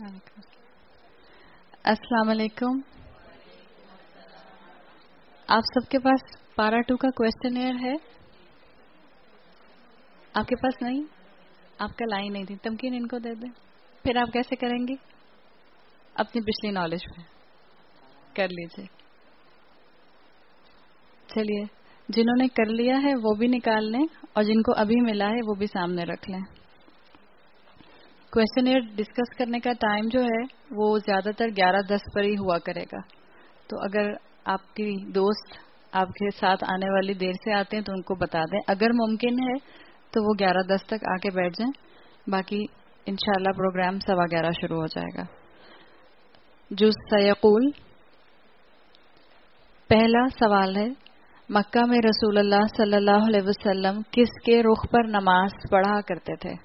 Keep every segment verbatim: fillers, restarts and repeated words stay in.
السلام علیکم. آپ سب کے پاس پارا ٹو کا کویسچنئر ہے؟ آپ کے پاس نہیں؟ آپ کا لائن نہیں تھی. تمکین ان کو دے دیں. پھر آپ کیسے کریں گی؟ اپنی پچھلی نالج پہ کر لیجیے. چلیے، جنہوں نے کر لیا ہے وہ بھی نکال لیں اور جن کو ابھی ملا ہے وہ بھی سامنے رکھ لیں. کویسچنئر ڈسکس کرنے کا ٹائم جو ہے وہ زیادہ تر گیارہ دس پر ہی ہوا کرے گا. تو اگر آپ کی دوست آپ کے ساتھ آنے والی دیر سے آتے ہیں تو ان کو بتا دیں. اگر ممکن ہے تو وہ گیارہ دس تک آ کے بیٹھ جائیں. باقی انشاءاللہ پروگرام سوا گیارہ شروع ہو جائے گا. جو سیقول پہلا سوال ہے، مکہ میں رسول اللہ صلی اللہ علیہ وسلم کس کے رخ پر نماز پڑھا کرتے تھے؟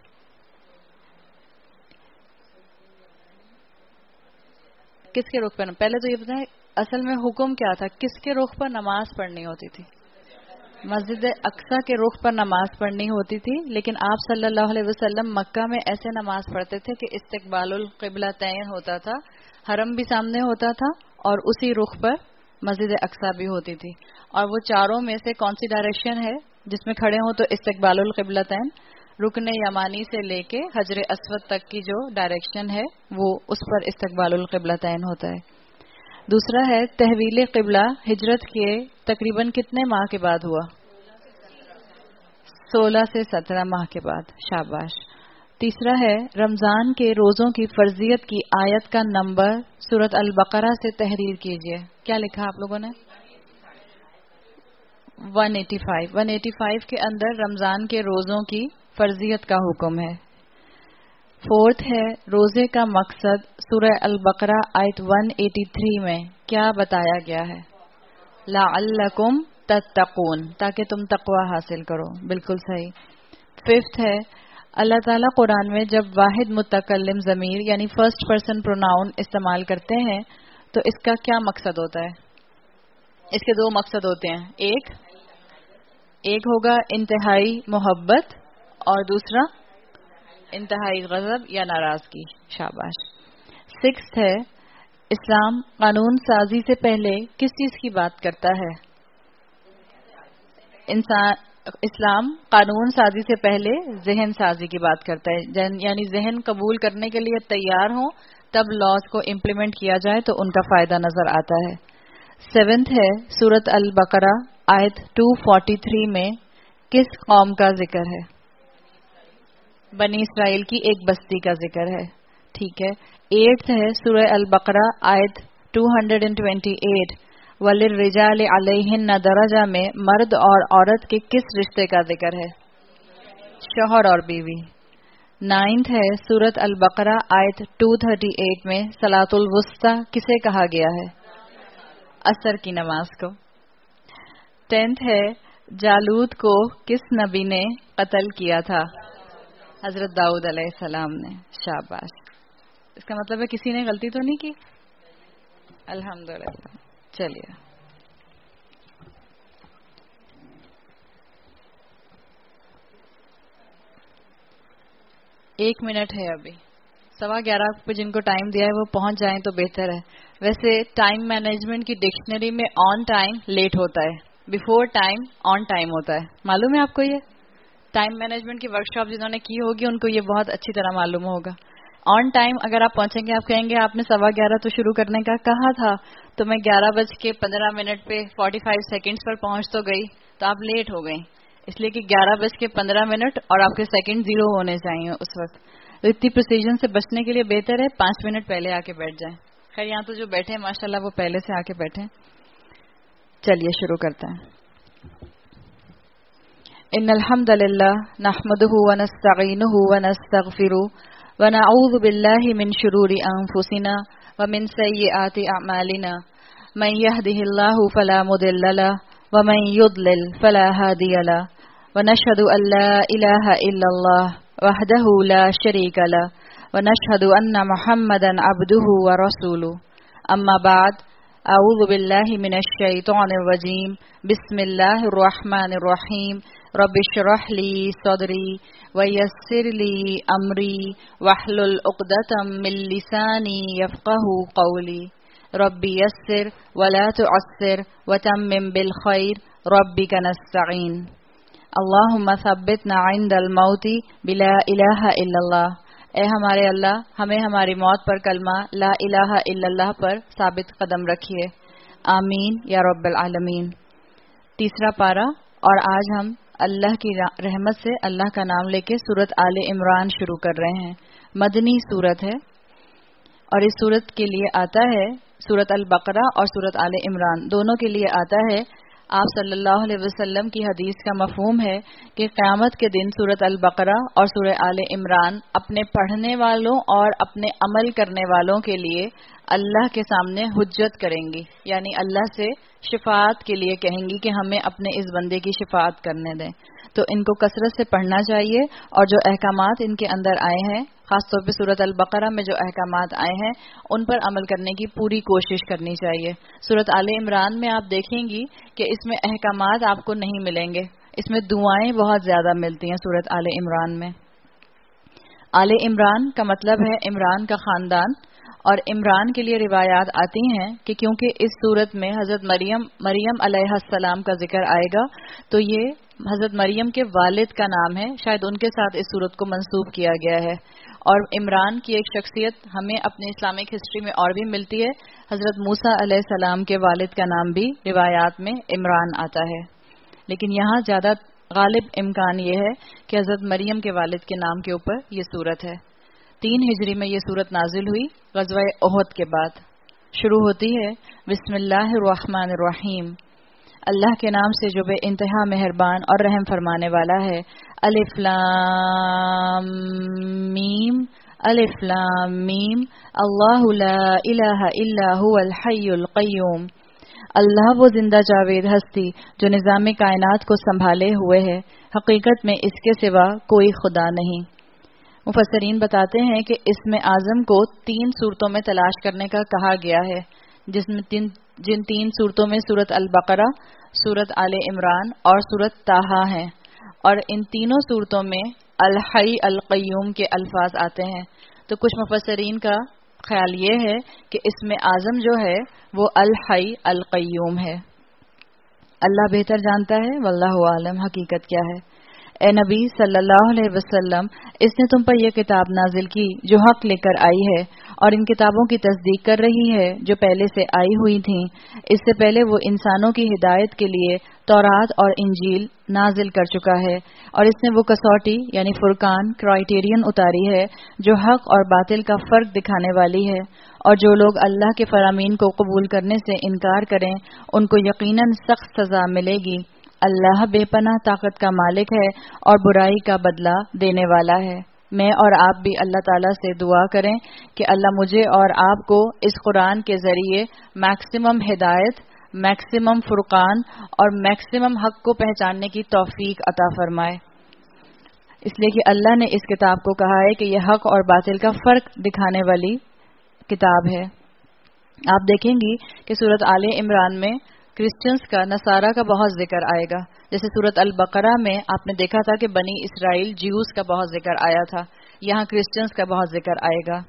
کس کے رخ پر؟ پہلے تو یہ بتائیں اصل میں حکم کیا تھا، کس کے رخ پر نماز پڑھنی ہوتی تھی؟ مسجد اقصی کے رخ پر نماز پڑھنی ہوتی تھی، لیکن آپ صلی اللہ علیہ وسلم مکہ میں ایسے نماز پڑھتے تھے کہ استقبال القبلہ تعین ہوتا تھا، حرم بھی سامنے ہوتا تھا اور اسی رخ پر مسجد اقصی بھی ہوتی تھی. اور وہ چاروں میں سے کون سی ڈائریکشن ہے جس میں کھڑے ہوں تو استقبال القبلہ تعین؟ رکن یمانی سے لے کے حجر اسود تک کی جو ڈائریکشن ہے وہ اس پر استقبال القبلہ تعین ہوتا ہے. دوسرا ہے تحویل قبلہ ہجرت کے تقریباً کتنے ماہ کے بعد ہوا؟ سولہ سے سترہ ماہ کے بعد. شاباش. تیسرا ہے رمضان کے روزوں کی فرضیت کی آیت کا نمبر سورۃ البقرہ سے تحریر کیجئے. کیا لکھا آپ لوگوں نے؟ ایک سو پچاسی. ایک سو پچاسی کے اندر رمضان کے روزوں کی فرضیت کا حکم ہے. فورتھ ہے روزے کا مقصد سورہ البقرہ آیت ایک سو تراسی میں کیا بتایا گیا ہے؟ لعلکم تتقون، تاکہ تم تقوی حاصل کرو. بالکل صحیح. ففتھ ہے اللہ تعالیٰ قرآن میں جب واحد متکلم ضمیر یعنی فرسٹ پرسن پروناؤن استعمال کرتے ہیں تو اس کا کیا مقصد ہوتا ہے؟ اس کے دو مقصد ہوتے ہیں. ایک ایک ہوگا انتہائی محبت اور دوسرا انتہائی غضب یا ناراضگی. شاباش. سکس ہے اسلام قانون سازی سے پہلے کس چیز کی بات کرتا ہے؟ انسان اسلام قانون سازی سے پہلے ذہن سازی کی بات کرتا ہے، یعنی ذہن قبول کرنے کے لیے تیار ہوں تب لاز کو امپلیمنٹ کیا جائے تو ان کا فائدہ نظر آتا ہے. سیونتھ ہے سورۃ البقرہ آیت دو سو تینتالیس میں کس قوم کا ذکر ہے؟ بنی اسرائیل کی ایک بستی کا ذکر ہے. ٹھیک ہے. ایٹھ ہے سورہ البقرہ آیت دو سو اٹھائیس وَلِلرِّجَالِ عَلَيْهِنَّ درجہ میں مرد اور عورت کے کس رشتے کا ذکر ہے؟ شوہر اور بیوی. نائنتھ ہے سورۃ البقرہ آیت دو سو اڑتیس میں صلاۃ الوسطی کسے کہا گیا ہے؟ عصر کی نماز کو. ٹینتھ ہے جالوت کو کس نبی نے قتل کیا تھا؟ حضرت داؤد علیہ السلام نے. شاباش. اس کا مطلب ہے کسی نے غلطی تو نہیں کی؟ الحمدللہ. چلیے ایک منٹ ہے ابھی. سوا گیارہ پہ جن کو ٹائم دیا ہے وہ پہنچ جائیں تو بہتر ہے. ویسے ٹائم مینجمنٹ کی ڈکشنری میں آن ٹائم لیٹ ہوتا ہے، بیفور ٹائم آن ٹائم ہوتا ہے. معلوم ہے آپ کو؟ یہ ٹائم مینجمنٹ کی ورکشاپ جنہوں نے کی ہوگی ان کو یہ بہت اچھی طرح معلوم ہوگا. آن ٹائم اگر آپ پہنچیں گے، آپ کہیں گے آپ نے سوا گیارہ تو شروع کرنے کا کہا تھا تو میں گیارہ بج کے پندرہ منٹ پہ فورٹی فائیو سیکنڈز پر پہنچ تو گئی، تو آپ لیٹ ہو گئی. اس لیے کہ گیارہ بج کے پندرہ منٹ اور آپ کے سیکنڈ زیرو ہونے چاہیے اس وقت. تو اتنی پریسیژن سے بچنے کے لیے بہتر ہے پانچ منٹ پہلے آ کے بیٹھ جائیں. خیر یہاں تو جو بیٹھے ہیں ماشاء اللہ وہ پہلے سے آ کے بیٹھے. چلیے شروع کرتے ہیں. ان الحمد للہ نحمده ونستعینه ونستغفره ونعوذ بالله من شرور انفسنا ومن سیئات اعمالنا من يهده الله فلا مضل له ومن يضلل فلا هادي له ونشهد ان لا اله الا الله وحده لا شريك له ونشهد ان محمدا عبده ورسوله. اما بعد اعوذ باللہ من الشیطان الرجیم بسم اللہ الرحمن الرحیم رب اشرح لی صدری ویسر لی امری واحلل عقدۃ من لسانی یفقهوا قولی ربی یسر ولا تعسر وتمم بالخیر ربک نستعین اللہم ثبتنا عند الموت بلا الہ الا اللہ. اے ہمارے اللہ ہمیں ہماری موت پر کلمہ لا الہ الا اللہ پر ثابت قدم رکھیے. آمین یا رب العالمین. تیسرا پارہ، اور آج ہم اللہ کی رحمت سے اللہ کا نام لے کے سورت آل عمران شروع کر رہے ہیں. مدنی سورت ہے اور اس سورت کے لیے آتا ہے، سورت البقرہ اور سورت آل عمران دونوں کے لیے آتا ہے. آپ صلی اللہ علیہ وسلم کی حدیث کا مفہوم ہے کہ قیامت کے دن سورت البقرہ اور سورہ آل عمران اپنے پڑھنے والوں اور اپنے عمل کرنے والوں کے لیے اللہ کے سامنے حجت کریں گی، یعنی اللہ سے شفاعت کے لیے کہیں گی کہ ہمیں اپنے اس بندے کی شفاعت کرنے دیں. تو ان کو کثرت سے پڑھنا چاہیے اور جو احکامات ان کے اندر آئے ہیں، خاص طور پہ سورت البقرہ میں جو احکامات آئے ہیں ان پر عمل کرنے کی پوری کوشش کرنی چاہیے. سورت آل عمران میں آپ دیکھیں گی کہ اس میں احکامات آپ کو نہیں ملیں گے، اس میں دعائیں بہت زیادہ ملتی ہیں. سورت آل عمران میں آل عمران کا مطلب ہے عمران کا خاندان، اور عمران کے لیے روایات آتی ہیں کہ کیونکہ اس سورت میں حضرت مریم مریم علیہ السلام کا ذکر آئے گا تو یہ حضرت مریم کے والد کا نام ہے، شاید ان کے ساتھ اس سورت کو منسوب کیا گیا ہے. اور عمران کی ایک شخصیت ہمیں اپنے اسلامک ہسٹری میں اور بھی ملتی ہے. حضرت موسیٰ علیہ السلام کے والد کا نام بھی روایات میں عمران آتا ہے، لیکن یہاں زیادہ غالب امکان یہ ہے کہ حضرت مریم کے والد کے نام کے اوپر یہ سورت ہے. تین ہجری میں یہ سورت نازل ہوئی غزوہ احد کے بعد. شروع ہوتی ہے بسم اللہ الرحمن الرحیم، اللہ کے نام سے جو بے انتہا مہربان اور رحم فرمانے والا ہے. الف لام میم الف لام میم اللہ لا الہ الا هو الحی القیوم. اللہ وہ زندہ جاوید ہستی جو نظام کائنات کو سنبھالے ہوئے ہے، حقیقت میں اس کے سوا کوئی خدا نہیں. مفسرین بتاتے ہیں کہ اسم اعظم کو تین صورتوں میں تلاش کرنے کا کہا گیا ہے، جس میں تین جن تین صورتوں میں سورت البقرہ، سورت آل عمران اور سورت طٰہٰ ہیں، اور ان تینوں صورتوں میں الحی القیوم کے الفاظ آتے ہیں. تو کچھ مفسرین کا خیال یہ ہے کہ اسم اعظم جو ہے وہ الحی القیوم ہے. اللہ بہتر جانتا ہے، واللہ عالم حقیقت کیا ہے. اے نبی صلی اللہ علیہ وسلم، اس نے تم پر یہ کتاب نازل کی جو حق لے کر آئی ہے اور ان کتابوں کی تصدیق کر رہی ہے جو پہلے سے آئی ہوئی تھیں. اس سے پہلے وہ انسانوں کی ہدایت کے لیے تورات اور انجیل نازل کر چکا ہے، اور اس نے وہ کسوٹی یعنی فرقان کرائیٹیرین اتاری ہے جو حق اور باطل کا فرق دکھانے والی ہے. اور جو لوگ اللہ کے فرامین کو قبول کرنے سے انکار کریں ان کو یقیناً سخت سزا ملے گی. اللہ بے پناہ طاقت کا مالک ہے اور برائی کا بدلہ دینے والا ہے. میں اور آپ بھی اللہ تعالیٰ سے دعا کریں کہ اللہ مجھے اور آپ کو اس قرآن کے ذریعے میکسیمم ہدایت، میکسیمم فرقان اور میکسیمم حق کو پہچاننے کی توفیق عطا فرمائے. اس لیے کہ اللہ نے اس کتاب کو کہا ہے کہ یہ حق اور باطل کا فرق دکھانے والی کتاب ہے. آپ دیکھیں گی کہ سورت آل عمران میں کرسچنز کا، نصارہ کا بہت ذکر آئے گا. جیسے سورت البقرہ میں آپ نے دیکھا تھا کہ بنی اسرائیل جیوز کا بہت ذکر آیا تھا، یہاں کرسچنز کا بہت ذکر آئے گا.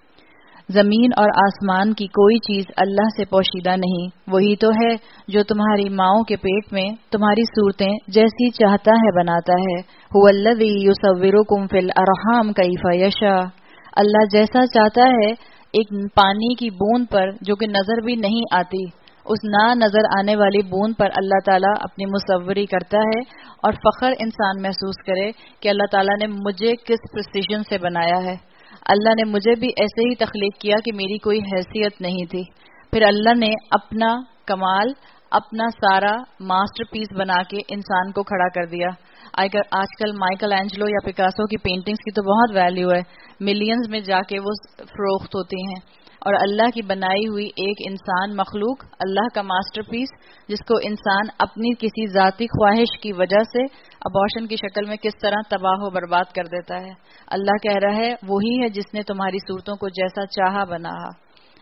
زمین اور آسمان کی کوئی چیز اللہ سے پوشیدہ نہیں، وہی تو ہے جو تمہاری ماؤں کے پیٹ میں تمہاری صورتیں جیسی چاہتا ہے بناتا ہے. هو الذی یصورکم فی الارحام کیف یشاء. اللہ جیسا چاہتا ہے ایک پانی کی بوند پر جو کہ نظر بھی نہیں آتی، اس نہ نظر آنے والی بوند پر اللہ تعالیٰ اپنی مصوری کرتا ہے، اور فخر انسان محسوس کرے کہ اللہ تعالیٰ نے مجھے کس پریسیژن سے بنایا ہے. اللہ نے مجھے بھی ایسے ہی تخلیق کیا کہ میری کوئی حیثیت نہیں تھی، پھر اللہ نے اپنا کمال، اپنا سارا ماسٹر پیس بنا کے انسان کو کھڑا کر دیا. آج کل مائیکل اینجلو یا پکاسو کی پینٹنگز کی تو بہت ویلیو ہے، ملینز میں جا کے وہ فروخت ہوتی ہیں، اور اللہ کی بنائی ہوئی ایک انسان مخلوق، اللہ کا ماسٹر پیس، جس کو انسان اپنی کسی ذاتی خواہش کی وجہ سے ابارشن کی شکل میں کس طرح تباہ و برباد کر دیتا ہے. اللہ کہہ رہا ہے وہی ہے جس نے تمہاری صورتوں کو جیسا چاہا بنایا.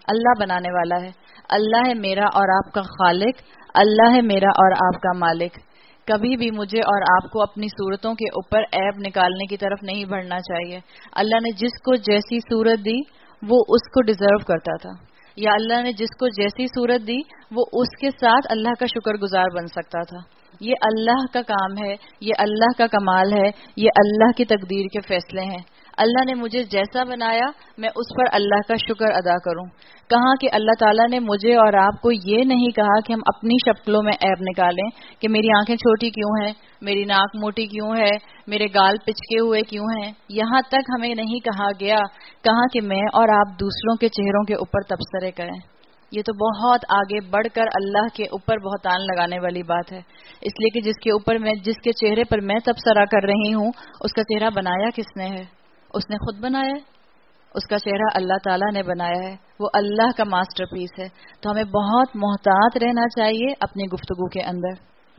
اللہ بنانے والا ہے. اللہ ہے میرا اور آپ کا خالق, اللہ ہے میرا اور آپ کا مالک. کبھی بھی مجھے اور آپ کو اپنی صورتوں کے اوپر عیب نکالنے کی طرف نہیں بڑھنا چاہیے. اللہ نے جس کو جیسی صورت دی وہ اس کو ڈیزرو کرتا تھا, یا اللہ نے جس کو جیسی صورت دی وہ اس کے ساتھ اللہ کا شکر گزار بن سکتا تھا. یہ اللہ کا کام ہے, یہ اللہ کا کمال ہے, یہ اللہ کی تقدیر کے فیصلے ہیں. اللہ نے مجھے جیسا بنایا میں اس پر اللہ کا شکر ادا کروں. کہاں کہ اللہ تعالیٰ نے مجھے اور آپ کو یہ نہیں کہا کہ ہم اپنی شکلوں میں عیب نکالیں کہ میری آنکھیں چھوٹی کیوں ہیں, میری ناک موٹی کیوں ہے, میرے گال پچکے ہوئے کیوں ہیں. یہاں تک ہمیں نہیں کہا گیا, کہاں کہ میں اور آپ دوسروں کے چہروں کے اوپر تبصرے کریں. یہ تو بہت آگے بڑھ کر اللہ کے اوپر بہتان لگانے والی بات ہے, اس لیے کہ جس کے اوپر میں جس کے چہرے پر میں تبصرہ کر رہی ہوں اس کا چہرہ بنایا کس نے ہے؟ اس نے خود بنایا ہے. اس کا چہرہ اللہ تعالیٰ نے بنایا ہے, وہ اللہ کا ماسٹر پیس ہے. تو ہمیں بہت محتاط رہنا چاہیے اپنی گفتگو کے اندر.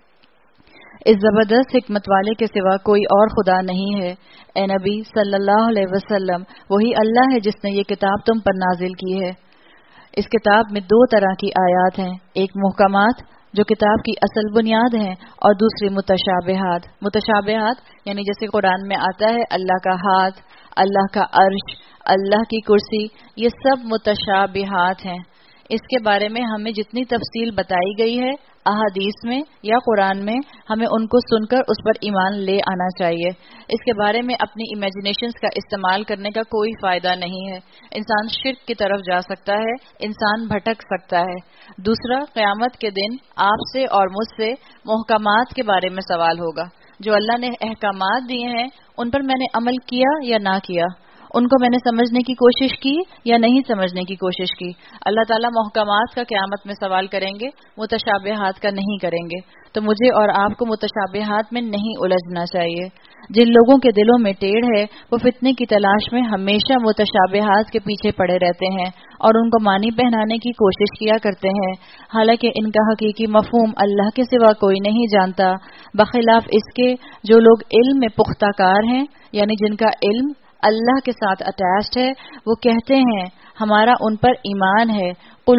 اس زبردست حکمت والے کے سوا کوئی اور خدا نہیں ہے. اے نبی صلی اللہ علیہ وسلم, وہی اللہ ہے جس نے یہ کتاب تم پر نازل کی ہے. اس کتاب میں دو طرح کی آیات ہیں, ایک محکمات جو کتاب کی اصل بنیاد ہیں, اور دوسری متشابہات. متشابہات یعنی جیسے قرآن میں آتا ہے اللہ کا ہاتھ, اللہ کا عرش, اللہ کی کرسی, یہ سب متشابہات ہیں. اس کے بارے میں ہمیں جتنی تفصیل بتائی گئی ہے احادیث میں یا قرآن میں, ہمیں ان کو سن کر اس پر ایمان لے آنا چاہیے. اس کے بارے میں اپنی امیجنیشنز کا استعمال کرنے کا کوئی فائدہ نہیں ہے. انسان شرک کی طرف جا سکتا ہے, انسان بھٹک سکتا ہے. دوسرا, قیامت کے دن آپ سے اور مجھ سے محکمات کے بارے میں سوال ہوگا. جو اللہ نے احکامات دیے ہیں ان پر میں نے عمل کیا یا نہ کیا, ان کو میں نے سمجھنے کی کوشش کی یا نہیں سمجھنے کی کوشش کی. اللہ تعالیٰ محکمات کا قیامت میں سوال کریں گے, متشابہات کا نہیں کریں گے. تو مجھے اور آپ کو متشابہات میں نہیں الجھنا چاہیے. جن لوگوں کے دلوں میں ٹیڑھ ہے وہ فتنے کی تلاش میں ہمیشہ متشابہات کے پیچھے پڑے رہتے ہیں اور ان کو معنی پہنانے کی کوشش کیا کرتے ہیں, حالانکہ ان کا حقیقی مفہوم اللہ کے سوا کوئی نہیں جانتا, بخلاف اس کے جو لوگ علم میں پختہ کار ہیں, یعنی جن کا علم اللہ کے ساتھ اٹیچڈ ہے. وہ کہتے ہیں ہمارا ان پر ایمان ہے.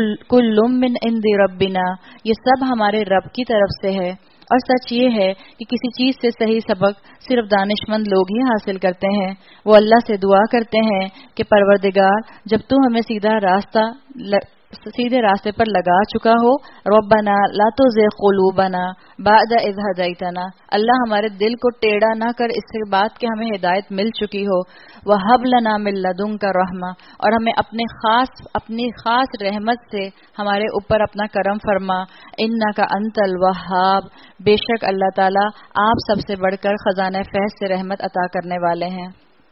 کل من عند ربنا, یہ سب ہمارے رب کی طرف سے ہے. اور سچ یہ ہے کہ کسی چیز سے صحیح سبق صرف دانش مند لوگ ہی حاصل کرتے ہیں. وہ اللہ سے دعا کرتے ہیں کہ پروردگار جب تو ہمیں سیدھا راستہ سیدھے راستے پر لگا چکا ہو, ربنا لا تزغ قلوبنا بعد اذ ہدیتنا, اللہ ہمارے دل کو ٹیڑھا نہ کر اس کے بعد کہ ہمیں ہدایت مل چکی ہو. وہب لنا من لدنک رحمہ, اور ہمیں اپنے خاص اپنی خاص رحمت سے ہمارے اوپر اپنا کرم فرما. انک انت الوہاب, بے شک اللہ تعالیٰ آپ سب سے بڑھ کر خزانہ فیض سے رحمت عطا کرنے والے ہیں.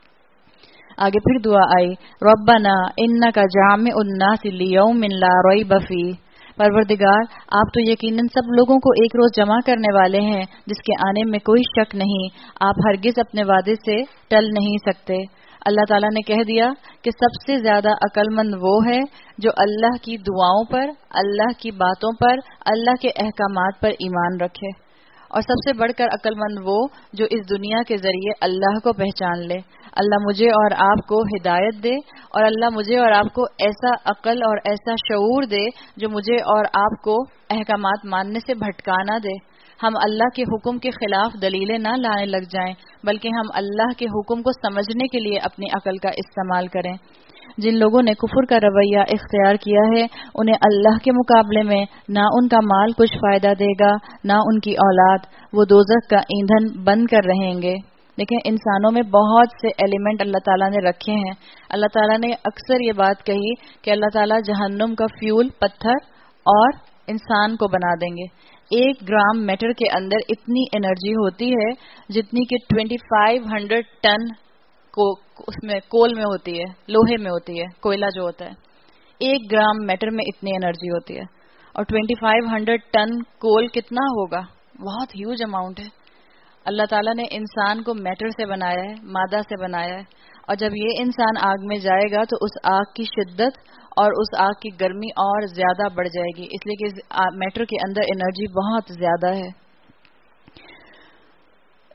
آگے پھر دعا آئی, ربنا انک جامع الناس لیوم لا ریب فیہ, پروردگار آپ تو یقیناً سب لوگوں کو ایک روز جمع کرنے والے ہیں جس کے آنے میں کوئی شک نہیں, آپ ہرگز اپنے وعدے سے ٹل نہیں سکتے. اللہ تعالیٰ نے کہہ دیا کہ سب سے زیادہ عقل مند وہ ہے جو اللہ کی دعاؤں پر, اللہ کی باتوں پر, اللہ کے احکامات پر ایمان رکھے, اور سب سے بڑھ کر عقل مند وہ جو اس دنیا کے ذریعے اللہ کو پہچان لے. اللہ مجھے اور آپ کو ہدایت دے, اور اللہ مجھے اور آپ کو ایسا عقل اور ایسا شعور دے جو مجھے اور آپ کو احکامات ماننے سے بھٹکا نہ دے. ہم اللہ کے حکم کے خلاف دلیلیں نہ لانے لگ جائیں, بلکہ ہم اللہ کے حکم کو سمجھنے کے لیے اپنی عقل کا استعمال کریں. جن لوگوں نے کفر کا رویہ اختیار کیا ہے انہیں اللہ کے مقابلے میں نہ ان کا مال کچھ فائدہ دے گا نہ ان کی اولاد, وہ دوزخ کا ایندھن بن کر رہیں گے. دیکھیں انسانوں میں بہت سے ایلیمنٹ اللہ تعالیٰ نے رکھے ہیں. اللہ تعالیٰ نے اکثر یہ بات کہی کہ اللہ تعالیٰ جہنم کا فیول پتھر اور انسان کو بنا دیں گے. ایک گرام میٹر کے اندر اتنی انرجی ہوتی ہے جتنی کہ ٹوینٹی فائیو ہنڈریڈ ٹن کو اس میں کول میں ہوتی ہے, لوہے میں ہوتی ہے, کوئلہ جو ہوتا ہے. ایک گرام میٹر میں اتنی انرجی ہوتی ہے, اور twenty five hundred ton coal کتنا ہوگا, بہت ہیوج اماؤنٹ ہے. اللہ تعالیٰ نے انسان کو میٹر سے بنایا ہے, مادہ سے بنایا ہے, اور جب یہ انسان آگ میں جائے گا تو اس آگ کی شدت اور اس آگ کی گرمی اور زیادہ بڑھ جائے گی, اس لیے کہ میٹر کے اندر انرجی بہت زیادہ ہے.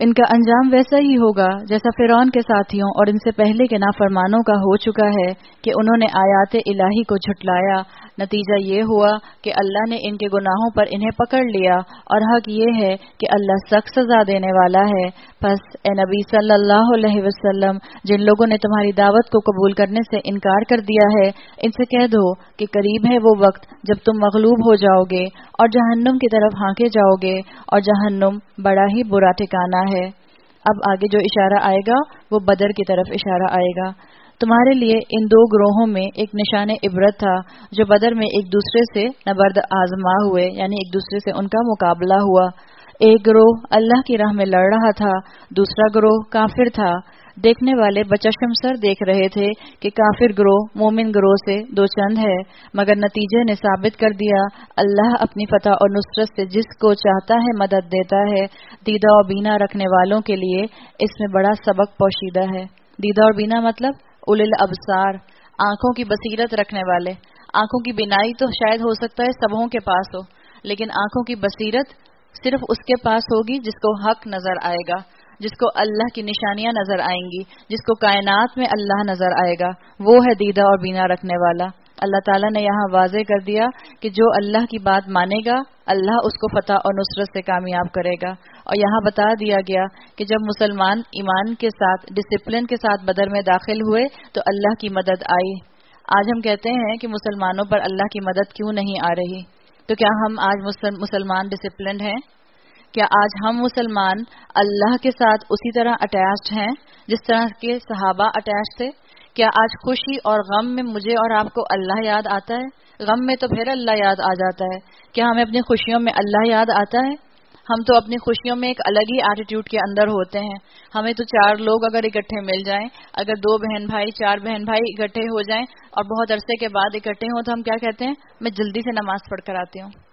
ان کا انجام ویسا ہی ہوگا جیسا فرعون کے ساتھیوں اور ان سے پہلے کے نافرمانوں کا ہو چکا ہے کہ انہوں نے آیات الہی کو جھٹلایا. نتیجہ یہ ہوا کہ اللہ نے ان کے گناہوں پر انہیں پکڑ لیا اور حق یہ ہے کہ اللہ سخت سزا دینے والا ہے. پس اے نبی صلی اللہ علیہ وسلم، جن لوگوں نے تمہاری دعوت کو قبول کرنے سے انکار کر دیا ہے ان سے کہہ دو کہ قریب ہے وہ وقت جب تم مغلوب ہو جاؤ گے اور جہنم کی طرف ہانکے جاؤ گے، اور جہنم بڑا ہی برا ٹھکانہ ہے. اب آگے جو اشارہ آئے گا وہ بدر کی طرف اشارہ آئے گا. تمہارے لیے ان دو گروہوں میں ایک نشان عبرت تھا جو بدر میں ایک دوسرے سے نبرد آزما ہوئے، یعنی ایک دوسرے سے ان کا مقابلہ ہوا. ایک گروہ اللہ کی راہ میں لڑ رہا تھا، دوسرا گروہ کافر تھا. دیکھنے والے بچشم سر دیکھ رہے تھے کہ کافر گروہ مومن گروہ سے دو چند ہے، مگر نتیجے نے ثابت کر دیا اللہ اپنی فتح اور نصرت سے جس کو چاہتا ہے مدد دیتا ہے. دیدہ اور بینا رکھنے والوں کے لیے اس میں بڑا سبق پوشیدہ ہے. دیدہ اور بینا مطلب اولل الابصار، آنکھوں کی بصیرت رکھنے والے. آنکھوں کی بینائی تو شاید ہو سکتا ہے سبوں کے پاس ہو، لیکن آنکھوں کی بصیرت صرف اس کے پاس ہوگی جس کو حق نظر آئے گا، جس کو اللہ کی نشانیاں نظر آئیں گی، جس کو کائنات میں اللہ نظر آئے گا، وہ ہے دیدہ اور بینا رکھنے والا. اللہ تعالیٰ نے یہاں واضح کر دیا کہ جو اللہ کی بات مانے گا اللہ اس کو فتح اور نصرت سے کامیاب کرے گا. اور یہاں بتا دیا گیا کہ جب مسلمان ایمان کے ساتھ ڈسپلن کے ساتھ بدر میں داخل ہوئے تو اللہ کی مدد آئی. آج ہم کہتے ہیں کہ مسلمانوں پر اللہ کی مدد کیوں نہیں آ رہی؟ تو کیا ہم آج مسلمان ڈسپلنڈ ہیں؟ کیا آج ہم مسلمان اللہ کے ساتھ اسی طرح اٹیچڈ ہیں جس طرح کے صحابہ اٹیچڈ تھے؟ کیا آج خوشی اور غم میں مجھے اور آپ کو اللہ یاد آتا ہے؟ غم میں تو پھر اللہ یاد آ جاتا ہے. کیا ہمیں اپنی خوشیوں میں اللہ یاد آتا ہے؟ ہم تو اپنی خوشیوں میں ایک الگ ہی ایٹیٹیوڈ کے اندر ہوتے ہیں. ہمیں تو چار لوگ اگر اکٹھے مل جائیں، اگر دو بہن بھائی چار بہن بھائی اکٹھے ہو جائیں اور بہت عرصے کے بعد اکٹھے ہوں تو ہم کیا کہتے ہیں؟ میں جلدی سے نماز پڑھ کر آتی ہوں.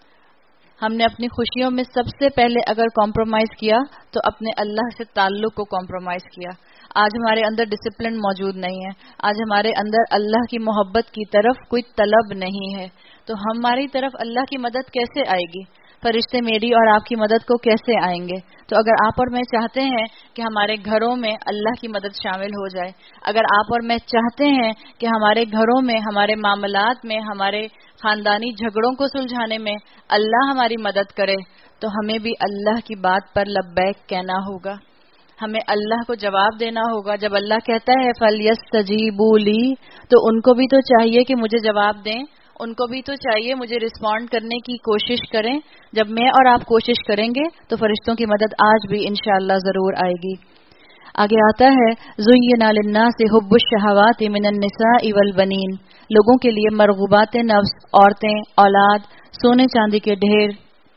ہم نے اپنی خوشیوں میں سب سے پہلے اگر کمپرومائز کیا تو اپنے اللہ سے تعلق کو کمپرومائز کیا. آج ہمارے اندر ڈسپلن موجود نہیں ہے، آج ہمارے اندر اللہ کی محبت کی طرف کوئی طلب نہیں ہے. تو ہماری طرف اللہ کی مدد کیسے آئے گی؟ فرشتے میری اور آپ کی مدد کو کیسے آئیں گے؟ تو اگر آپ اور میں چاہتے ہیں کہ ہمارے گھروں میں اللہ کی مدد شامل ہو جائے، اگر آپ اور میں چاہتے ہیں کہ ہمارے گھروں میں، ہمارے معاملات میں، ہمارے خاندانی جھگڑوں کو سلجھانے میں اللہ ہماری مدد کرے، تو ہمیں بھی اللہ کی بات پر لبیک کہنا ہوگا. ہمیں اللہ کو جواب دینا ہوگا. جب اللہ کہتا ہے فَلْيَسْتَجِيبُوا لِي، تو ان کو بھی تو چاہیے کہ مجھے جواب دیں، ان کو بھی تو چاہیے مجھے رسپونڈ کرنے کی کوشش کریں. جب میں اور آپ کوشش کریں گے تو فرشتوں کی مدد آج بھی انشاءاللہ ضرور آئے گی. آگے آتا ہے زُيِّنَ لِلنَّاسِ حُبُّ الشَّهَوَاتِ مِنَ النِّسَاءِ وَالْبَنِينَ، لوگوں کے لیے مرغوبات نفس، عورتیں، اولاد، سونے چاندی کے ڈھیر،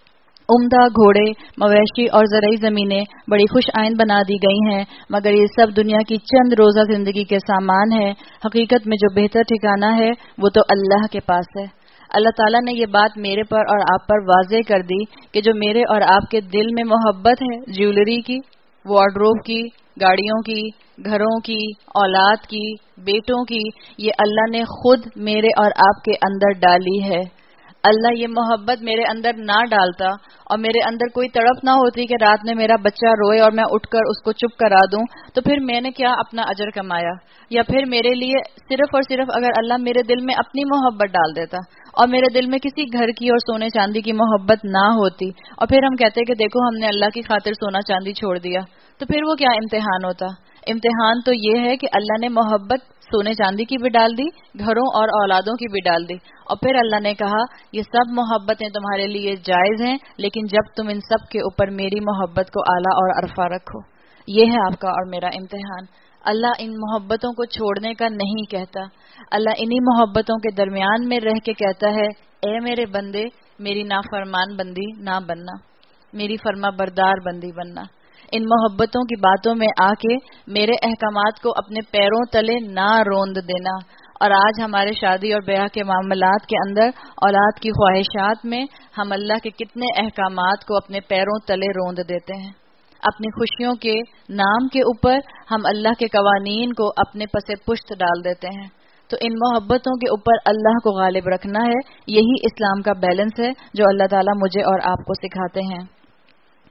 عمدہ گھوڑے، مویشی اور زرعی زمینیں بڑی خوش آئند بنا دی گئی ہیں، مگر یہ سب دنیا کی چند روزہ زندگی کے سامان ہے. حقیقت میں جو بہتر ٹھکانہ ہے وہ تو اللہ کے پاس ہے. اللہ تعالیٰ نے یہ بات میرے پر اور آپ پر واضح کر دی کہ جو میرے اور آپ کے دل میں محبت ہے جیولری کی، وارڈروب کی، گاڑیوں کی، گھروں کی، اولاد کی، بیٹوں کی، یہ اللہ نے خود میرے اور آپ کے اندر ڈالی ہے. اللہ یہ محبت میرے اندر نہ ڈالتا اور میرے اندر کوئی تڑپ نہ ہوتی کہ رات میں میرا بچہ روئے اور میں اٹھ کر اس کو چپ کرا دوں، تو پھر میں نے کیا اپنا اجر کمایا؟ یا پھر میرے لیے صرف اور صرف اگر اللہ میرے دل میں اپنی محبت ڈال دیتا اور میرے دل میں کسی گھر کی اور سونے چاندی کی محبت نہ ہوتی، اور پھر ہم کہتے کہ دیکھو ہم نے اللہ کی خاطر سونا چاندی چھوڑ دیا، تو پھر وہ کیا امتحان ہوتا؟ امتحان تو یہ ہے کہ اللہ نے محبت سونے چاندی کی بھی ڈال دی، گھروں اور اولادوں کی بھی ڈال دی، اور پھر اللہ نے کہا یہ سب محبتیں تمہارے لیے جائز ہیں، لیکن جب تم ان سب کے اوپر میری محبت کو اعلیٰ اور عرفہ رکھو. یہ ہے آپ کا اور میرا امتحان. اللہ ان محبتوں کو چھوڑنے کا نہیں کہتا. اللہ انہی محبتوں کے درمیان میں رہ کے کہتا ہے اے میرے بندے میری نافرمان بندی نہ بننا، میری فرما بردار بندی بننا. ان محبتوں کی باتوں میں آ کے میرے احکامات کو اپنے پیروں تلے نہ روند دینا. اور آج ہمارے شادی اور بیاہ کے معاملات کے اندر اولاد کی خواہشات میں ہم اللہ کے کتنے احکامات کو اپنے پیروں تلے روند دیتے ہیں. اپنی خوشیوں کے نام کے اوپر ہم اللہ کے قوانین کو اپنے پس پشت ڈال دیتے ہیں. تو ان محبتوں کے اوپر اللہ کو غالب رکھنا ہے. یہی اسلام کا بیلنس ہے جو اللہ تعالیٰ مجھے اور آپ کو سکھاتے ہیں.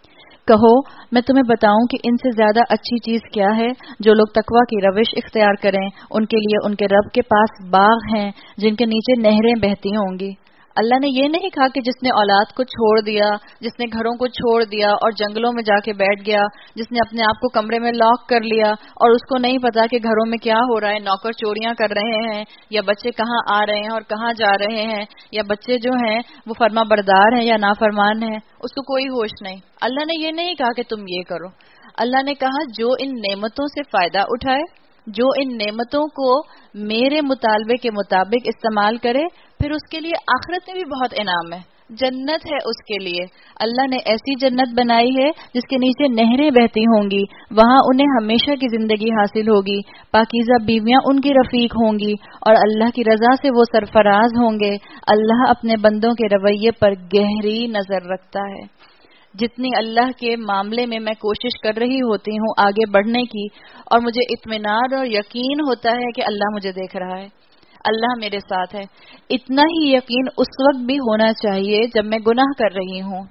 کہو میں تمہیں بتاؤں کہ ان سے زیادہ اچھی چیز کیا ہے؟ جو لوگ تقوی کی روش اختیار کریں ان کے لیے ان کے رب کے پاس باغ ہیں جن کے نیچے نہریں بہتی ہوں گی۔ اللہ نے یہ نہیں کہا کہ جس نے اولاد کو چھوڑ دیا، جس نے گھروں کو چھوڑ دیا اور جنگلوں میں جا کے بیٹھ گیا، جس نے اپنے آپ کو کمرے میں لاک کر لیا اور اس کو نہیں پتا کہ گھروں میں کیا ہو رہا ہے، نوکر چوریاں کر رہے ہیں یا بچے کہاں آ رہے ہیں اور کہاں جا رہے ہیں، یا بچے جو ہیں وہ فرما بردار ہیں یا نافرمان ہیں، اس کو کوئی ہوش نہیں۔ اللہ نے یہ نہیں کہا کہ تم یہ کرو۔ اللہ نے کہا جو ان نعمتوں سے فائدہ اٹھائے، جو ان نعمتوں کو میرے مطالبے کے مطابق استعمال کرے، پھر اس کے لیے آخرت میں بھی بہت انعام ہے، جنت ہے اس کے لیے۔ اللہ نے ایسی جنت بنائی ہے جس کے نیچے نہریں بہتی ہوں گی، وہاں انہیں ہمیشہ کی زندگی حاصل ہوگی، پاکیزہ بیویاں ان کی رفیق ہوں گی اور اللہ کی رضا سے وہ سرفراز ہوں گے۔ اللہ اپنے بندوں کے رویے پر گہری نظر رکھتا ہے۔ جتنی اللہ کے معاملے میں میں کوشش کر رہی ہوتی ہوں آگے بڑھنے کی، اور مجھے اطمینان اور یقین ہوتا ہے کہ اللہ مجھے دیکھ رہا ہے، اللہ میرے ساتھ ہے، اتنا ہی یقین اس وقت بھی ہونا چاہیے جب میں گناہ کر رہی ہوں،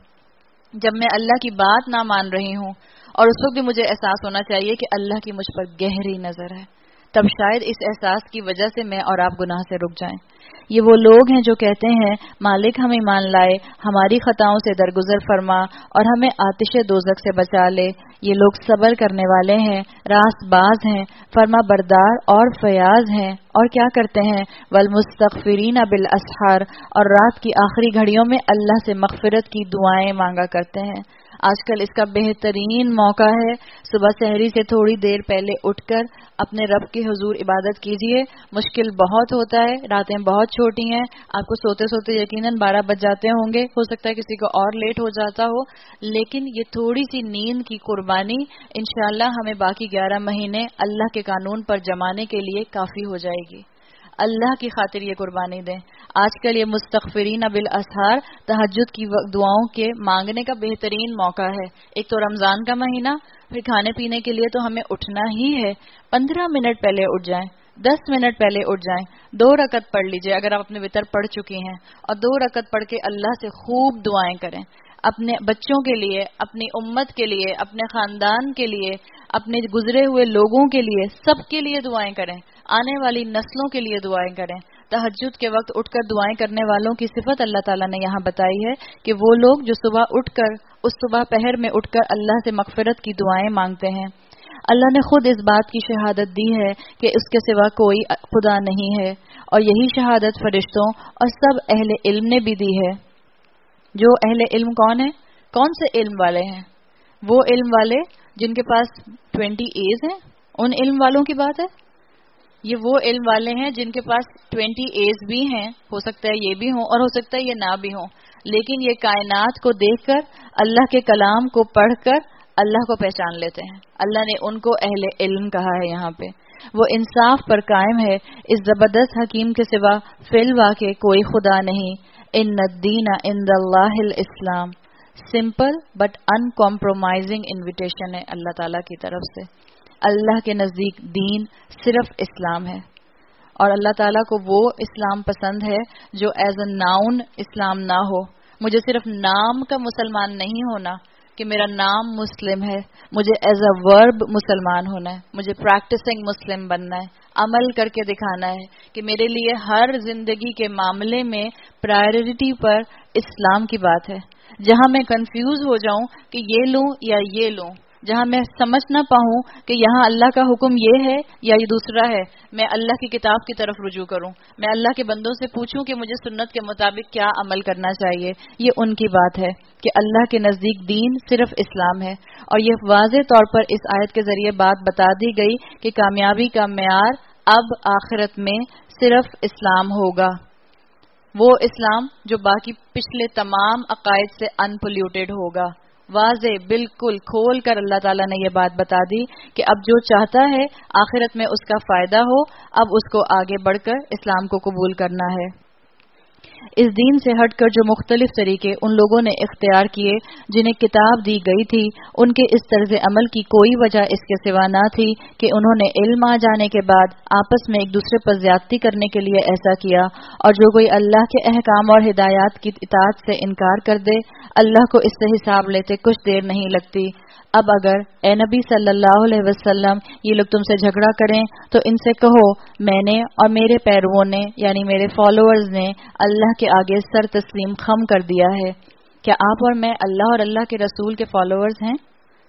جب میں اللہ کی بات نہ مان رہی ہوں، اور اس وقت بھی مجھے احساس ہونا چاہیے کہ اللہ کی مجھ پر گہری نظر ہے۔ تب شاید اس احساس کی وجہ سے میں اور آپ گناہ سے رک جائیں۔ یہ وہ لوگ ہیں جو کہتے ہیں مالک ہم ایمان لائے، ہماری خطاؤں سے درگزر فرما اور ہمیں آتش دوزخ سے بچا لے۔ یہ لوگ صبر کرنے والے ہیں، راست باز ہیں، فرما بردار اور فیاض ہیں، اور کیا کرتے ہیں والمستغفرین بالاسحار، اور رات کی آخری گھڑیوں میں اللہ سے مغفرت کی دعائیں مانگا کرتے ہیں۔ آج کل اس کا بہترین موقع ہے، صبح سحری سے تھوڑی دیر پہلے اٹھ کر اپنے رب کے حضور عبادت کیجیے۔ مشکل بہت ہوتا ہے، راتیں بہت چھوٹی ہیں، آپ کو سوتے سوتے یقیناً بارہ بج جاتے ہوں گے، ہو سکتا ہے کسی کو اور لیٹ ہو جاتا ہو، لیکن یہ تھوڑی سی نیند کی قربانی انشاءاللہ ہمیں باقی گیارہ مہینے اللہ کے قانون پر جمانے کے لیے کافی ہو جائے گی۔ اللہ کی خاطر یہ قربانی دیں۔ آج کل یہ مستغفرین بالاسحار تہجد کی دعاؤں کے مانگنے کا بہترین موقع ہے۔ ایک تو رمضان کا مہینہ، پھر کھانے پینے کے لیے تو ہمیں اٹھنا ہی ہے، پندرہ منٹ پہلے اٹھ جائیں، دس منٹ پہلے اٹھ جائیں، دو رکعت پڑھ لیجئے اگر آپ اپنے وتر پڑھ چکی ہیں، اور دو رکعت پڑھ کے اللہ سے خوب دعائیں کریں، اپنے بچوں کے لیے، اپنی امت کے لیے، اپنے خاندان کے لیے، اپنے گزرے ہوئے لوگوں کے لیے، سب کے لیے دعائیں کریں، آنے والی نسلوں کے لیے دعائیں کریں۔ تہجد کے وقت اٹھ کر دعائیں کرنے والوں کی صفت اللہ تعالیٰ نے یہاں بتائی ہے کہ وہ لوگ جو صبح اٹھ کر اس صبح پہر میں اٹھ کر اللہ سے مغفرت کی دعائیں مانگتے ہیں۔ اللہ نے خود اس بات کی شہادت دی ہے کہ اس کے سوا کوئی خدا نہیں ہے، اور یہی شہادت فرشتوں اور سب اہل علم نے بھی دی ہے۔ جو اہل علم کون ہیں؟ کون سے علم والے ہیں؟ وہ علم والے جن کے پاس ٹوینٹی ایز ہیں، ان علم والوں کی بات ہے۔ یہ وہ علم والے ہیں جن کے پاس ٹوینٹی ایز بھی ہیں، ہو سکتا ہے یہ بھی ہوں اور ہو سکتا ہے یہ نہ بھی ہوں، لیکن یہ کائنات کو دیکھ کر، اللہ کے کلام کو پڑھ کر اللہ کو پہچان لیتے ہیں۔ اللہ نے ان کو اہل علم کہا ہے یہاں پہ۔ وہ انصاف پر قائم ہے، اس زبردست حکیم کے سوا فی الواقع کوئی خدا نہیں۔ ان الدین عند اللہ الاسلام، simple but uncompromising invitation ہے اللہ تعالیٰ کی طرف سے۔ اللہ کے نزدیک دین صرف اسلام ہے، اور اللہ تعالیٰ کو وہ اسلام پسند ہے جو ایز اے ناؤن اسلام نہ ہو۔ مجھے صرف نام کا مسلمان نہیں ہونا کہ میرا نام مسلم ہے، مجھے ایز اے ورب مسلمان ہونا ہے، مجھے پریکٹسنگ مسلم بننا ہے، عمل کر کے دکھانا ہے کہ میرے لیے ہر زندگی کے معاملے میں پرائرٹی پر اسلام کی بات ہے۔ جہاں میں کنفیوز ہو جاؤں کہ یہ لوں یا یہ لوں، جہاں میں سمجھ نہ پاؤں کہ یہاں اللہ کا حکم یہ ہے یا یہ دوسرا ہے، میں اللہ کی کتاب کی طرف رجوع کروں، میں اللہ کے بندوں سے پوچھوں کہ مجھے سنت کے مطابق کیا عمل کرنا چاہیے۔ یہ ان کی بات ہے کہ اللہ کے نزدیک دین صرف اسلام ہے، اور یہ واضح طور پر اس آیت کے ذریعے بات بتا دی گئی کہ کامیابی کا معیار اب آخرت میں صرف اسلام ہوگا، وہ اسلام جو باقی پچھلے تمام عقائد سے ان پولیوٹیڈ ہوگا۔ واضح بالکل کھول کر اللہ تعالیٰ نے یہ بات بتا دی کہ اب جو چاہتا ہے آخرت میں اس کا فائدہ ہو، اب اس کو آگے بڑھ کر اسلام کو قبول کرنا ہے۔ اس دین سے ہٹ کر جو مختلف طریقے ان لوگوں نے اختیار کیے جنہیں کتاب دی گئی تھی، ان کے اس طرز عمل کی کوئی وجہ اس کے سوا نہ تھی کہ انہوں نے علم آ جانے کے بعد آپس میں ایک دوسرے پر زیادتی کرنے کے لیے ایسا کیا، اور جو کوئی اللہ کے احکام اور ہدایات کی اطاعت سے انکار کر دے، اللہ کو اس سے حساب لیتے کچھ دیر نہیں لگتی۔ اب اگر اے نبی صلی اللہ علیہ وسلم یہ لوگ تم سے جھگڑا کریں تو ان سے کہو میں نے اور میرے پیرووں نے یعنی میرے فالوورز نے اللہ کے آگے سر تسلیم خم کر دیا ہے۔ کیا آپ اور میں اللہ اور اللہ کے رسول کے فالوورز ہیں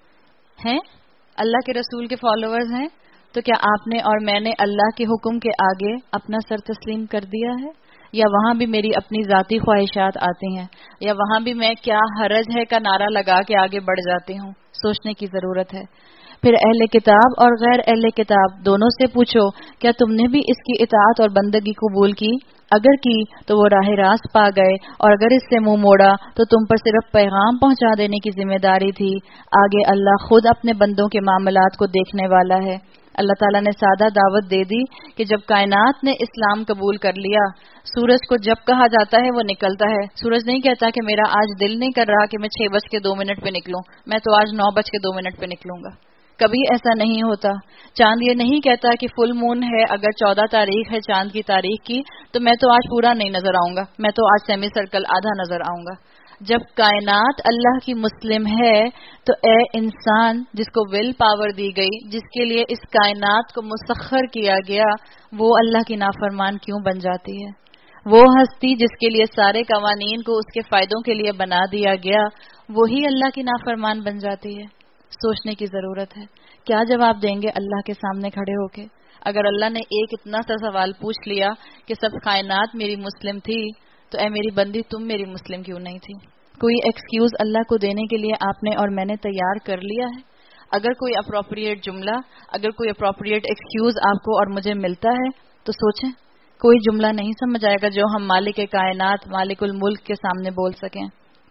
ہیں اللہ کے رسول کے فالوورز ہیں؟ تو کیا آپ نے اور میں نے اللہ کے حکم کے آگے اپنا سر تسلیم کر دیا ہے، یا وہاں بھی میری اپنی ذاتی خواہشات آتی ہیں، یا وہاں بھی میں کیا حرج ہے کا نعرہ لگا کے آگے بڑھ جاتی ہوں؟ سوچنے کی ضرورت ہے۔ پھر اہل کتاب اور غیر اہل کتاب دونوں سے پوچھو کیا تم نے بھی اس کی اطاعت اور بندگی قبول کی؟ اگر کی تو وہ راہ راست پا گئے، اور اگر اس سے منہ موڑا تو تم پر صرف پیغام پہنچا دینے کی ذمہ داری تھی۔ آگے اللہ خود اپنے بندوں کے معاملات کو دیکھنے والا ہے۔ اللہ تعالیٰ نے سادہ دعوت دے دی کہ جب کائنات نے اسلام قبول کر لیا، سورج کو جب کہا جاتا ہے وہ نکلتا ہے۔ سورج نہیں کہتا کہ میرا آج دل نہیں کر رہا کہ میں چھ بج کے دو منٹ پہ نکلوں، میں تو آج نو بج کے دو منٹ پہ نکلوں گا۔ کبھی ایسا نہیں ہوتا۔ چاند یہ نہیں کہتا کہ فل مون ہے، اگر چودہ تاریخ ہے چاند کی تاریخ کی تو میں تو آج پورا نہیں نظر آؤں گا، میں تو آج سیمی سرکل آدھا نظر آؤں گا۔ جب کائنات اللہ کی مسلم ہے تو اے انسان جس کو ول پاور دی گئی، جس کے لیے اس کائنات کو مسخر کیا گیا، وہ اللہ کی نافرمان کیوں بن جاتی ہے؟ وہ ہستی جس کے لیے سارے قوانین کو اس کے فائدوں کے لیے بنا دیا گیا، وہی اللہ کی نافرمان بن جاتی ہے۔ سوچنے کی ضرورت ہے۔ کیا جواب دیں گے اللہ کے سامنے کھڑے ہو کے؟ اگر اللہ نے ایک اتنا سا سوال پوچھ لیا کہ سب کائنات میری مسلم تھی تو اے میری بندی تم میری مسلم کیوں نہیں تھی؟ کوئی ایکسکیوز اللہ کو دینے کے لیے آپ نے اور میں نے تیار کر لیا ہے؟ اگر کوئی اپروپریٹ جملہ، اگر کوئی اپروپریٹ ایکسکیوز آپ کو اور مجھے ملتا ہے تو سوچیں، کوئی جملہ نہیں سمجھ آئے گا جو ہم مالک کائنات، مالک الملک کے سامنے بول سکیں۔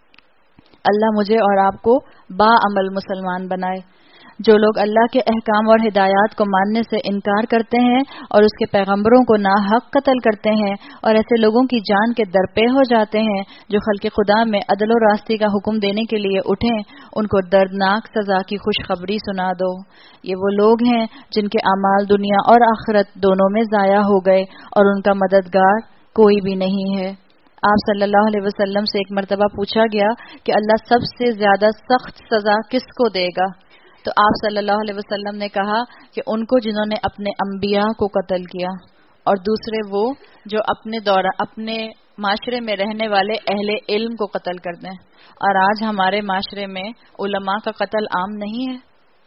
اللہ مجھے اور آپ کو با عمل مسلمان بنائے۔ جو لوگ اللہ کے احکام اور ہدایات کو ماننے سے انکار کرتے ہیں اور اس کے پیغمبروں کو ناحق قتل کرتے ہیں اور ایسے لوگوں کی جان کے درپے ہو جاتے ہیں جو خلق خدا میں عدل و راستی کا حکم دینے کے لیے اٹھیں، ان کو دردناک سزا کی خوشخبری سنا دو۔ یہ وہ لوگ ہیں جن کے اعمال دنیا اور آخرت دونوں میں ضائع ہو گئے اور ان کا مددگار کوئی بھی نہیں ہے۔ آپ صلی اللہ علیہ وسلم سے ایک مرتبہ پوچھا گیا کہ اللہ سب سے زیادہ سخت سزا کس کو دے گا؟ تو آپ صلی اللہ علیہ وسلم نے کہا کہ ان کو جنہوں نے اپنے انبیاء کو قتل کیا، اور دوسرے وہ جو اپنے دورہ اپنے معاشرے میں رہنے والے اہل علم کو قتل کر دیں۔ اور آج ہمارے معاشرے میں علماء کا قتل عام نہیں ہے۔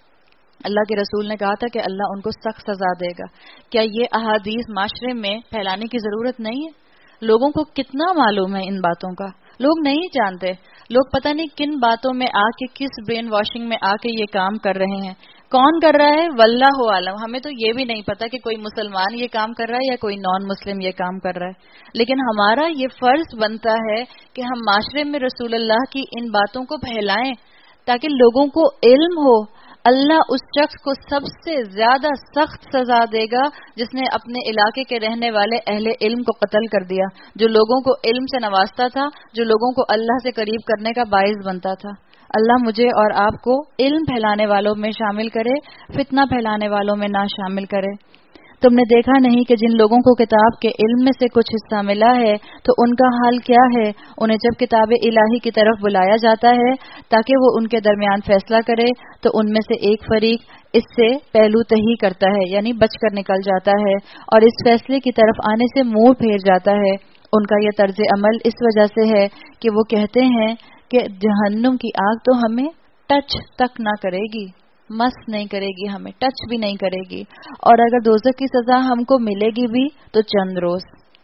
اللہ کے رسول نے کہا تھا کہ اللہ ان کو سخت سزا دے گا۔ کیا یہ احادیث معاشرے میں پھیلانے کی ضرورت نہیں ہے؟ لوگوں کو کتنا معلوم ہے ان باتوں کا؟ لوگ نہیں جانتے۔ لوگ پتہ نہیں کن باتوں میں آ کے، کس برین واشنگ میں آ کے یہ کام کر رہے ہیں۔ کون کر رہا ہے واللہ عالم۔ ہمیں تو یہ بھی نہیں پتا کہ کوئی مسلمان یہ کام کر رہا ہے یا کوئی نان مسلم یہ کام کر رہا ہے، لیکن ہمارا یہ فرض بنتا ہے کہ ہم معاشرے میں رسول اللہ کی ان باتوں کو پھیلائیں تاکہ لوگوں کو علم ہو۔ اللہ اس شخص کو سب سے زیادہ سخت سزا دے گا جس نے اپنے علاقے کے رہنے والے اہل علم کو قتل کر دیا، جو لوگوں کو علم سے نوازتا تھا، جو لوگوں کو اللہ سے قریب کرنے کا باعث بنتا تھا۔ اللہ مجھے اور آپ کو علم پھیلانے والوں میں شامل کرے، فتنہ پھیلانے والوں میں نہ شامل کرے۔ تم نے دیکھا نہیں کہ جن لوگوں کو کتاب کے علم میں سے کچھ حصہ ملا ہے تو ان کا حال کیا ہے؟ انہیں جب کتاب الہی کی طرف بلایا جاتا ہے تاکہ وہ ان کے درمیان فیصلہ کرے تو ان میں سے ایک فریق اس سے پہلو تہی کرتا ہے، یعنی بچ کر نکل جاتا ہے اور اس فیصلے کی طرف آنے سے منہ پھیر جاتا ہے۔ ان کا یہ طرز عمل اس وجہ سے ہے کہ وہ کہتے ہیں کہ جہنم کی آگ تو ہمیں ٹچ تک نہ کرے گی، مس نہیں کرے گی، ہمیں ٹچ بھی نہیں کرے گی، اور اگر دوزخ کی سزا ہم کو ملے گی بھی تو چند روز۔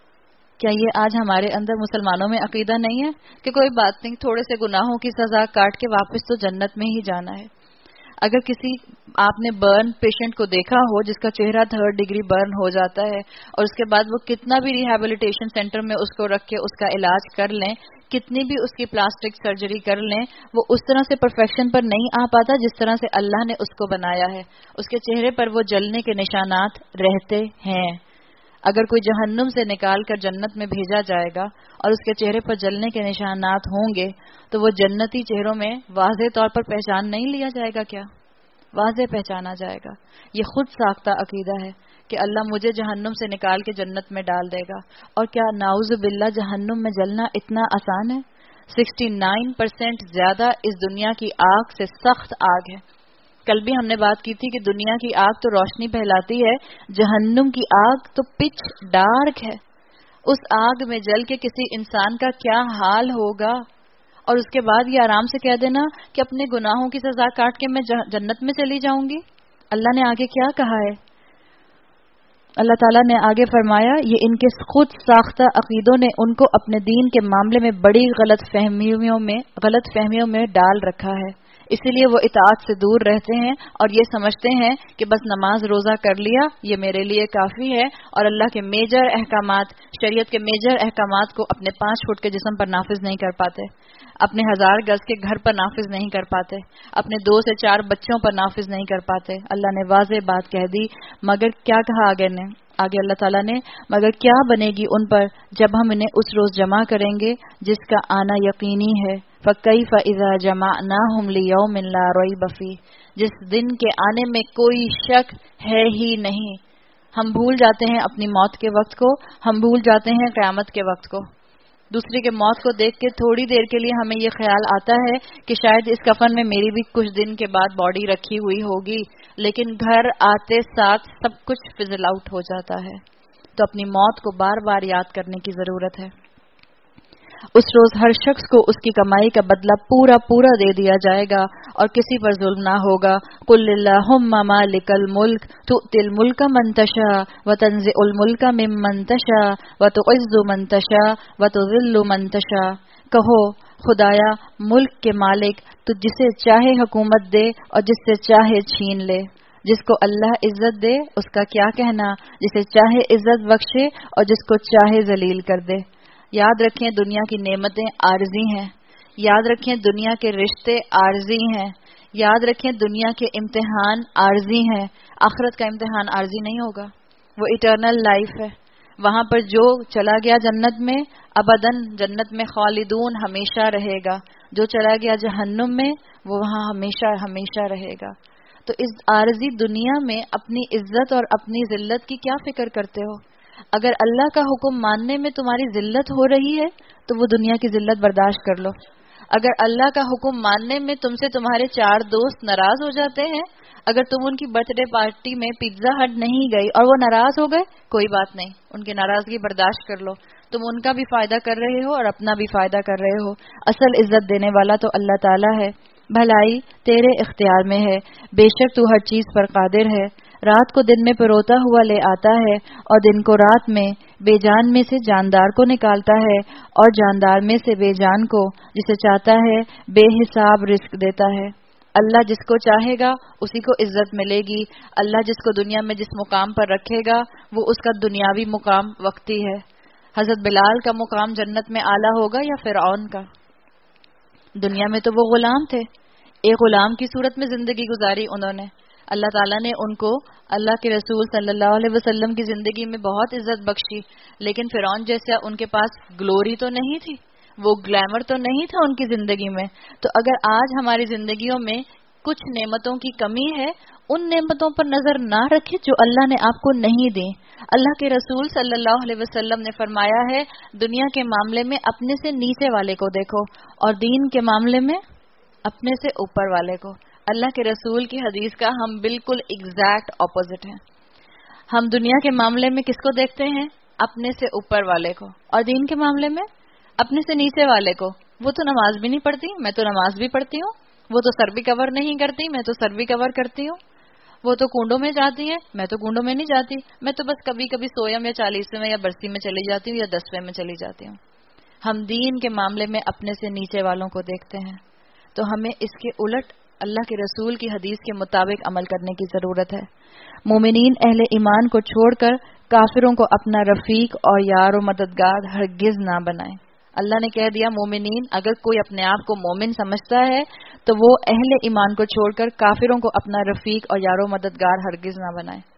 کیا یہ آج ہمارے اندر مسلمانوں میں عقیدہ نہیں ہے کہ کوئی بات نہیں، تھوڑے سے گناہوں کی سزا کاٹ کے واپس تو جنت میں ہی جانا ہے؟ اگر کسی آپ نے برن پیشنٹ کو دیکھا ہو جس کا چہرہ تھرڈ ڈگری برن ہو جاتا ہے اور اس کے بعد وہ کتنا بھی ریہیبلیٹیشن سینٹر میں اس کو رکھ کے اس کا علاج کر لیں، کتنی بھی اس کی پلاسٹک سرجری کر لیں، وہ اس طرح سے پرفیکشن پر نہیں آ پاتا جس طرح سے اللہ نے اس کو بنایا ہے۔ اس کے چہرے پر وہ جلنے کے نشانات رہتے ہیں۔ اگر کوئی جہنم سے نکال کر جنت میں بھیجا جائے گا اور اس کے چہرے پر جلنے کے نشانات ہوں گے تو وہ جنتی چہروں میں واضح طور پر پہچان نہیں لیا جائے گا کیا؟ واضح پہچانا جائے گا. یہ خود ساختہ عقیدہ ہے کہ اللہ مجھے جہنم سے نکال کے جنت میں ڈال دے گا. اور کیا نعوذ باللہ جہنم میں جلنا اتنا آسان ہے؟ سکسٹی نائن پرسینٹ زیادہ اس دنیا کی آگ سے سخت آگ ہے. کل بھی ہم نے بات کی تھی کہ دنیا کی آگ تو روشنی پھیلاتی ہے، جہنم کی آگ تو پچ ڈارک ہے. اس آگ میں جل کے کسی انسان کا کیا حال ہوگا، اور اس کے بعد یہ آرام سے کہہ دینا کہ اپنے گناہوں کی سزا کاٹ کے میں جنت میں چلی جاؤں گی. اللہ نے آگے کیا کہا ہے؟ اللہ تعالیٰ نے آگے فرمایا یہ ان کے خود ساختہ عقیدوں نے ان کو اپنے دین کے معاملے میں بڑی غلط فہمیوں میں غلط فہمیوں میں ڈال رکھا ہے، اسی لیے وہ اطاعت سے دور رہتے ہیں اور یہ سمجھتے ہیں کہ بس نماز روزہ کر لیا یہ میرے لیے کافی ہے، اور اللہ کے میجر احکامات، شریعت کے میجر احکامات کو اپنے پانچ فٹ کے جسم پر نافذ نہیں کر پاتے، اپنے ہزار گز کے گھر پر نافذ نہیں کر پاتے، اپنے دو سے چار بچوں پر نافذ نہیں کر پاتے. اللہ نے واضح بات کہہ دی. مگر کیا کہا آگے نے آگے اللہ تعالیٰ نے مگر کیا بنے گی ان پر جب ہم انہیں اس روز جمع کریں گے جس کا آنا یقینی ہے. فَكَيْفَ إِذَا جَمَعْنَاهُمْ لِيَوْمٍ لَا رَيْبَ فِيهِ، جس دن کے آنے میں کوئی شک ہے ہی نہیں. ہم بھول جاتے ہیں اپنی موت کے وقت کو، ہم بھول جاتے ہیں قیامت کے وقت کو. دوسرے کے موت کو دیکھ کے تھوڑی دیر کے لیے ہمیں یہ خیال آتا ہے کہ شاید اس کفن میں میری بھی کچھ دن کے بعد باڈی رکھی ہوئی ہوگی، لیکن گھر آتے ساتھ سب کچھ فزل آؤٹ ہو جاتا ہے. تو اپنی موت کو بار بار یاد کرنے کی ضرورت ہے. اس روز ہر شخص کو اس کی کمائی کا بدلہ پورا پورا دے دیا جائے گا اور کسی پر ظلم نہ ہوگا. قل اللہم مالک الملک تؤتی الملک من تشاء وتنزع الملک ممن تشاء وتعز من تشاء وتذل من تشاء. کہو خدایا ملک کے مالک تو جسے چاہے حکومت دے اور جس سے چاہے چھین لے. جس کو اللہ عزت دے اس کا کیا کہنا، جسے چاہے عزت بخشے اور جس کو چاہے ذلیل کر دے. یاد رکھیں دنیا کی نعمتیں عارضی ہیں، یاد رکھیں دنیا کے رشتے عارضی ہیں، یاد رکھیں دنیا کے امتحان عارضی ہیں. آخرت کا امتحان عارضی نہیں ہوگا، وہ ایٹرنل لائف ہے. وہاں پر جو چلا گیا جنت میں ابداً جنت میں خالدون ہمیشہ رہے گا، جو چلا گیا جہنم میں وہ وہاں ہمیشہ ہمیشہ رہے گا. تو اس عارضی دنیا میں اپنی عزت اور اپنی ذلت کی کیا فکر کرتے ہو؟ اگر اللہ کا حکم ماننے میں تمہاری ذلت ہو رہی ہے تو وہ دنیا کی ذلت برداشت کر لو. اگر اللہ کا حکم ماننے میں تم سے تمہارے چار دوست ناراض ہو جاتے ہیں، اگر تم ان کی برتھ ڈے پارٹی میں پیزا ہٹ نہیں گئی اور وہ ناراض ہو گئے، کوئی بات نہیں، ان کی ناراضگی برداشت کر لو. تم ان کا بھی فائدہ کر رہے ہو اور اپنا بھی فائدہ کر رہے ہو. اصل عزت دینے والا تو اللہ تعالیٰ ہے. بھلائی تیرے اختیار میں ہے، بے شک تو ہر چیز پر قادر ہے. رات کو دن میں پروتا ہوا لے آتا ہے اور دن کو رات میں، بے جان میں سے جاندار کو نکالتا ہے اور جاندار میں سے بے جان کو، جسے چاہتا ہے بے حساب رزق دیتا ہے. اللہ جس کو چاہے گا اسی کو عزت ملے گی. اللہ جس کو دنیا میں جس مقام پر رکھے گا وہ اس کا دنیاوی مقام وقتی ہے. حضرت بلال کا مقام جنت میں اعلیٰ ہوگا یا فرعون کا؟ دنیا میں تو وہ غلام تھے، ایک غلام کی صورت میں زندگی گزاری انہوں نے. اللہ تعالیٰ نے ان کو اللہ کے رسول صلی اللہ علیہ وسلم کی زندگی میں بہت عزت بخشی، لیکن فرعون جیسا ان کے پاس گلوری تو نہیں تھی، وہ گلیمر تو نہیں تھا ان کی زندگی میں. تو اگر آج ہماری زندگیوں میں کچھ نعمتوں کی کمی ہے، ان نعمتوں پر نظر نہ رکھے جو اللہ نے آپ کو نہیں دی. اللہ کے رسول صلی اللہ علیہ وسلم نے فرمایا ہے دنیا کے معاملے میں اپنے سے نیچے والے کو دیکھو اور دین کے معاملے میں اپنے سے اوپر والے کو. اللہ کے رسول کی حدیث کا ہم بالکل ایگزیکٹ اپوزٹ ہیں. ہم دنیا کے معاملے میں کس کو دیکھتے ہیں؟ اپنے سے اوپر والے کو، اور دین کے معاملے میں اپنے سے نیچے والے کو. وہ تو نماز بھی نہیں پڑھتی، میں تو نماز بھی پڑھتی ہوں. وہ تو سر بھی کور نہیں کرتی، میں تو سر بھی کور کرتی ہوں. وہ تو کنڈوں میں جاتی ہے، میں تو کنڈوں میں نہیں جاتی. میں تو بس کبھی کبھی سویم یا چالیسویں یا برسی میں چلی جاتی ہوں یا دسویں میں چلی جاتی ہوں. ہم دین کے معاملے میں اپنے سے نیچے والوں کو دیکھتے ہیں. تو ہمیں اس کے الٹ اللہ کے رسول کی حدیث کے مطابق عمل کرنے کی ضرورت ہے. مومنین اہل ایمان کو چھوڑ کر کافروں کو اپنا رفیق اور یار و مددگار ہرگز نہ بنائیں. اللہ نے کہہ دیا مومنین، اگر کوئی اپنے آپ کو مومن سمجھتا ہے تو وہ اہل ایمان کو چھوڑ کر کافروں کو اپنا رفیق اور یار و مددگار ہرگز نہ بنائیں.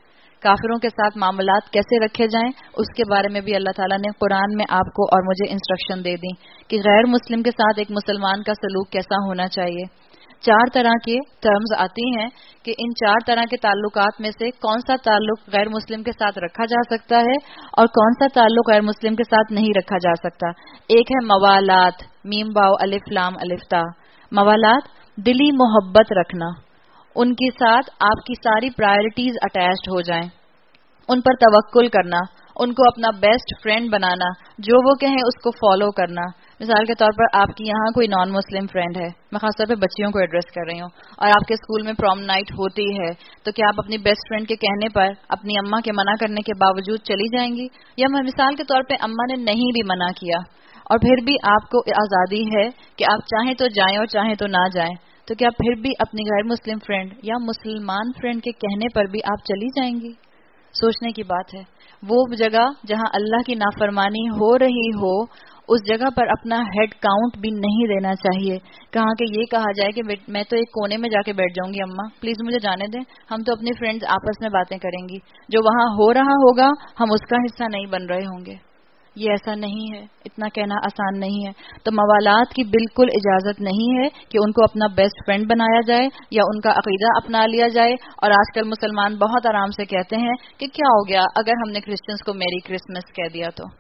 کافروں کے ساتھ معاملات کیسے رکھے جائیں اس کے بارے میں بھی اللہ تعالیٰ نے قرآن میں آپ کو اور مجھے انسٹرکشن دے دی کہ غیر مسلم کے ساتھ ایک مسلمان کا سلوک کیسا ہونا چاہیے. چار طرح کے ٹرمز آتی ہیں کہ ان چار طرح کے تعلقات میں سے کون سا تعلق غیر مسلم کے ساتھ رکھا جا سکتا ہے اور کون سا تعلق غیر مسلم کے ساتھ نہیں رکھا جا سکتا. ایک ہے موالات، میم باؤ الف لام الف تا. موالات دلی محبت رکھنا، ان کے ساتھ آپ کی ساری پرائرٹیز اٹیچڈ ہو جائیں، ان پر توکل کرنا، ان کو اپنا بیسٹ فرینڈ بنانا، جو وہ کہیں اس کو فالو کرنا. مثال کے طور پر آپ کی یہاں کوئی نان مسلم فرینڈ ہے، میں خاص طور پہ بچیوں کو ایڈریس کر رہی ہوں، اور آپ کے اسکول میں پروم نائٹ ہوتی ہے، تو کیا آپ اپنی بیسٹ فرینڈ کے کہنے پر اپنی اماں کے منع کرنے کے باوجود چلی جائیں گی؟ یا مثال کے طور پہ اماں نے نہیں بھی منع کیا اور پھر بھی آپ کو آزادی ہے کہ آپ چاہیں تو جائیں اور چاہیں تو نہ جائیں، تو کیا پھر بھی اپنی غیر مسلم فرینڈ یا مسلمان فرینڈ کے کہنے پر بھی آپ چلی جائیں گی؟ سوچنے کی بات ہے. وہ جگہ جہاں اللہ کی نافرمانی ہو رہی ہو اس جگہ پر اپنا ہیڈ کاؤنٹ بھی نہیں دینا چاہیے. کہاں کہ یہ کہا جائے کہ میں تو ایک کونے میں جا کے بیٹھ جاؤں گی، اماں پلیز مجھے جانے دیں، ہم تو اپنی فرینڈز آپس میں باتیں کریں گی، جو وہاں ہو رہا ہوگا ہم اس کا حصہ نہیں بن رہے ہوں گے. یہ ایسا نہیں ہے، اتنا کہنا آسان نہیں ہے. تو موالات کی بالکل اجازت نہیں ہے کہ ان کو اپنا بیسٹ فرینڈ بنایا جائے یا ان کا عقیدہ اپنا لیا جائے. اور آج کل مسلمان بہت آرام سے کہتے ہیں کہ کیا ہو گیا اگر ہم نے کرسچنس کو میری کرسمس کہہ دیا، تو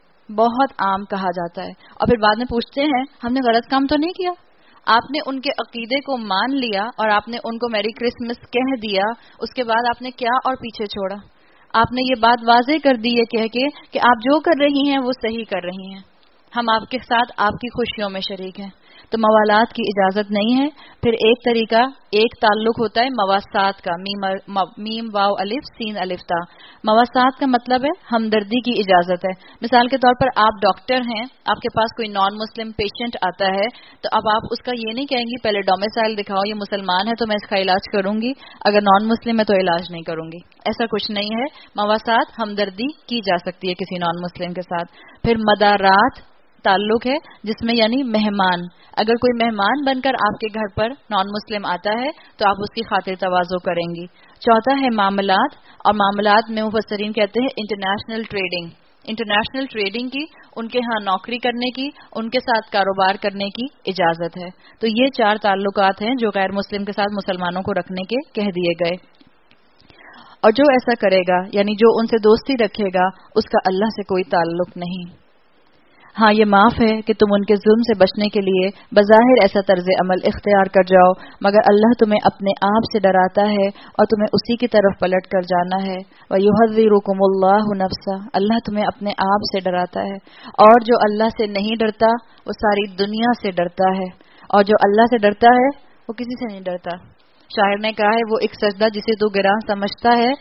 بہت عام کہا جاتا ہے. اور پھر بعد میں پوچھتے ہیں ہم نے غلط کام تو نہیں کیا؟ آپ نے ان کے عقیدے کو مان لیا اور آپ نے ان کو میری کرسمس کہہ دیا، اس کے بعد آپ نے کیا اور پیچھے چھوڑا؟ آپ نے یہ بات واضح کر دی ہے کہہ کے کہ آپ جو کر رہی ہیں وہ صحیح کر رہی ہیں، ہم آپ کے ساتھ آپ کی خوشیوں میں شریک ہیں. تو موالات کی اجازت نہیں ہے. پھر ایک طریقہ، ایک تعلق ہوتا ہے مواسات کا، میم میم واو الف سین الف تا. مواسات کا مطلب ہے ہمدردی کی اجازت ہے. مثال کے طور پر آپ ڈاکٹر ہیں، آپ کے پاس کوئی نان مسلم پیشنٹ آتا ہے، تو اب آپ اس کا یہ نہیں کہیں گی پہلے ڈومیسائل دکھاؤ، یہ مسلمان ہے تو میں اس کا علاج کروں گی، اگر نان مسلم ہے تو علاج نہیں کروں گی. ایسا کچھ نہیں ہے. مواسات ہمدردی کی جا سکتی ہے کسی نان مسلم کے ساتھ. پھر مدارات تعلق ہے جس میں یعنی مہمان، اگر کوئی مہمان بن کر آپ کے گھر پر نان مسلم آتا ہے تو آپ اس کی خاطر تواضع کریں گی. چوتھا ہے معاملات، اور معاملات میں مفسرین کہتے ہیں انٹرنیشنل ٹریڈنگ. انٹرنیشنل ٹریڈنگ کی، ان کے ہاں نوکری کرنے کی، ان کے ساتھ کاروبار کرنے کی اجازت ہے. تو یہ چار تعلقات ہیں جو غیر مسلم کے ساتھ مسلمانوں کو رکھنے کے کہہ دیے گئے. اور جو ایسا کرے گا یعنی جو ان سے دوستی رکھے گا اس کا اللہ سے کوئی تعلق نہیں. ہاں یہ معاف ہے کہ تم ان کے ظلم سے بچنے کے لیے بظاہر ایسا طرز عمل اختیار کر جاؤ، مگر اللہ تمہیں اپنے آپ سے ڈراتا ہے اور تمہیں اسی کی طرف پلٹ کر جانا ہے. وَيُحَذِّرُكُمُ اللَّهُ نَفْسَهُ، اللہ تمہیں اپنے آپ سے ڈراتا ہے. اور جو اللہ سے نہیں ڈرتا وہ ساری دنیا سے ڈرتا ہے، اور جو اللہ سے ڈرتا ہے وہ کسی سے نہیں ڈرتا. شاعر نے کہا ہے وہ ایک سجدہ جسے تو گراں سمجھتا ہے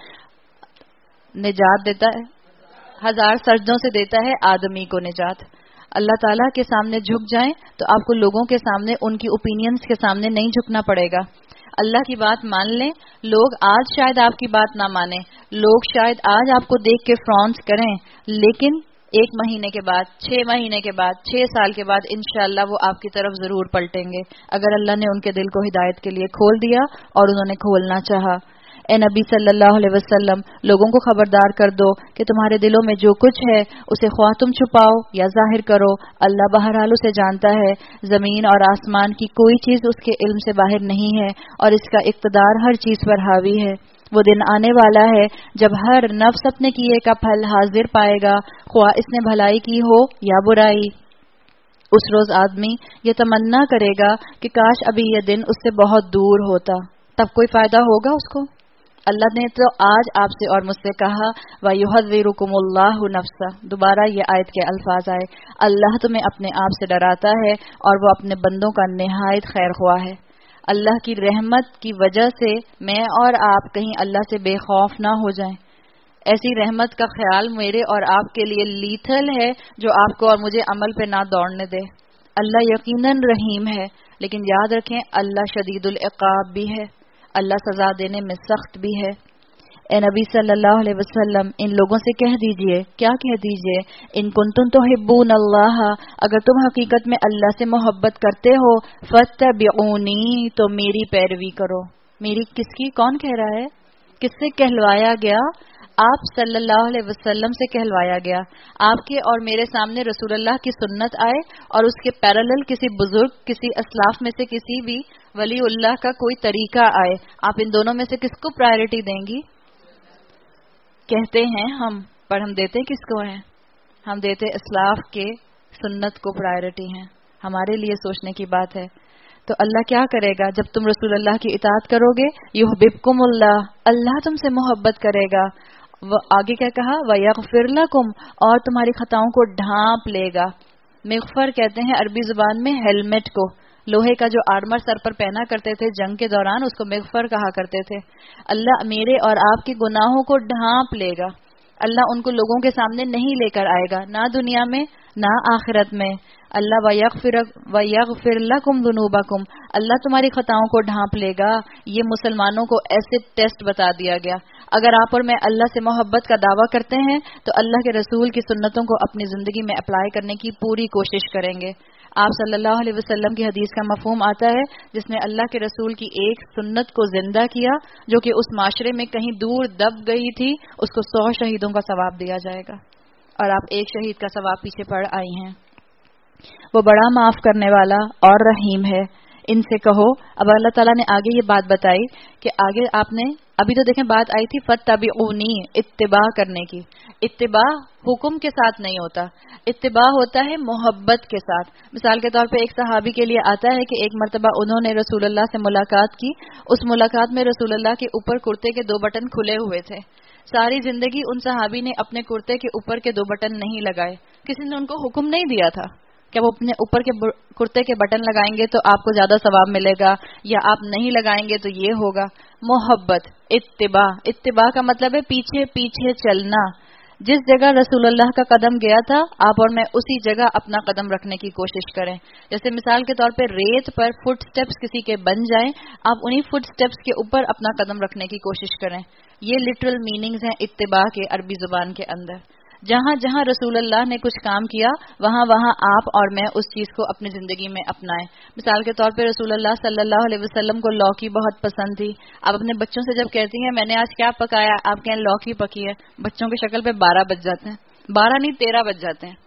نجات دیتا ہے، ہزار سجدوں سے دیتا ہے آدمی کو نجات. اللہ تعالیٰ کے سامنے جھک جائیں تو آپ کو لوگوں کے سامنے ان کی اوپینینز کے سامنے نہیں جھکنا پڑے گا. اللہ کی بات مان لیں. لوگ آج شاید آپ کی بات نہ مانیں، لوگ شاید آج آپ کو دیکھ کے فرانس کریں، لیکن ایک مہینے کے بعد، چھ مہینے کے بعد، چھ سال کے بعد انشاءاللہ وہ آپ کی طرف ضرور پلٹیں گے اگر اللہ نے ان کے دل کو ہدایت کے لیے کھول دیا اور انہوں نے کھولنا چاہا. اے نبی صلی اللہ علیہ وسلم، لوگوں کو خبردار کر دو کہ تمہارے دلوں میں جو کچھ ہے اسے خواہ تم چھپاؤ یا ظاہر کرو، اللہ بہرحال اسے جانتا ہے. زمین اور آسمان کی کوئی چیز اس کے علم سے باہر نہیں ہے اور اس کا اقتدار ہر چیز پر حاوی ہے. وہ دن آنے والا ہے جب ہر نفس اپنے کیے کا پھل حاضر پائے گا، خواہ اس نے بھلائی کی ہو یا برائی. اس روز آدمی یہ تمنا کرے گا کہ کاش ابھی یہ دن اس سے بہت دور ہوتا، تب کوئی فائدہ ہوگا اس کو. اللہ نے تو آج آپ سے اور مجھ سے کہا وَيُحَذِّرُكُمُ اللَّهُ نَفْسَهُ. دوبارہ یہ آیت کے الفاظ آئے، اللہ تمہیں اپنے آپ سے ڈراتا ہے اور وہ اپنے بندوں کا نہایت خیر خواہ ہے. اللہ کی رحمت کی وجہ سے میں اور آپ کہیں اللہ سے بے خوف نہ ہو جائیں. ایسی رحمت کا خیال میرے اور آپ کے لیے لیتھل ہے جو آپ کو اور مجھے عمل پہ نہ دوڑنے دے. اللہ یقیناً رحیم ہے، لیکن یاد رکھیں اللہ شدید العقاب بھی ہے، اللہ سزا دینے میں سخت بھی ہے. اے نبی صلی اللہ علیہ وسلم ان لوگوں سے کہہ دیجئے، کیا کہہ دیجئے، ان کنتم تحبون اللہ، اگر تم حقیقت میں اللہ سے محبت کرتے ہو، فاتبعونی، تو میری پیروی کرو. میری کس کی؟ کون کہہ رہا ہے؟ کس سے کہلوایا گیا؟ آپ صلی اللہ علیہ وسلم سے کہلوایا گیا، آپ کے اور میرے سامنے رسول اللہ کی سنت آئے اور اس کے پیرالل کسی بزرگ، کسی اسلاف میں سے کسی بھی ولی اللہ کا کوئی طریقہ آئے، آپ ان دونوں میں سے کس کو پرائرٹی دیں گی؟ کہتے ہیں ہم، پر ہم دیتے کس کو ہیں؟ ہم دیتے اسلاف کے سنت کو پرائرٹی ہیں. ہمارے لیے سوچنے کی بات ہے. تو اللہ کیا کرے گا جب تم رسول اللہ کی اطاعت کرو گے؟ یحببکم اللہ، اللہ تم سے محبت کرے گا. آگے کیا کہا؟ ویغفر لکم، اور تمہاری خطاؤں کو ڈھانپ لے گا. مغفر کہتے ہیں عربی زبان میں ہیلمٹ کو، لوہے کا جو آرمر سر پر پہنا کرتے تھے جنگ کے دوران، اس کو مغفر کہا کرتے تھے. اللہ میرے اور آپ کے گناہوں کو ڈھانپ لے گا. اللہ ان کو لوگوں کے سامنے نہیں لے کر آئے گا، نہ دنیا میں نہ آخرت میں. اللہ ویغفر ویغفر لکم ذنوبکم، اللہ تمہاری خطاؤں کو ڈھانپ لے گا. یہ مسلمانوں کو ایسے ٹیسٹ بتا دیا گیا. اگر آپ اور میں اللہ سے محبت کا دعویٰ کرتے ہیں تو اللہ کے رسول کی سنتوں کو اپنی زندگی میں اپلائی کرنے کی پوری کوشش کریں گے. آپ صلی اللہ علیہ وسلم کی حدیث کا مفہوم آتا ہے، جس نے اللہ کے رسول کی ایک سنت کو زندہ کیا جو کہ اس معاشرے میں کہیں دور دب گئی تھی، اس کو سو شہیدوں کا ثواب دیا جائے گا. اور آپ ایک شہید کا ثواب پیچھے پڑ آئی ہیں. وہ بڑا معاف کرنے والا اور رحیم ہے. ان سے کہو. اب اللہ تعالیٰ نے آگے یہ بات بتائی کہ آگے آپ نے ابھی تو دیکھیں بات آئی تھی فَاتَّبِعُونِی، اتباع کرنے کی. اتباع حکم کے ساتھ نہیں ہوتا، اتباع ہوتا ہے محبت کے ساتھ. مثال کے طور پہ ایک صحابی کے لیے آتا ہے کہ ایک مرتبہ انہوں نے رسول اللہ سے ملاقات کی. اس ملاقات میں رسول اللہ کے اوپر کرتے کے دو بٹن کھلے ہوئے تھے. ساری زندگی ان صحابی نے اپنے کرتے کے اوپر کے دو بٹن نہیں لگائے. کسی نے ان کو حکم نہیں دیا تھا کہ وہ اپنے اوپر کے کرتے کے بٹن لگائیں گے تو آپ کو زیادہ ثواب ملے گا، یا آپ نہیں لگائیں گے تو یہ ہوگا. محبت، اتباع. اتباع کا مطلب ہے پیچھے پیچھے چلنا. جس جگہ رسول اللہ کا قدم گیا تھا آپ اور میں اسی جگہ اپنا قدم رکھنے کی کوشش کریں. جیسے مثال کے طور پہ ریت پر فٹ سٹیپس کسی کے بن جائیں، آپ انہی فٹ سٹیپس کے اوپر اپنا قدم رکھنے کی کوشش کریں. یہ لٹرل میننگز ہیں اتباع کے عربی زبان کے اندر. جہاں جہاں رسول اللہ نے کچھ کام کیا وہاں وہاں آپ اور میں اس چیز کو اپنی زندگی میں اپنائیں. مثال کے طور پہ رسول اللہ صلی اللہ علیہ وسلم کو لوکی بہت پسند تھی. آپ اپنے بچوں سے جب کہتی ہیں میں نے آج کیا پکایا، آپ کہیں لوکی پکی ہے، بچوں کی شکل پہ بارہ بج جاتے ہیں. بارہ نہیں تیرہ بج جاتے ہیں.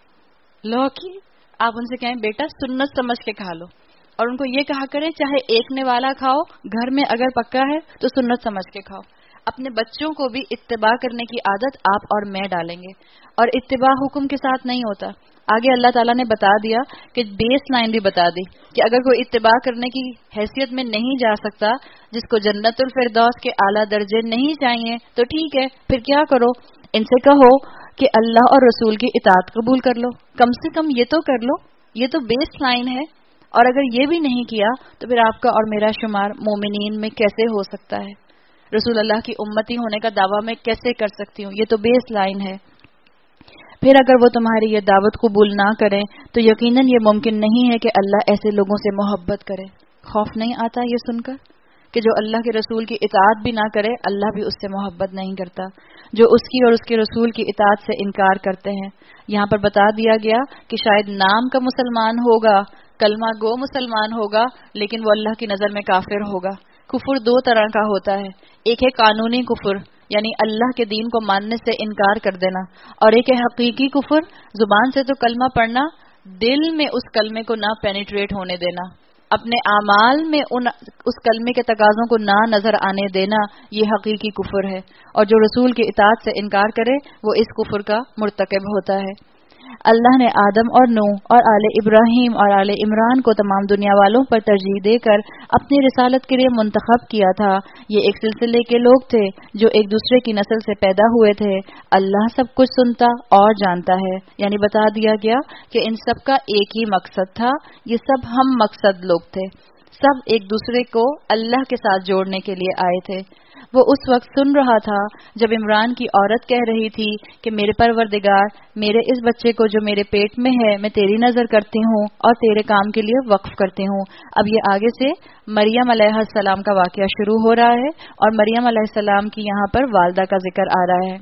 لوکی آپ ان سے کہیں بیٹا سنت سمجھ کے کھا لو، اور ان کو یہ کہا کریں چاہے ایک نے والا کھاؤ، گھر میں اگر پکا ہے تو سنت سمجھ کے کھاؤ. اپنے بچوں کو بھی اتباع کرنے کی عادت آپ اور میں ڈالیں گے. اور اتباع حکم کے ساتھ نہیں ہوتا. آگے اللہ تعالیٰ نے بتا دیا کہ بیس لائن بھی بتا دی کہ اگر کوئی اتباع کرنے کی حیثیت میں نہیں جا سکتا، جس کو جنت الفردوس کے اعلیٰ درجے نہیں چاہیے، تو ٹھیک ہے پھر کیا کرو؟ ان سے کہو کہ اللہ اور رسول کی اطاعت قبول کر لو. کم سے کم یہ تو کر لو. یہ تو بیس لائن ہے. اور اگر یہ بھی نہیں کیا تو پھر آپ کا اور میرا شمار مومنین میں کیسے ہو سکتا ہے؟ رسول اللہ کی امتی ہونے کا دعویٰ میں کیسے کر سکتی ہوں؟ یہ تو بیس لائن ہے. پھر اگر وہ تمہاری یہ دعوت قبول نہ کریں تو یقیناً یہ ممکن نہیں ہے کہ اللہ ایسے لوگوں سے محبت کرے. خوف نہیں آتا یہ سن کر کہ جو اللہ کے رسول کی اطاعت بھی نہ کرے اللہ بھی اس سے محبت نہیں کرتا؟ جو اس کی اور اس کے رسول کی اطاعت سے انکار کرتے ہیں. یہاں پر بتا دیا گیا کہ شاید نام کا مسلمان ہوگا، کلمہ گو مسلمان ہوگا، لیکن وہ اللہ کی نظر میں کافر ہوگا. کفر دو طرح کا ہوتا ہے. ایک ہے قانونی کفر، یعنی اللہ کے دین کو ماننے سے انکار کر دینا، اور ایک ہے حقیقی کفر، زبان سے تو کلمہ پڑھنا، دل میں اس کلمے کو نہ پینیٹریٹ ہونے دینا، اپنے اعمال میں ان اس کلمے کے تقاضوں کو نہ نظر آنے دینا. یہ حقیقی کفر ہے. اور جو رسول کی اطاعت سے انکار کرے وہ اس کفر کا مرتکب ہوتا ہے. اللہ نے آدم اور نوح اور آل ابراہیم اور آل عمران کو تمام دنیا والوں پر ترجیح دے کر اپنی رسالت کے لیے منتخب کیا تھا. یہ ایک سلسلے کے لوگ تھے جو ایک دوسرے کی نسل سے پیدا ہوئے تھے. اللہ سب کچھ سنتا اور جانتا ہے. یعنی بتا دیا گیا کہ ان سب کا ایک ہی مقصد تھا. یہ سب ہم مقصد لوگ تھے. سب ایک دوسرے کو اللہ کے ساتھ جوڑنے کے لیے آئے تھے. وہ اس وقت سن رہا تھا جب عمران کی عورت کہہ رہی تھی کہ میرے پروردگار، میرے اس بچے کو جو میرے پیٹ میں ہے میں تیری نظر کرتی ہوں اور تیرے کام کے لیے وقف کرتی ہوں. اب یہ آگے سے مریم علیہ السلام کا واقعہ شروع ہو رہا ہے اور مریم علیہ السلام کی یہاں پر والدہ کا ذکر آ رہا ہے.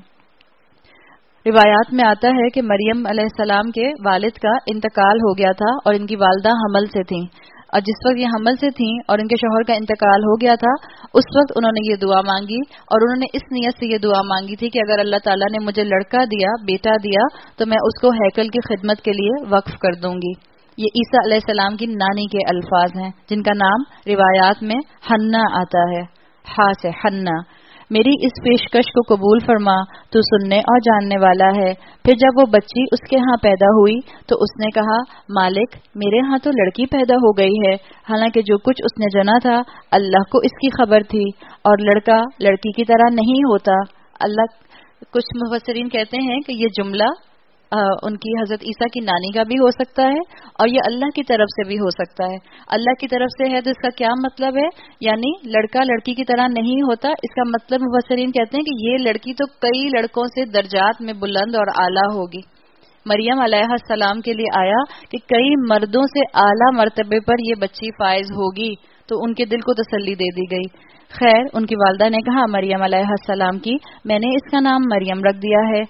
روایات میں آتا ہے کہ مریم علیہ السلام کے والد کا انتقال ہو گیا تھا اور ان کی والدہ حمل سے تھیں. اور جس وقت یہ حمل سے تھیں اور ان کے شوہر کا انتقال ہو گیا تھا اس وقت انہوں نے یہ دعا مانگی، اور انہوں نے اس نیت سے یہ دعا مانگی تھی کہ اگر اللہ تعالیٰ نے مجھے لڑکا دیا، بیٹا دیا، تو میں اس کو ہیکل کی خدمت کے لیے وقف کر دوں گی۔ یہ عیسیٰ علیہ السلام کی نانی کے الفاظ ہیں جن کا نام روایات میں حنا آتا ہے، ہا سے حنا۔ میری اس پیشکش کو قبول فرما، تو سننے اور جاننے والا ہے۔ پھر جب وہ بچی اس کے ہاں پیدا ہوئی تو اس نے کہا، مالک میرے ہاں تو لڑکی پیدا ہو گئی ہے، حالانکہ جو کچھ اس نے جنا تھا اللہ کو اس کی خبر تھی، اور لڑکا لڑکی کی طرح نہیں ہوتا۔ اللہ کچھ مفسرین کہتے ہیں کہ یہ جملہ آ, ان کی حضرت عیسیٰ کی نانی کا بھی ہو سکتا ہے اور یہ اللہ کی طرف سے بھی ہو سکتا ہے۔ اللہ کی طرف سے ہے تو اس کا کیا مطلب ہے؟ یعنی لڑکا لڑکی کی طرح نہیں ہوتا، اس کا مطلب مفسرین کہتے ہیں کہ یہ لڑکی تو کئی لڑکوں سے درجات میں بلند اور اعلیٰ ہوگی۔ مریم علیہ السلام کے لیے آیا کہ کئی مردوں سے اعلیٰ مرتبے پر یہ بچی فائز ہوگی، تو ان کے دل کو تسلی دے دی گئی۔ خیر، ان کی والدہ نے کہا مریم علیہ السلام کی، میں نے اس کا نام مریم رکھ دیا ہے۔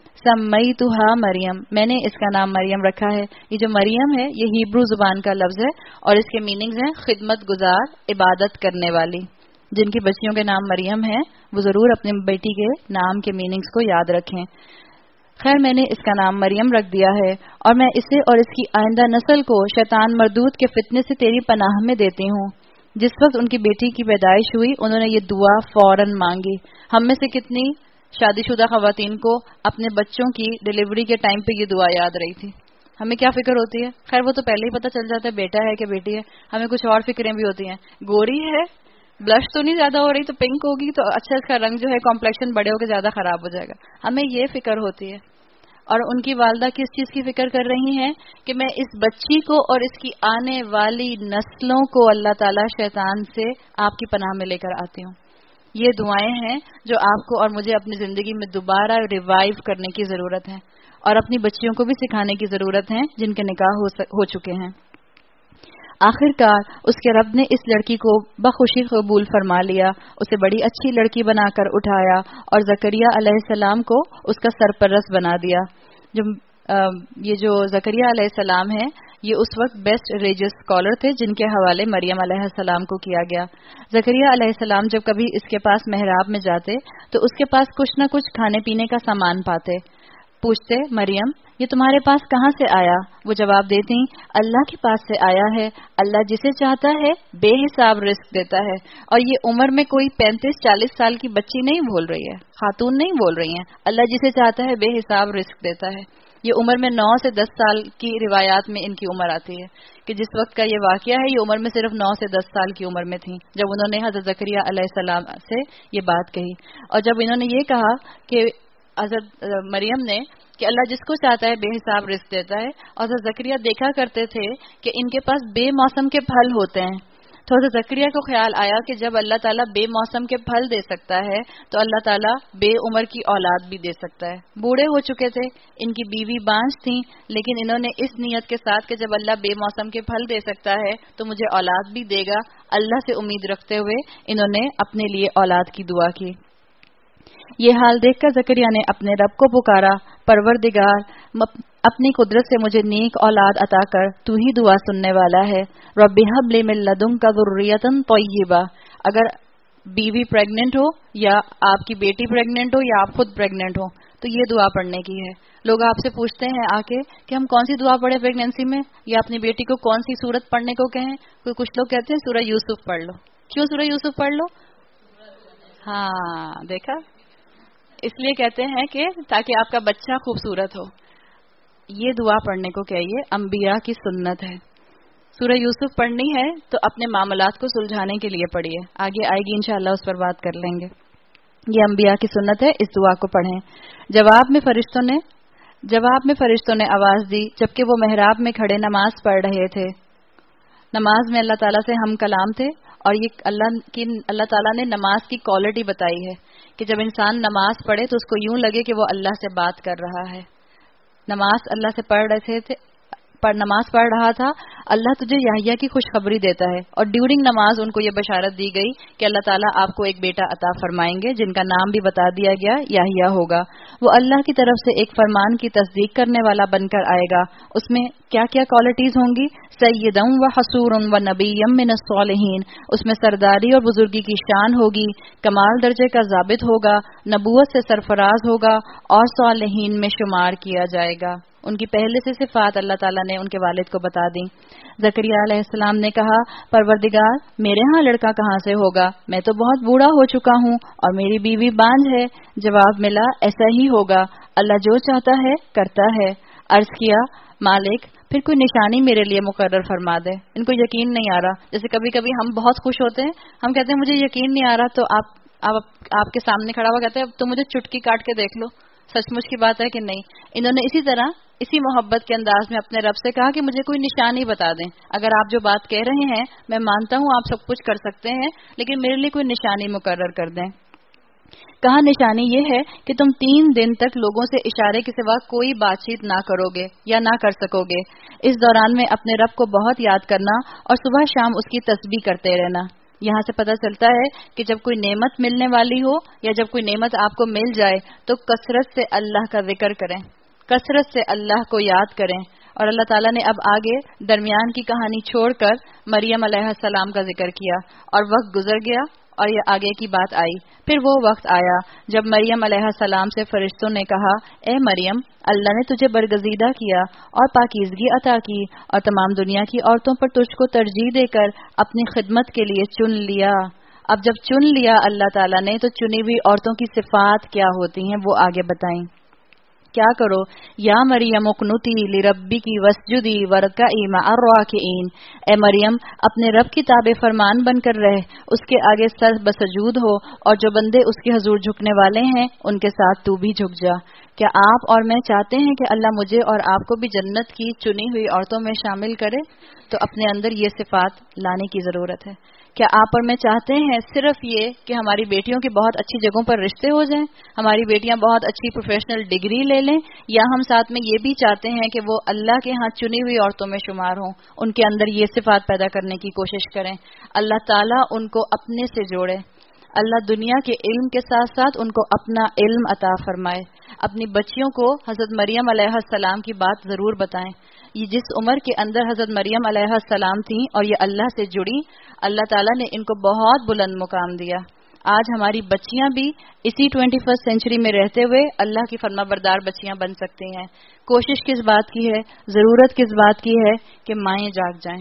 سمیتھا مریم، میں نے اس کا نام مریم رکھا ہے۔ یہ جو مریم ہے یہ ہیبرو زبان کا لفظ ہے اور اس کے میننگز ہیں خدمت گزار، عبادت کرنے والی۔ جن کی بچیوں کے نام مریم ہیں وہ ضرور اپنی بیٹی کے نام کے میننگز کو یاد رکھیں۔ خیر، میں نے اس کا نام مریم رکھ دیا ہے اور میں اسے اور اس کی آئندہ نسل کو شیطان مردود کے فتنے سے تیری پناہ میں دیتی ہوں۔ جس وقت ان کی بیٹی کی پیدائش ہوئی انہوں نے یہ دعا فوراً مانگی۔ ہم میں سے کتنی شادی شدہ خواتین کو اپنے بچوں کی ڈلیوری کے ٹائم پہ یہ دعا یاد رہی تھی؟ ہمیں کیا فکر ہوتی ہے؟ خیر وہ تو پہلے ہی پتہ چل جاتا ہے بیٹا ہے کہ بیٹی ہے، ہمیں کچھ اور فکریں بھی ہوتی ہیں۔ گوری ہے، بلش تو نہیں زیادہ ہو رہی تو پنک ہوگی تو اچھا اس کا رنگ جو ہے کمپلیکشن بڑے ہو کے زیادہ خراب ہو جائے گا، ہمیں یہ فکر ہوتی ہے۔ اور ان کی والدہ کس چیز کی فکر کر رہی ہیں کہ میں اس بچی کو اور اس کی آنے والی نسلوں کو اللہ تعالیٰ شیطان سے آپ کی پناہ میں لے کر آتی ہوں۔ یہ دعائیں ہیں جو آپ کو اور مجھے اپنی زندگی میں دوبارہ ریوائیو کرنے کی ضرورت ہے اور اپنی بچیوں کو بھی سکھانے کی ضرورت ہے جن کے نکاح ہو, ہو چکے ہیں۔ آخر کار اس کے رب نے اس لڑکی کو بخوشی قبول فرما لیا، اسے بڑی اچھی لڑکی بنا کر اٹھایا اور زکریا علیہ السلام کو اس کا سرپرست بنا دیا۔ جو یہ جو زکریا علیہ السلام ہے یہ اس وقت بیسٹ ریلیجس اسکالر تھے جن کے حوالے مریم علیہ السلام کو کیا گیا۔ زکریا علیہ السلام جب کبھی اس کے پاس محراب میں جاتے تو اس کے پاس کچھ نہ کچھ کھانے پینے کا سامان پاتے۔ پوچھتے، مریم یہ تمہارے پاس کہاں سے آیا؟ وہ جواب دیتی، اللہ کے پاس سے آیا ہے، اللہ جسے چاہتا ہے بے حساب رزق دیتا ہے۔ اور یہ عمر میں کوئی پینتیس چالیس سال کی بچی نہیں بول رہی ہے، خاتون نہیں بول رہی ہیں، اللہ جسے چاہتا ہے بے حساب رزق دیتا ہے۔ یہ عمر میں نو سے دس سال کی روایات میں ان کی عمر آتی ہے کہ جس وقت کا یہ واقعہ ہے یہ عمر میں صرف نو سے دس سال کی عمر میں تھی جب انہوں نے حضرت زکریا علیہ السلام سے یہ بات کہی۔ اور جب انہوں نے یہ کہا کہ حضرت مریم نے کہ اللہ جس کو چاہتا ہے بے حساب رزق دیتا ہے، اور حضرت زکریا دیکھا کرتے تھے کہ ان کے پاس بے موسم کے پھل ہوتے ہیں، تو حضرت زکریا کو خیال آیا کہ جب اللہ تعالیٰ بے موسم کے پھل دے سکتا ہے تو اللہ تعالیٰ بے عمر کی اولاد بھی دے سکتا ہے۔ بوڑھے ہو چکے تھے، ان کی بیوی بانجھ تھیں، لیکن انہوں نے اس نیت کے ساتھ کہ جب اللہ بے موسم کے پھل دے سکتا ہے تو مجھے اولاد بھی دے گا، اللہ سے امید رکھتے ہوئے انہوں نے اپنے لیے اولاد کی دعا کی۔ یہ حال دیکھ کر زکریا نے اپنے رب کو پکارا، پروردگار اپنی قدرت سے مجھے نیک اولاد عطا کر، تو ہی دعا سننے والا ہے۔ رب ہب لی من لدنک ذریۃ طیبہ، اگر بیوی پریگننٹ ہو یا آپ کی بیٹی پریگننٹ ہو یا آپ خود پریگننٹ ہو تو یہ دعا پڑھنے کی ہے۔ لوگ آپ سے پوچھتے ہیں آ کے کہ ہم کون سی دعا پڑھیں پریگنینسی میں، یا اپنی بیٹی کو کون سی سورت پڑھنے کو کہیں، کوئی کچھ لوگ کہتے ہیں سورہ یوسف پڑھ لو۔ کیوں سورہ یوسف پڑھ لو؟ ہاں دیکھا، اس لیے کہتے ہیں کہ تاکہ آپ کا بچہ خوبصورت ہو۔ یہ دعا پڑھنے کو کہیے، انبیاء کی سنت ہے۔ سورہ یوسف پڑھنی ہے تو اپنے معاملات کو سلجھانے کے لیے پڑھیے، آگے آئے گی انشاءاللہ اس پر بات کر لیں گے۔ یہ انبیاء کی سنت ہے، اس دعا کو پڑھیں۔ جواب میں فرشتوں نے جواب میں فرشتوں نے آواز دی جبکہ وہ محراب میں کھڑے نماز پڑھ رہے تھے۔ نماز میں اللہ تعالیٰ سے ہم کلام تھے، اور یہ اللہ کی اللہ تعالیٰ نے نماز کی کوالٹی بتائی ہے کہ جب انسان نماز پڑھے تو اس کو یوں لگے کہ وہ اللہ سے بات کر رہا ہے۔ نماز اللہ سے پڑھ رہے تھے پر نماز پڑھ رہا تھا، اللہ تجھے یحییٰ کی خوشخبری دیتا ہے. اور ڈیورنگ نماز ان کو یہ بشارت دی گئی کہ اللہ تعالیٰ آپ کو ایک بیٹا عطا فرمائیں گے جن کا نام بھی بتا دیا گیا یحییٰ ہوگا. وہ اللہ کی طرف سے ایک فرمان کی تصدیق کرنے والا بن کر آئے گا. اس میں کیا کیا کوالٹیز ہوں گی؟ سیدم و حصور و نبیم من الصالحین، اس میں سرداری اور بزرگی کی شان ہوگی، کمال درجے کا ضابط ہوگا، نبوت سے سرفراز ہوگا اور صالحین میں شمار کیا جائے گا. ان کی پہلے سے صفات اللہ تعالیٰ نے ان کے والد کو بتا دی. زکریا علیہ السلام نے کہا پروردگار میرے ہاں لڑکا کہاں سے ہوگا، میں تو بہت بوڑھا ہو چکا ہوں اور میری بیوی بانجھ ہے. جواب ملا ایسا ہی ہوگا، اللہ جو چاہتا ہے کرتا ہے. عرض کیا مالک پھر کوئی نشانی میرے لیے مقرر فرما دے. ان کو یقین نہیں آ رہا. جیسے کبھی کبھی ہم بہت خوش ہوتے ہیں، ہم کہتے ہیں مجھے یقین نہیں آ رہا، تو آپ آپ, آپ کے سامنے کھڑا ہوا کہتے ہیں اب تو مجھے چٹکی کاٹ کے دیکھ لو سچ مچ کی بات ہے کہ نہیں. انہوں نے اسی طرح اسی محبت کے انداز میں اپنے رب سے کہا کہ مجھے کوئی نشانی بتا دیں. اگر آپ جو بات کہہ رہے ہیں میں مانتا ہوں آپ سب کچھ کر سکتے ہیں، لیکن میرے لیے کوئی نشانی مقرر کر دیں. کہا نشانی یہ ہے کہ تم تین دن تک لوگوں سے اشارے کے سوا کوئی بات چیت نہ کرو گے یا نہ کر سکو گے. اس دوران میں اپنے رب کو بہت یاد کرنا اور صبح شام اس کی تسبیح کرتے رہنا. یہاں سے پتہ چلتا ہے کہ جب کوئی نعمت ملنے والی ہو یا جب کوئی نعمت آپ کو مل جائے تو کثرت سے اللہ کا ذکر کریں، کثرت سے اللہ کو یاد کریں. اور اللہ تعالیٰ نے اب آگے درمیان کی کہانی چھوڑ کر مریم علیہ السلام کا ذکر کیا اور وقت گزر گیا اور یہ آگے کی بات آئی. پھر وہ وقت آیا جب مریم علیہ السلام سے فرشتوں نے کہا اے مریم اللہ نے تجھے برگزیدہ کیا اور پاکیزگی عطا کی اور تمام دنیا کی عورتوں پر تجھ کو ترجیح دے کر اپنی خدمت کے لیے چن لیا. اب جب چن لیا اللہ تعالیٰ نے تو چنی ہوئی عورتوں کی صفات کیا ہوتی ہیں وہ آگے بتائیں. کیا کرو یا مریم اقنتی لربی کی وسجدی ورکعی مع الراکعین. اے مریم اپنے رب کی تابع فرمان بن کر رہ، اس کے آگے سر بسجود ہو اور جو بندے اس کے حضور جھکنے والے ہیں ان کے ساتھ تو بھی جھک جا. کیا آپ اور میں چاہتے ہیں کہ اللہ مجھے اور آپ کو بھی جنت کی چنی ہوئی عورتوں میں شامل کرے؟ تو اپنے اندر یہ صفات لانے کی ضرورت ہے. کیا آپ اور میں چاہتے ہیں صرف یہ کہ ہماری بیٹیوں کی بہت اچھی جگہوں پر رشتے ہو جائیں، ہماری بیٹیاں بہت اچھی پروفیشنل ڈگری لے لیں، یا ہم ساتھ میں یہ بھی چاہتے ہیں کہ وہ اللہ کے ہاں چنی ہوئی عورتوں میں شمار ہوں، ان کے اندر یہ صفات پیدا کرنے کی کوشش کریں؟ اللہ تعالیٰ ان کو اپنے سے جوڑے. اللہ دنیا کے علم کے ساتھ ساتھ ان کو اپنا علم عطا فرمائے. اپنی بچیوں کو حضرت مریم علیہ السلام کی بات ضرور بتائیں. یہ جس عمر کے اندر حضرت مریم علیہ السلام تھیں اور یہ اللہ سے جڑی، اللہ تعالیٰ نے ان کو بہت بلند مقام دیا. آج ہماری بچیاں بھی اسی ٹوینٹی فرسٹ سینچری میں رہتے ہوئے اللہ کی فرما بردار بچیاں بن سکتی ہیں. کوشش کس بات کی ہے، ضرورت کس بات کی ہے کہ مائیں جاگ جائیں.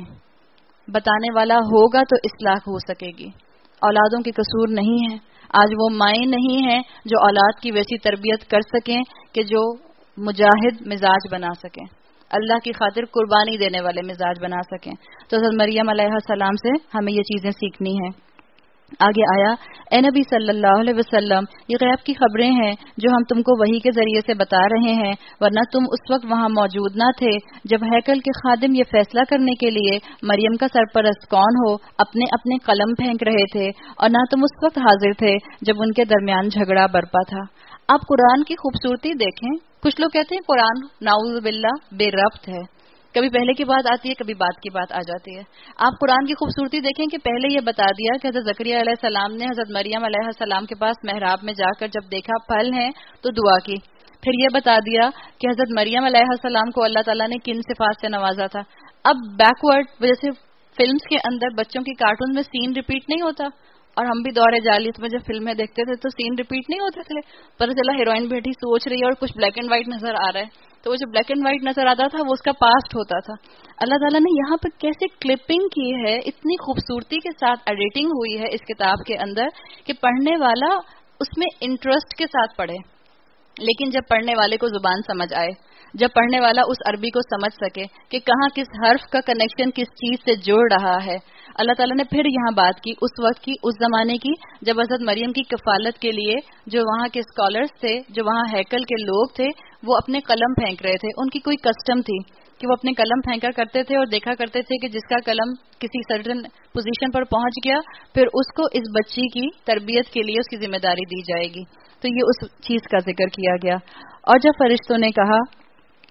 بتانے والا ہوگا تو اصلاح ہو سکے گی. اولادوں کے قصور نہیں ہے. آج وہ مائیں نہیں ہیں جو اولاد کی ویسی تربیت کر سکیں کہ جو مجاہد مزاج بنا سکیں، اللہ کی خاطر قربانی دینے والے مزاج بنا سکیں. تو حضرت مریم علیہ السلام سے ہمیں یہ چیزیں سیکھنی ہیں. آگے آیا اے نبی صلی اللہ علیہ وسلم یہ غیب کی خبریں ہیں جو ہم تم کو وحی کے ذریعے سے بتا رہے ہیں، ورنہ تم اس وقت وہاں موجود نہ تھے جب ہیکل کے خادم یہ فیصلہ کرنے کے لیے مریم کا سرپرست کون ہو اپنے اپنے قلم پھینک رہے تھے، اور نہ تم اس وقت حاضر تھے جب ان کے درمیان جھگڑا برپا تھا. آپ قرآن کی خوبصورتی دیکھیں. کچھ لوگ کہتے ہیں قرآن نعوذ باللہ بے ربط ہے، کبھی پہلے کی بات آتی ہے کبھی بعد کی بات آ جاتی ہے. آپ قرآن کی خوبصورتی دیکھیں کہ پہلے یہ بتا دیا کہ حضرت زکریا علیہ السلام نے حضرت مریم علیہ السلام کے پاس محراب میں جا کر جب دیکھا پھل ہیں تو دعا کی. پھر یہ بتا دیا کہ حضرت مریم علیہ السلام کو اللہ تعالیٰ نے کن صفات سے نوازا تھا. اب بیکورڈ جیسے فلمز کے اندر بچوں کی کارٹون میں سین ریپیٹ نہیں ہوتا، اور ہم بھی دور جالیت میں جب فلمیں دیکھتے تھے تو سین ریپیٹ نہیں ہوتے تھے. پتہ چلا ہیروئن بیٹھی سوچ رہی ہے اور کچھ بلیک اینڈ وائٹ نظر آ رہا ہے، تو وہ جو بلیک اینڈ وائٹ نظر آتا تھا وہ اس کا پاسٹ ہوتا تھا. اللہ تعالیٰ نے یہاں پہ کیسے کلپنگ کی ہے، اتنی خوبصورتی کے ساتھ ایڈیٹنگ ہوئی ہے اس کتاب کے اندر کہ پڑھنے والا اس میں انٹرسٹ کے ساتھ پڑھے. لیکن جب پڑھنے والے کو زبان سمجھ آئے، جب پڑھنے والا اس عربی کو سمجھ سکے کہ کہاں کس حرف کا کنیکشن کس چیز سے جڑ رہا ہے. اللہ تعالیٰ نے پھر یہاں بات کی اس وقت کی، اس زمانے کی جب حضرت مریم کی کفالت کے لیے جو وہاں کے اسکالرس تھے، جو وہاں ہیکل کے لوگ تھے، وہ اپنے قلم پھینک رہے تھے. ان کی کوئی کسٹم تھی کہ وہ اپنے قلم پھینکا کرتے تھے اور دیکھا کرتے تھے کہ جس کا قلم کسی سرٹن پوزیشن پر پہنچ گیا پھر اس کو اس بچی کی تربیت کے لیے اس کی ذمہ داری دی جائے گی. تو یہ اس چیز کا ذکر کیا گیا. اور جب فرشتوں نے کہا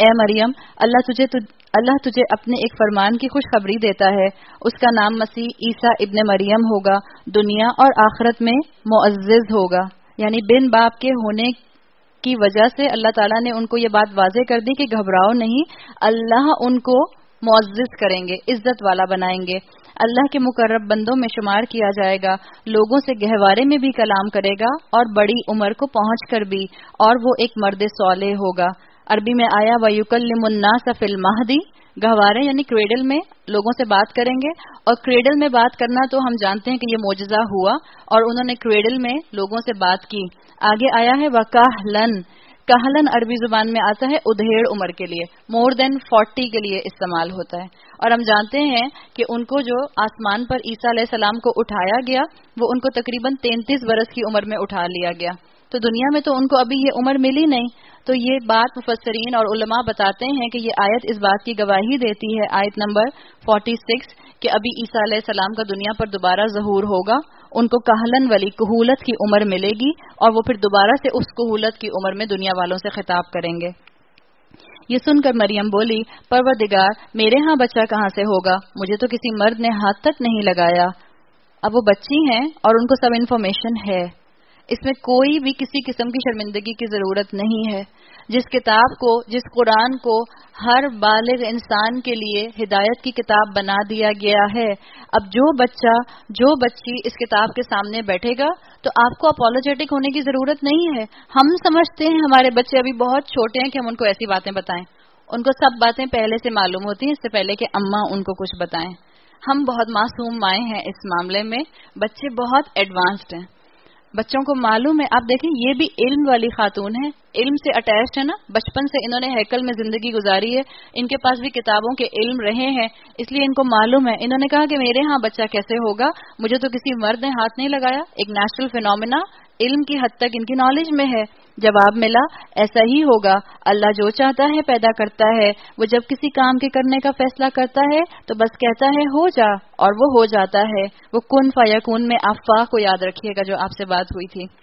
اے مریم اللہ تجھے تج... اللہ تجھے اپنے ایک فرمان کی خوشخبری دیتا ہے، اس کا نام مسیح عیسیٰ ابن مریم ہوگا، دنیا اور آخرت میں معزز ہوگا. یعنی بن باپ کے ہونے کی وجہ سے اللہ تعالیٰ نے ان کو یہ بات واضح کر دی کہ گھبراؤ نہیں، اللہ ان کو معزز کریں گے، عزت والا بنائیں گے، اللہ کے مقرب بندوں میں شمار کیا جائے گا، لوگوں سے گہوارے میں بھی کلام کرے گا اور بڑی عمر کو پہنچ کر بھی، اور وہ ایک مرد صالح ہوگا. عربی میں آیا وَيُكَلِّمُ النَّاسَ فِي الْمَهْدِ، گہوارے یعنی کریڈل میں لوگوں سے بات کریں گے. اور کریڈل میں بات کرنا تو ہم جانتے ہیں کہ یہ معجزہ ہوا اور انہوں نے کریڈل میں لوگوں سے بات کی. آگے آیا ہے وَكَهْلًا، کہلن عربی زبان میں آتا ہے ادھیڑ عمر کے لیے، مور دین فورٹی کے لیے استعمال ہوتا ہے. اور ہم جانتے ہیں کہ ان کو جو آسمان پر عیسیٰ علیہ السلام کو اٹھایا گیا وہ ان کو تقریباً تینتیس برس کی عمر میں اٹھا لیا گیا. تو دنیا میں تو ان کو ابھی یہ عمر ملی نہیں. تو یہ بات مفسرین اور علماء بتاتے ہیں کہ یہ آیت اس بات کی گواہی دیتی ہے، آیت نمبر چھیالیس، کہ ابھی عیسیٰ علیہ السلام کا دنیا پر دوبارہ ظہور ہوگا، ان کو کہلن والی کہولت کی عمر ملے گی اور وہ پھر دوبارہ سے اس کہولت کی عمر میں دنیا والوں سے خطاب کریں گے. یہ سن کر مریم بولی پروردگار میرے ہاں بچہ کہاں سے ہوگا، مجھے تو کسی مرد نے ہاتھ تک نہیں لگایا. اب وہ بچی ہیں اور ان کو سب انفارمیشن ہے، اس میں کوئی بھی کسی قسم کی شرمندگی کی ضرورت نہیں ہے. جس کتاب کو، جس قرآن کو ہر بالغ انسان کے لیے ہدایت کی کتاب بنا دیا گیا ہے، اب جو بچہ جو بچی اس کتاب کے سامنے بیٹھے گا تو آپ کو اپولوجیٹک ہونے کی ضرورت نہیں ہے. ہم سمجھتے ہیں ہمارے بچے ابھی بہت چھوٹے ہیں کہ ہم ان کو ایسی باتیں بتائیں، ان کو سب باتیں پہلے سے معلوم ہوتی ہیں اس سے پہلے کہ اماں ان کو کچھ بتائیں. ہم بہت معصوم مائیں ہیں اس معاملے میں، بچے بہت ایڈوانسڈ ہیں، بچوں کو معلوم ہے. آپ دیکھیں یہ بھی علم والی خاتون ہے، علم سے اٹیچڈ ہے نا، بچپن سے انہوں نے ہیکل میں زندگی گزاری ہے، ان کے پاس بھی کتابوں کے علم رہے ہیں، اس لیے ان کو معلوم ہے. انہوں نے کہا کہ میرے ہاں بچہ کیسے ہوگا، مجھے تو کسی مرد نے ہاتھ نہیں لگایا. ایک نیچرل فینومینا، علم کی حد تک ان کی نالج میں ہے. جواب ملا ایسا ہی ہوگا، اللہ جو چاہتا ہے پیدا کرتا ہے، وہ جب کسی کام کے کرنے کا فیصلہ کرتا ہے تو بس کہتا ہے ہو جا اور وہ ہو جاتا ہے. وہ کن فیکون میں افواہ کو یاد رکھیے گا جو آپ سے بات ہوئی تھی.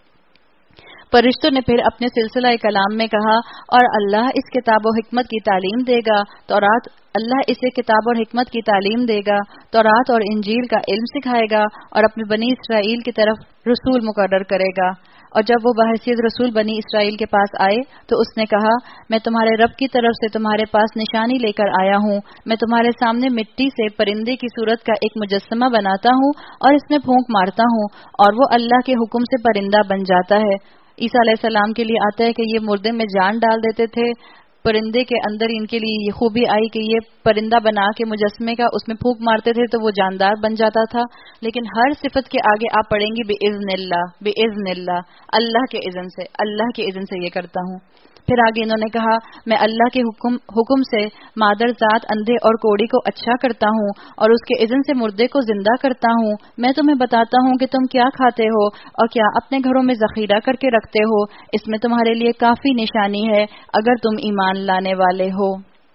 فرشتوں نے پھر اپنے سلسلہ کلام میں کہا اور اللہ اس کتاب و حکمت کی تعلیم دے گا، تورات اللہ اسے کتاب اور حکمت کی تعلیم دے گا، تورات اور انجیل کا علم سکھائے گا اور اپنے بنی اسرائیل کی طرف رسول مقرر کرے گا. اور جب وہ بحیثیت رسول بنی اسرائیل کے پاس آئے تو اس نے کہا میں تمہارے رب کی طرف سے تمہارے پاس نشانی لے کر آیا ہوں، میں تمہارے سامنے مٹی سے پرندے کی صورت کا ایک مجسمہ بناتا ہوں اور اس میں پھونک مارتا ہوں اور وہ اللہ کے حکم سے پرندہ بن جاتا ہے. عیسیٰ علیہ السلام کے لیے آتا ہے کہ یہ مردے میں جان ڈال دیتے تھے، پرندے کے اندر ان کے لیے یہ خوبی آئی کہ یہ پرندہ بنا کے مجسمے کا اس میں پھونک مارتے تھے تو وہ جاندار بن جاتا تھا. لیکن ہر صفت کے آگے آپ پڑھیں گی بِإِذْنِ اللَّهِ، بِإِذْنِ اللَّهِ، اللہ کے اذن سے، اللہ کے اذن سے یہ کرتا ہوں. پھر آگے انہوں نے کہا میں اللہ کے حکم حکم سے مادر ذات اندھے اور کوڑی کو اچھا کرتا ہوں اور اس کے اذن سے مردے کو زندہ کرتا ہوں. میں تمہیں بتاتا ہوں کہ تم کیا کھاتے ہو اور کیا اپنے گھروں میں ذخیرہ کر کے رکھتے ہو، اس میں تمہارے لیے کافی نشانی ہے اگر تم ایمان لانے والے ہو.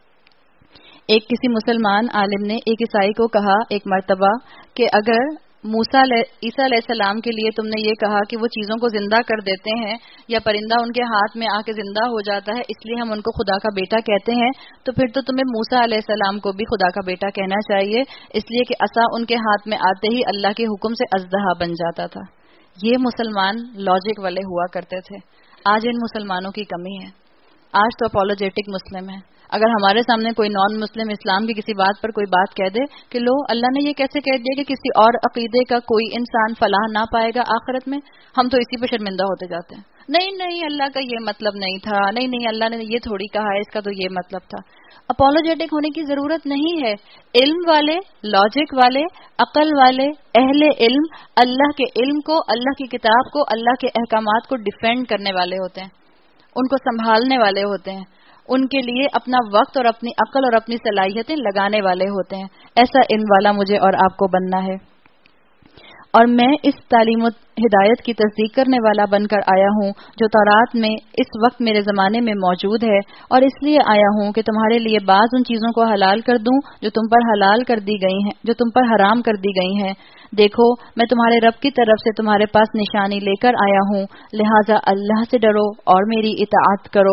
ایک کسی مسلمان عالم نے ایک عیسائی کو کہا ایک مرتبہ کہ اگر موسیٰ عیسیٰ علیہ السلام کے لیے تم نے یہ کہا کہ وہ چیزوں کو زندہ کر دیتے ہیں یا پرندہ ان کے ہاتھ میں آ کے زندہ ہو جاتا ہے اس لیے ہم ان کو خدا کا بیٹا کہتے ہیں، تو پھر تو تمہیں موسیٰ علیہ السلام کو بھی خدا کا بیٹا کہنا چاہیے، اس لیے کہ عصا ان کے ہاتھ میں آتے ہی اللہ کے حکم سے اژدہا بن جاتا تھا. یہ مسلمان لاجک والے ہوا کرتے تھے. آج ان مسلمانوں کی کمی ہے، آج تو اپولوجیٹک مسلم ہے. اگر ہمارے سامنے کوئی نان مسلم اسلام کی کسی بات پر کوئی بات کہہ دے کہ لو اللہ نے یہ کیسے کہہ دیا کہ کسی اور عقیدے کا کوئی انسان فلاح نہ پائے گا آخرت میں، ہم تو اسی پہ شرمندہ ہوتے جاتے ہیں. نہیں نہیں اللہ کا یہ مطلب نہیں تھا، نہیں نہیں اللہ نے یہ تھوڑی کہا ہے، اس کا تو یہ مطلب تھا. اپولوجیٹک ہونے کی ضرورت نہیں ہے. علم والے، لاجک والے، عقل والے، اہل علم اللہ کے علم کو، اللہ کی کتاب کو، اللہ کے احکامات کو ڈیفینڈ کرنے والے ہوتے ہیں، ان کو سنبھالنے والے ہوتے ہیں، ان کے لیے اپنا وقت اور اپنی عقل اور اپنی صلاحیتیں لگانے والے ہوتے ہیں. ایسا علم والا مجھے اور آپ کو بننا ہے. اور میں اس تعلیم و ہدایت کی تصدیق کرنے والا بن کر آیا ہوں جو تورات میں اس وقت میرے زمانے میں موجود ہے، اور اس لیے آیا ہوں کہ تمہارے لیے بعض ان چیزوں کو حلال کر دوں جو تم پر حلال کر دی گئی ہیں، جو تم پر حرام کر دی گئی ہیں. دیکھو میں تمہارے رب کی طرف سے تمہارے پاس نشانی لے کر آیا ہوں، لہٰذا اللہ سے ڈرو اور میری اطاعت کرو.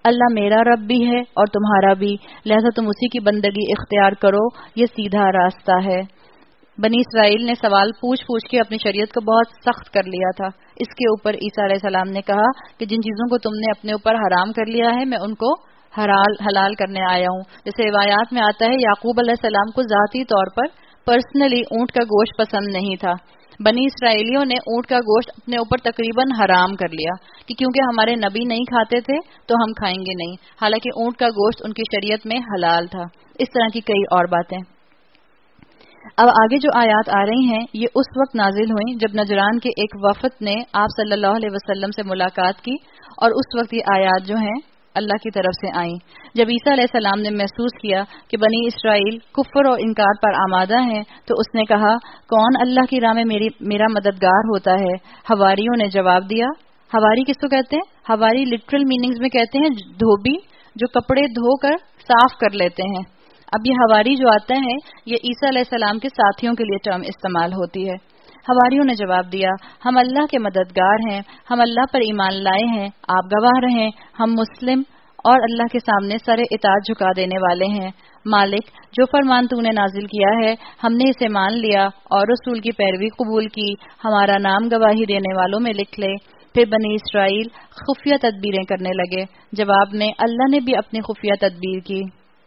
اللہ میرا رب بھی ہے اور تمہارا بھی، لہذا تم اسی کی بندگی اختیار کرو، یہ سیدھا راستہ ہے۔ بنی اسرائیل نے سوال پوچھ پوچھ کے اپنی شریعت کو بہت سخت کر لیا تھا۔ اس کے اوپر عیسیٰ علیہ السلام نے کہا کہ جن چیزوں کو تم نے اپنے اوپر حرام کر لیا ہے میں ان کو حلال حلال کرنے آیا ہوں۔ جیسے روایات میں آتا ہے یعقوب علیہ السلام کو ذاتی طور پر پرسنلی اونٹ کا گوشت پسند نہیں تھا۔ بنی اسرائیلیوں نے اونٹ کا گوشت اپنے اوپر تقریباً حرام کر لیا کہ کیونکہ ہمارے نبی نہیں کھاتے تھے تو ہم کھائیں گے نہیں، حالانکہ اونٹ کا گوشت ان کی شریعت میں حلال تھا۔ اس طرح کی کئی اور باتیں۔ اب آگے جو آیات آ رہی ہیں یہ اس وقت نازل ہوئیں جب نجران کے ایک وفد نے آپ صلی اللہ علیہ وسلم سے ملاقات کی، اور اس وقت یہ آیات جو ہیں اللہ کی طرف سے آئیں۔ جب عیسیٰ علیہ السلام نے محسوس کیا کہ بنی اسرائیل کفر اور انکار پر آمادہ ہیں تو اس نے کہا کون اللہ کی راہ میں میری میرا مددگار ہوتا ہے؟ حواریوں نے جواب دیا۔ حواری کس کو کہتے ہیں؟ حواری لٹرل میننگز میں کہتے ہیں دھوبی، جو کپڑے دھو کر صاف کر لیتے ہیں۔ اب یہ حواری جو آتا ہے یہ عیسیٰ علیہ السلام کے ساتھیوں کے لیے ٹرم استعمال ہوتی ہے۔ حواریوں نے جواب دیا ہم اللہ کے مددگار ہیں، ہم اللہ پر ایمان لائے ہیں، آپ گواہ رہیں، ہم مسلم اور اللہ کے سامنے سر اطاعت جھکا دینے والے ہیں۔ مالک جو فرمان تو نے نازل کیا ہے ہم نے اسے مان لیا اور رسول کی پیروی قبول کی، ہمارا نام گواہی دینے والوں میں لکھ لے۔ پھر بنی اسرائیل خفیہ تدبیریں کرنے لگے، جواب میں اللہ نے بھی اپنی خفیہ تدبیر کی،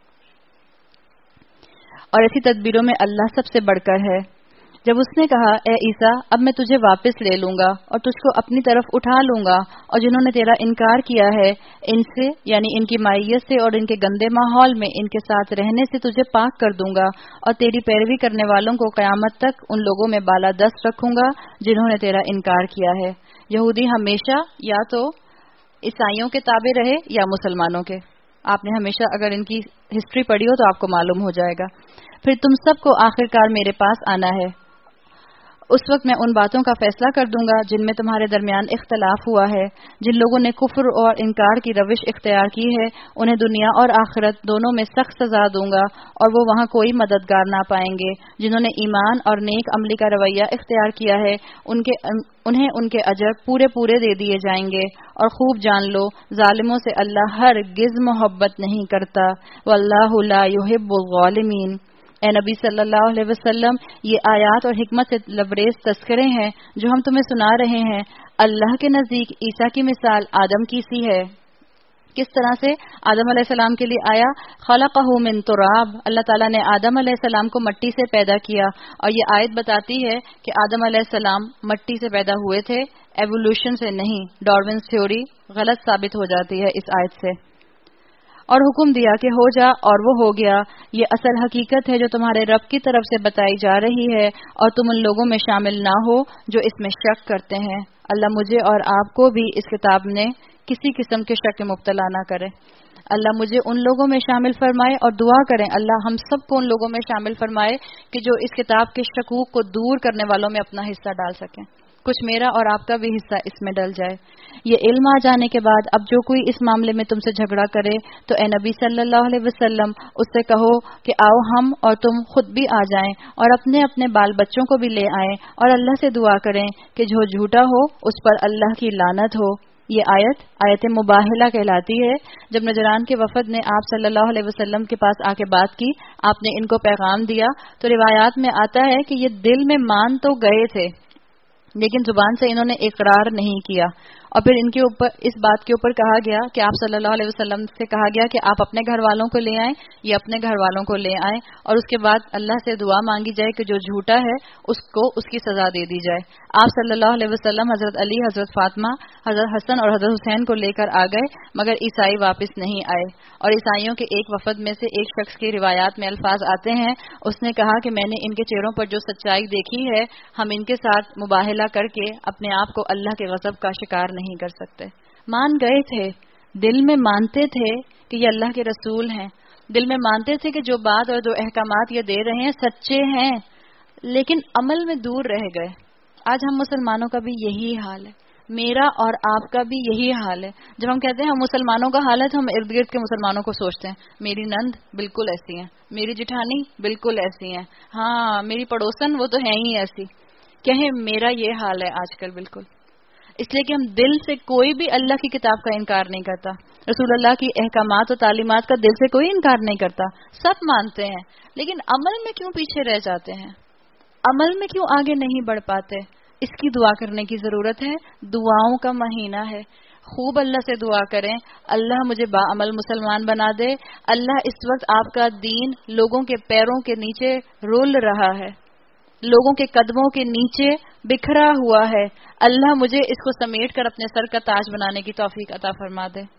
اور ایسی تدبیروں میں اللہ سب سے بڑھ کر ہے۔ جب اس نے کہا اے عیسیٰ اب میں تجھے واپس لے لوں گا اور تجھ کو اپنی طرف اٹھا لوں گا، اور جنہوں نے تیرا انکار کیا ہے ان سے یعنی ان کی مائیت سے اور ان کے گندے ماحول میں ان کے ساتھ رہنے سے تجھے پاک کر دوں گا، اور تیری پیروی کرنے والوں کو قیامت تک ان لوگوں میں بالا دست رکھوں گا جنہوں نے تیرا انکار کیا ہے۔ یہودی ہمیشہ یا تو عیسائیوں کے تابع رہے یا مسلمانوں کے۔ آپ نے ہمیشہ اگر ان کی ہسٹری پڑھی ہو تو آپ کو معلوم ہو جائے گا۔ پھر تم سب کو آخرکار میرے پاس آنا ہے، اس وقت میں ان باتوں کا فیصلہ کر دوں گا جن میں تمہارے درمیان اختلاف ہوا ہے۔ جن لوگوں نے کفر اور انکار کی روش اختیار کی ہے انہیں دنیا اور آخرت دونوں میں سخت سزا دوں گا، اور وہ وہاں کوئی مددگار نہ پائیں گے۔ جنہوں نے ایمان اور نیک عملی کا رویہ اختیار کیا ہے ان کے انہیں ان کے اجر پورے پورے دے دیے جائیں گے، اور خوب جان لو ظالموں سے اللہ ہرگز محبت نہیں کرتا، واللہ لا يحب الظالمین۔ اے نبی صلی اللہ علیہ وسلم یہ آیات اور حکمت سے لبریز تذکرے ہیں جو ہم تمہیں سنا رہے ہیں۔ اللہ کے نزدیک عیسیٰ کی مثال آدم کی سی ہے۔ کس طرح سے؟ آدم علیہ السلام کے لیے آیا خلقہ من تراب، اللہ تعالیٰ نے آدم علیہ السلام کو مٹی سے پیدا کیا، اور یہ آیت بتاتی ہے کہ آدم علیہ السلام مٹی سے پیدا ہوئے تھے، ایوولوشن سے نہیں۔ ڈارونس تھیوری غلط ثابت ہو جاتی ہے اس آیت سے۔ اور حکم دیا کہ ہو جا اور وہ ہو گیا۔ یہ اصل حقیقت ہے جو تمہارے رب کی طرف سے بتائی جا رہی ہے، اور تم ان لوگوں میں شامل نہ ہو جو اس میں شک کرتے ہیں۔ اللہ مجھے اور آپ کو بھی اس کتاب نے کسی قسم کے شک میں مبتلا نہ کرے۔ اللہ مجھے ان لوگوں میں شامل فرمائے، اور دعا کریں اللہ ہم سب کو ان لوگوں میں شامل فرمائے کہ جو اس کتاب کے شکوک کو دور کرنے والوں میں اپنا حصہ ڈال سکیں، کچھ میرا اور آپ کا بھی حصہ اس میں ڈل جائے۔ یہ علم آ جانے کے بعد اب جو کوئی اس معاملے میں تم سے جھگڑا کرے تو اے نبی صلی اللہ علیہ وسلم اس سے کہو کہ آؤ ہم اور تم خود بھی آ جائیں اور اپنے اپنے بال بچوں کو بھی لے آئیں، اور اللہ سے دعا کریں کہ جو جھوٹا ہو اس پر اللہ کی لعنت ہو۔ یہ آیت آیت مباہلہ کہلاتی ہے۔ جب نجران کے وفد نے آپ صلی اللہ علیہ وسلم کے پاس آ کے بات کی، آپ نے ان کو پیغام دیا، تو روایات میں آتا ہے کہ یہ دل میں مان تو گئے تھے لیکن زبان سے انہوں نے اقرار نہیں کیا، اور پھر ان کے اوپر اس بات کے اوپر کہا گیا کہ آپ صلی اللہ علیہ وسلم سے کہا گیا کہ آپ اپنے گھر والوں کو لے آئیں، یہ اپنے گھر والوں کو لے آئیں، اور اس کے بعد اللہ سے دعا مانگی جائے کہ جو جھوٹا ہے اس کو اس کی سزا دے دی جائے۔ آپ صلی اللہ علیہ وسلم حضرت علی، حضرت فاطمہ، حضرت حسن اور حضرت حسین کو لے کر آ گئے، مگر عیسائی واپس نہیں آئے، اور عیسائیوں کے ایک وفد میں سے ایک شخص کی روایات میں الفاظ آتے ہیں، اس نے کہا کہ میں نے ان کے چہروں پر جو سچائی دیکھی ہے ہم ان کے ساتھ مباہلہ کر کے اپنے آپ کو اللہ کے غضب کا شکار نہیں کر سکتے۔ مان گئے تھے، دل میں مانتے تھے کہ یہ اللہ کے رسول ہیں، دل میں مانتے تھے کہ جو بات اور جو احکامات یہ دے رہے ہیں سچے ہیں، لیکن عمل میں دور رہ گئے۔ آج ہم مسلمانوں کا بھی یہی حال ہے، میرا اور آپ کا بھی یہی حال ہے۔ جب ہم کہتے ہیں ہم مسلمانوں کا حال ہے تو ہم ارد گرد کے مسلمانوں کو سوچتے ہیں، میری نند بالکل ایسی ہیں، میری جٹھانی بالکل ایسی ہیں، ہاں میری پڑوسن وہ تو ہے ہی ایسی۔ کہیں میرا یہ حال ہے آج کل بالکل۔ اس لیے کہ ہم دل سے کوئی بھی اللہ کی کتاب کا انکار نہیں کرتا، رسول اللہ کی احکامات و تعلیمات کا دل سے کوئی انکار نہیں کرتا، سب مانتے ہیں، لیکن عمل میں کیوں پیچھے رہ جاتے ہیں؟ عمل میں کیوں آگے نہیں بڑھ پاتے؟ اس کی دعا کرنے کی ضرورت ہے۔ دعاؤں کا مہینہ ہے، خوب اللہ سے دعا کریں، اللہ مجھے باعمل مسلمان بنا دے۔ اللہ اس وقت آپ کا دین لوگوں کے پیروں کے نیچے رول رہا ہے، لوگوں کے قدموں کے نیچے بکھرا ہوا ہے، اللہ مجھے اس کو سمیٹ کر اپنے سر کا تاج بنانے کی توفیق عطا فرما دے۔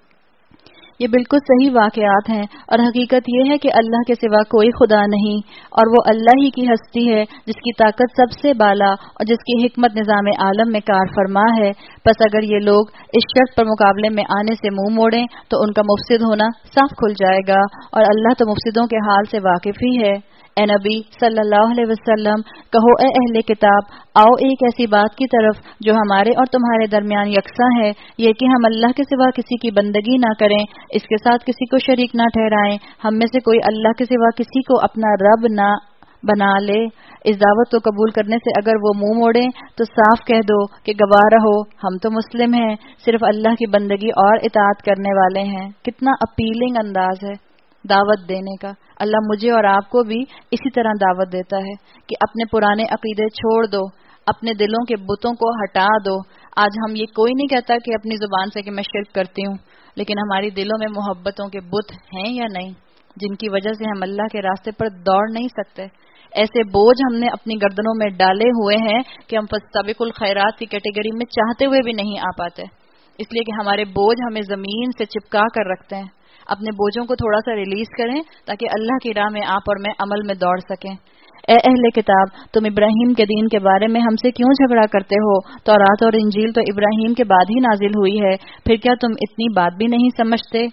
یہ بالکل صحیح واقعات ہیں، اور حقیقت یہ ہے کہ اللہ کے سوا کوئی خدا نہیں، اور وہ اللہ ہی کی ہستی ہے جس کی طاقت سب سے بالا اور جس کی حکمت نظام عالم میں کار فرما ہے۔ پس اگر یہ لوگ اس شرط پر مقابلے میں آنے سے منہ موڑیں تو ان کا مفسد ہونا صاف کھل جائے گا، اور اللہ تو مفسدوں کے حال سے واقف ہی ہے۔ اے نبی صلی اللہ علیہ وسلم، کہو اے اہل کتاب، آؤ ایک ایسی بات کی طرف جو ہمارے اور تمہارے درمیان یکساں ہے، یہ کہ ہم اللہ کے سوا کسی کی بندگی نہ کریں، اس کے ساتھ کسی کو شریک نہ ٹھہرائیں، ہم میں سے کوئی اللہ کے سوا کسی کو اپنا رب نہ بنا لے۔ اس دعوت کو قبول کرنے سے اگر وہ منہ موڑیں تو صاف کہہ دو کہ گواہ رہو ہم تو مسلم ہیں، صرف اللہ کی بندگی اور اطاعت کرنے والے ہیں۔ کتنا اپیلنگ انداز ہے دعوت دینے کا۔ اللہ مجھے اور آپ کو بھی اسی طرح دعوت دیتا ہے کہ اپنے پرانے عقیدے چھوڑ دو، اپنے دلوں کے بتوں کو ہٹا دو۔ آج ہم یہ کوئی نہیں کہتا کہ اپنی زبان سے کہ میں شرک کرتی ہوں، لیکن ہماری دلوں میں محبتوں کے بت ہیں یا نہیں، جن کی وجہ سے ہم اللہ کے راستے پر دوڑ نہیں سکتے۔ ایسے بوجھ ہم نے اپنی گردنوں میں ڈالے ہوئے ہیں کہ ہم فاستبقوا الخیرات کی کیٹیگری میں چاہتے ہوئے بھی نہیں آ پاتے، اس لیے کہ ہمارے بوجھ ہمیں زمین سے چپکا کر رکھتے ہیں۔ اپنے بوجھوں کو تھوڑا سا ریلیز کریں تاکہ اللہ کی راہ میں آپ اور میں عمل میں دوڑ سکیں۔ اے اہل کتاب، تم ابراہیم کے دین کے بارے میں ہم سے کیوں جھگڑا کرتے ہو؟ تورات اور انجیل تو ابراہیم کے بعد ہی نازل ہوئی ہے، پھر کیا تم اتنی بات بھی نہیں سمجھتے؟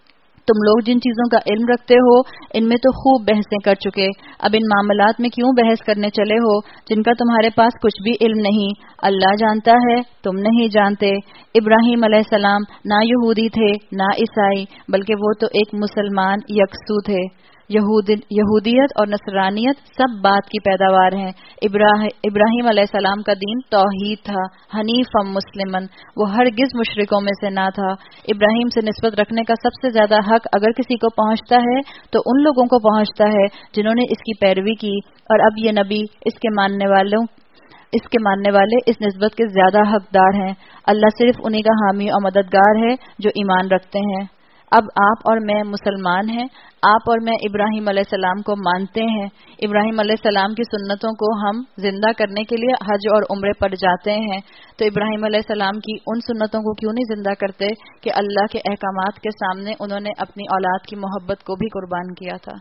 تم لوگ جن چیزوں کا علم رکھتے ہو ان میں تو خوب بحثیں کر چکے، اب ان معاملات میں کیوں بحث کرنے چلے ہو جن کا تمہارے پاس کچھ بھی علم نہیں؟ اللہ جانتا ہے، تم نہیں جانتے۔ ابراہیم علیہ السلام نہ یہودی تھے نہ عیسائی، بلکہ وہ تو ایک مسلمان یکسو تھے۔ یہود یہودیت اور نصرانیت سب بات کی پیداوار ہیں۔ ابراہیم علیہ السلام کا دین توحید تھا، حنیفا مسلمن، وہ ہرگز مشرکوں میں سے نہ تھا۔ ابراہیم سے نسبت رکھنے کا سب سے زیادہ حق اگر کسی کو پہنچتا ہے تو ان لوگوں کو پہنچتا ہے جنہوں نے اس کی پیروی کی، اور اب یہ نبی اس کے ماننے والوں اس کے ماننے والے اس نسبت کے زیادہ حقدار ہیں۔ اللہ صرف انہی کا حامی اور مددگار ہے جو ایمان رکھتے ہیں۔ اب آپ اور میں مسلمان ہیں، آپ اور میں ابراہیم علیہ السلام کو مانتے ہیں۔ ابراہیم علیہ السلام کی سنتوں کو ہم زندہ کرنے کے لیے حج اور عمرے پر جاتے ہیں، تو ابراہیم علیہ السلام کی ان سنتوں کو کیوں نہیں زندہ کرتے کہ اللہ کے احکامات کے سامنے انہوں نے اپنی اولاد کی محبت کو بھی قربان کیا تھا۔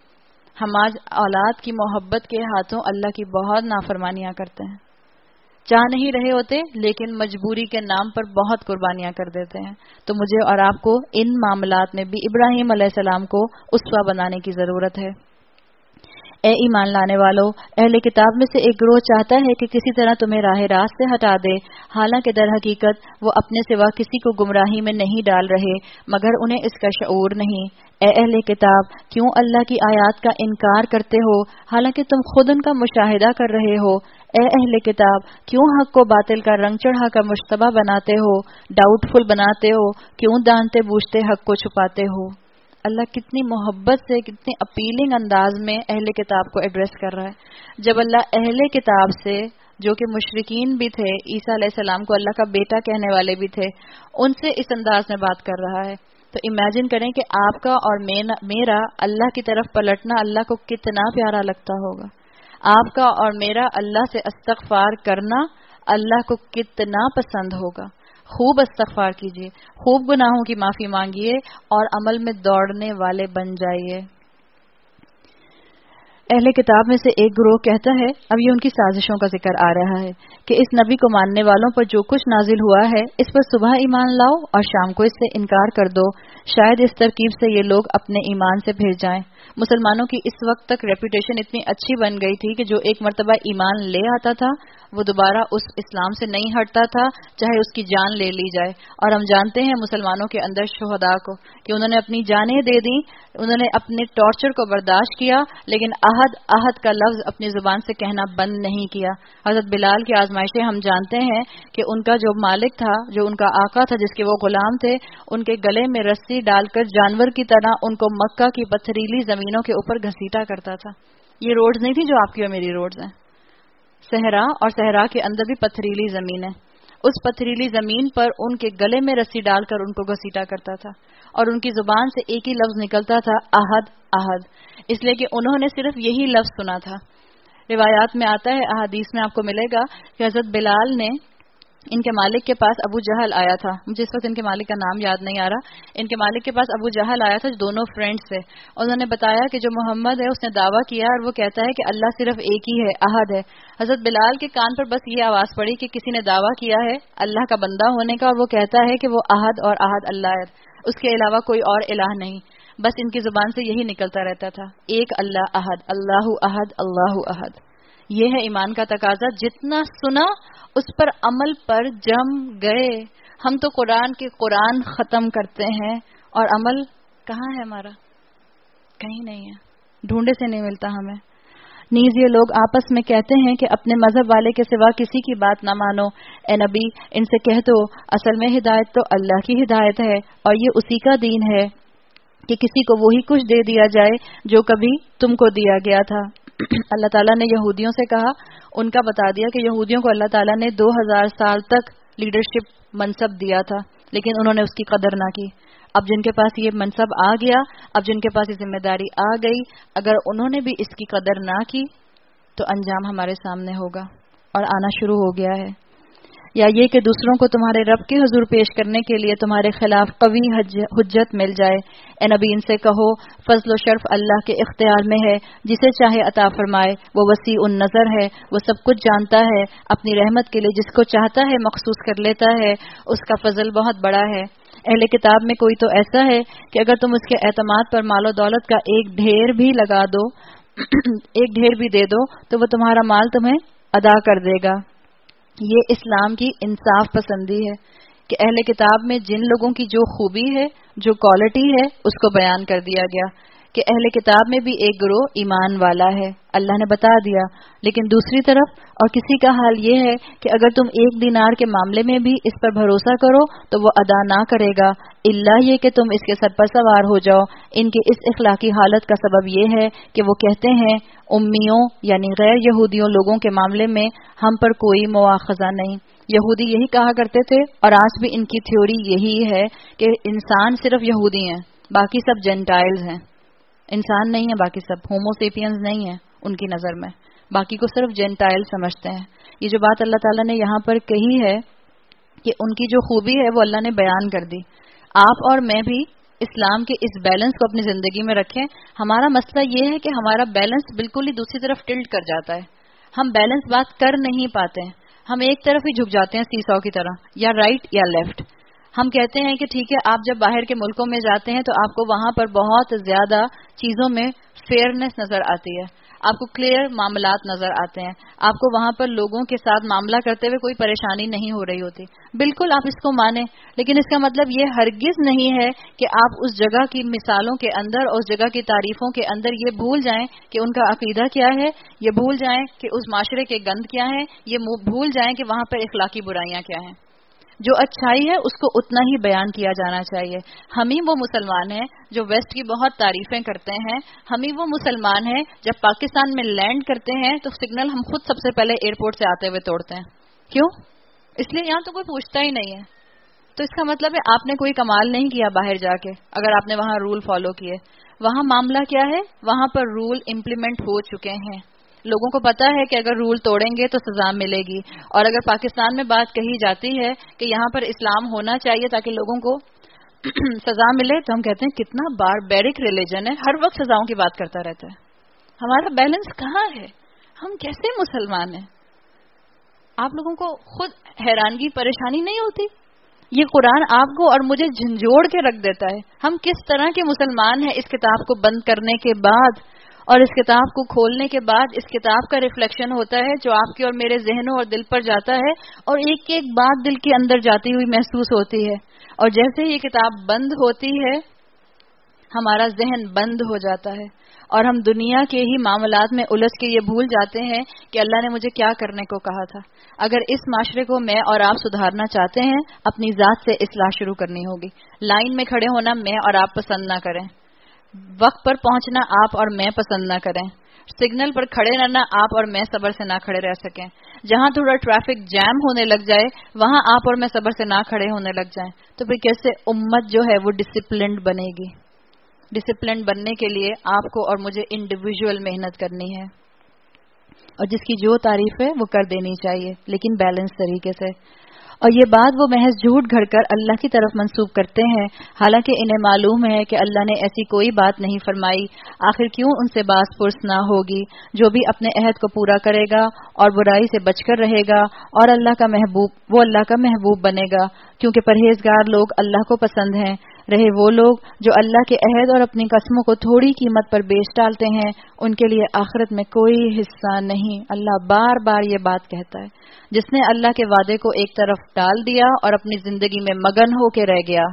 ہم آج اولاد کی محبت کے ہاتھوں اللہ کی بہت نافرمانیاں کرتے ہیں، چاہ نہیں رہے ہوتے لیکن مجبوری کے نام پر بہت قربانیاں کر دیتے ہیں۔ تو مجھے اور آپ کو ان معاملات میں بھی ابراہیم علیہ السلام کو اسوہ بنانے کی ضرورت ہے۔ اے ایمان لانے والو، اہل کتاب میں سے ایک گروہ چاہتا ہے کہ کسی طرح تمہیں راہ راست سے ہٹا دے، حالانکہ در حقیقت وہ اپنے سوا کسی کو گمراہی میں نہیں ڈال رہے مگر انہیں اس کا شعور نہیں۔ اے اہل کتاب، کیوں اللہ کی آیات کا انکار کرتے ہو حالانکہ تم خود ان کا مشاہدہ کر رہے ہو؟ اے اہل کتاب، کیوں حق کو باطل کا رنگ چڑھا کر مشتبہ بناتے ہو، ڈاؤٹ فل بناتے ہو، کیوں جانتے بوجھتے حق کو چھپاتے ہو؟ اللہ کتنی محبت سے، کتنی اپیلنگ انداز میں اہل کتاب کو ایڈریس کر رہا ہے۔ جب اللہ اہل کتاب سے جو کہ مشرکین بھی تھے، عیسیٰ علیہ السلام کو اللہ کا بیٹا کہنے والے بھی تھے، ان سے اس انداز میں بات کر رہا ہے، تو امیجن کریں کہ آپ کا اور میرا اللہ کی طرف پلٹنا اللہ کو کتنا پیارا لگتا ہوگا۔ آپ کا اور میرا اللہ سے استغفار کرنا اللہ کو کتنا پسند ہوگا۔ خوب استغفار کیجئے، خوب گناہوں کی معافی مانگیے اور عمل میں دوڑنے والے بن جائیے۔ اہل کتاب میں سے ایک گروہ کہتا ہے، اب یہ ان کی سازشوں کا ذکر آ رہا ہے، کہ اس نبی کو ماننے والوں پر جو کچھ نازل ہوا ہے اس پر صبح ایمان لاؤ اور شام کو اس سے انکار کر دو، شاید اس ترکیب سے یہ لوگ اپنے ایمان سے پھر جائیں۔ مسلمانوں کی اس وقت تک ریپوٹیشن اتنی اچھی بن گئی تھی کہ جو ایک مرتبہ ایمان لے آتا تھا وہ دوبارہ اس اسلام سے نہیں ہٹتا تھا چاہے اس کی جان لے لی جائے. اور ہم جانتے ہیں مسلمانوں کے اندر شہداء کو کہ انہوں نے اپنی جانیں دے دیں, انہوں نے اپنے ٹارچر کو برداشت کیا, لیکن عہد عہد کا لفظ اپنی زبان سے کہنا بند نہیں کیا. حضرت بلال کی آزمائشیں ہم جانتے ہیں کہ ان کا جو مالک تھا, جو ان کا آقا تھا, جس کے وہ غلام تھے, ان کے گلے میں رسی ڈال کر جانور کی طرح ان کو مکہ کی پتھریلی زمینوں کے اوپر گھسیٹا کرتا تھا. یہ روڈز نہیں تھی جو آپ کی اور میری روڈز ہیں, صحرا, اور صحرا کے اندر بھی پتھریلی زمین ہے. اس پتھریلی زمین پر ان کے گلے میں رسی ڈال کر ان کو گھسیٹا کرتا تھا, اور ان کی زبان سے ایک ہی لفظ نکلتا تھا, عہد عہد, اس لیے کہ انہوں نے صرف یہی لفظ سنا تھا. روایات میں آتا ہے, احادیث میں آپ کو ملے گا کہ حضرت بلال نے ان کے مالک کے پاس ابو جہل آیا تھا, مجھے اس وقت ان کے مالک کا نام یاد نہیں آ رہا, ان کے مالک کے پاس ابو جہل آیا تھا جو دونوں فرینڈز تھے. انہوں نے بتایا کہ جو محمد ہے اس نے دعویٰ کیا اور وہ کہتا ہے کہ اللہ صرف ایک ہی ہے, عہد ہے. حضرت بلال کے کان پر بس یہ آواز پڑی کہ کسی نے دعویٰ کیا ہے اللہ کا بندہ ہونے کا, اور وہ کہتا ہے کہ وہ عہد اور عہد اللہ ہے, اس کے علاوہ کوئی اور الہ نہیں. بس ان کی زبان سے یہی نکلتا رہتا تھا, ایک اللہ احد, اللہ احد, اللہ احد. یہ ہے ایمان کا تقاضا. جتنا سنا اس پر عمل پر جم گئے. ہم تو قرآن کے قرآن ختم کرتے ہیں اور عمل کہاں ہے ہمارا؟ کہیں نہیں ہے, ڈھونڈے سے نہیں ملتا ہمیں. نیز یہ لوگ آپس میں کہتے ہیں کہ اپنے مذہب والے کے سوا کسی کی بات نہ مانو. اے نبی ان سے کہہ دو اصل میں ہدایت تو اللہ کی ہدایت ہے, اور یہ اسی کا دین ہے کہ کسی کو وہی کچھ دے دیا جائے جو کبھی تم کو دیا گیا تھا. اللہ تعالیٰ نے یہودیوں سے کہا, ان کا بتا دیا کہ یہودیوں کو اللہ تعالیٰ نے دو ہزار سال تک لیڈرشپ منصب دیا تھا, لیکن انہوں نے اس کی قدر نہ کی. اب جن کے پاس یہ منصب آ گیا, اب جن کے پاس یہ ذمہ داری آ گئی, اگر انہوں نے بھی اس کی قدر نہ کی تو انجام ہمارے سامنے ہوگا, اور آنا شروع ہو گیا ہے. یا یہ کہ دوسروں کو تمہارے رب کے حضور پیش کرنے کے لیے تمہارے خلاف قوی حجت مل جائے. اے نبی ان سے کہو فضل و شرف اللہ کے اختیار میں ہے, جسے چاہے عطا فرمائے, وہ وسیع النظر ہے, وہ سب کچھ جانتا ہے. اپنی رحمت کے لیے جس کو چاہتا ہے مخصوص کر لیتا ہے, اس کا فضل بہت بڑا ہے. اہل کتاب میں کوئی تو ایسا ہے کہ اگر تم اس کے اعتماد پر مال و دولت کا ایک ڈھیر بھی لگا دو ایک ڈھیر بھی دے دو تو وہ تمہارا مال تمہیں ادا کر دے گا. یہ اسلام کی انصاف پسندی ہے کہ اہل کتاب میں جن لوگوں کی جو خوبی ہے, جو کوالٹی ہے, اس کو بیان کر دیا گیا کہ اہل کتاب میں بھی ایک گروہ ایمان والا ہے, اللہ نے بتا دیا. لیکن دوسری طرف اور کسی کا حال یہ ہے کہ اگر تم ایک دینار کے معاملے میں بھی اس پر بھروسہ کرو تو وہ ادا نہ کرے گا, الا یہ کہ تم اس کے سر پر سوار ہو جاؤ. ان کے اس اخلاقی حالت کا سبب یہ ہے کہ وہ کہتے ہیں امیوں یعنی غیر یہودیوں لوگوں کے معاملے میں ہم پر کوئی مواخذہ نہیں. یہودی یہی کہا کرتے تھے, اور آج بھی ان کی تھیوری یہی ہے کہ انسان صرف یہودی ہیں, باقی سب جینٹائلز ہیں. انسان نہیں ہے باقی سب, ہومو سیپینز نہیں ہیں ان کی نظر میں, باقی کو صرف جینٹائل سمجھتے ہیں. یہ جو بات اللہ تعالیٰ نے یہاں پر کہی ہے کہ ان کی جو خوبی ہے وہ اللہ نے بیان کر دی. آپ اور میں بھی اسلام کے اس بیلنس کو اپنی زندگی میں رکھیں. ہمارا مسئلہ یہ ہے کہ ہمارا بیلنس بالکل ہی دوسری طرف ٹلٹ کر جاتا ہے. ہم بیلنس بات کر نہیں پاتے, ہم ایک طرف ہی جھک جاتے ہیں سیسو کی طرح, یا رائٹ یا لیفٹ. ہم کہتے ہیں کہ ٹھیک ہے آپ جب باہر کے ملکوں میں جاتے ہیں تو آپ کو وہاں پر بہت زیادہ چیزوں میں فیئرنیس نظر آتی ہے, آپ کو کلیئر معاملات نظر آتے ہیں, آپ کو وہاں پر لوگوں کے ساتھ معاملہ کرتے ہوئے کوئی پریشانی نہیں ہو رہی ہوتی. بالکل آپ اس کو مانیں, لیکن اس کا مطلب یہ ہرگز نہیں ہے کہ آپ اس جگہ کی مثالوں کے اندر اور اس جگہ کی تعریفوں کے اندر یہ بھول جائیں کہ ان کا عقیدہ کیا ہے, یہ بھول جائیں کہ اس معاشرے کے گند کیا ہیں, یہ بھول جائیں کہ وہاں پر اخلاقی برائیاں کیا ہیں. جو اچھائی ہے اس کو اتنا ہی بیان کیا جانا چاہیے. ہم ہی وہ مسلمان ہیں جو ویسٹ کی بہت تعریفیں کرتے ہیں, ہم ہی وہ مسلمان ہیں جب پاکستان میں لینڈ کرتے ہیں تو سگنل ہم خود سب سے پہلے ایئرپورٹ سے آتے ہوئے توڑتے ہیں. کیوں؟ اس لیے یہاں تو کوئی پوچھتا ہی نہیں ہے. تو اس کا مطلب ہے آپ نے کوئی کمال نہیں کیا باہر جا کے, اگر آپ نے وہاں رول فالو کیے. وہاں معاملہ کیا ہے, وہاں پر رول امپلیمنٹ ہو چکے ہیں, لوگوں کو پتا ہے کہ اگر رول توڑیں گے تو سزا ملے گی. اور اگر پاکستان میں بات کہی جاتی ہے کہ یہاں پر اسلام ہونا چاہیے تاکہ لوگوں کو سزا ملے, تو ہم کہتے ہیں کتنا باربیرک ریلیجن ہے, ہر وقت سزاؤں کی بات کرتا رہتا ہے. ہمارا بیلنس کہاں ہے, ہم کیسے مسلمان ہیں؟ آپ لوگوں کو خود حیرانگی پریشانی نہیں ہوتی؟ یہ قرآن آپ کو اور مجھے جھنجھوڑ کے رکھ دیتا ہے. ہم کس طرح کے مسلمان ہیں اس کتاب کو بند کرنے کے بعد، اور اس کتاب کو کھولنے کے بعد اس کتاب کا ریفلیکشن ہوتا ہے جو آپ کے اور میرے ذہنوں اور دل پر جاتا ہے، اور ایک ایک بات دل کے اندر جاتی ہوئی محسوس ہوتی ہے. اور جیسے ہی یہ کتاب بند ہوتی ہے ہمارا ذہن بند ہو جاتا ہے، اور ہم دنیا کے ہی معاملات میں الجھ کے یہ بھول جاتے ہیں کہ اللہ نے مجھے کیا کرنے کو کہا تھا. اگر اس معاشرے کو میں اور آپ سدھارنا چاہتے ہیں، اپنی ذات سے اصلاح شروع کرنی ہوگی. لائن میں کھڑے ہونا میں اور آپ پسند نہ کریں، وقت پر پہنچنا آپ اور میں پسند نہ کریں، سگنل پر کھڑے رہنا آپ اور میں صبر سے نہ کھڑے رہ سکیں، جہاں تھوڑا ٹریفک جام ہونے لگ جائے وہاں آپ اور میں صبر سے نہ کھڑے ہونے لگ جائیں، تو پھر کیسے امت جو ہے وہ ڈسپلنڈ بنے گی؟ ڈسپلن بننے کے لیے آپ کو اور مجھے انڈیویجول محنت کرنی ہے، اور جس کی جو تعریف ہے وہ کر دینی چاہیے، لیکن بیلنس طریقے سے. اور یہ بات وہ محض جھوٹ گھڑ کر اللہ کی طرف منسوب کرتے ہیں، حالانکہ انہیں معلوم ہے کہ اللہ نے ایسی کوئی بات نہیں فرمائی. آخر کیوں ان سے باز پرس نہ ہوگی؟ جو بھی اپنے عہد کو پورا کرے گا اور برائی سے بچ کر رہے گا اور اللہ کا محبوب وہ اللہ کا محبوب بنے گا، کیونکہ پرہیزگار لوگ اللہ کو پسند ہیں. رہے وہ لوگ جو اللہ کے عہد اور اپنی قسموں کو تھوڑی قیمت پر بیچ ڈالتے ہیں، ان کے لیے آخرت میں کوئی حصہ نہیں. اللہ بار بار یہ بات کہتا ہے. جس نے اللہ کے وعدے کو ایک طرف ڈال دیا اور اپنی زندگی میں مگن ہو کے رہ گیا،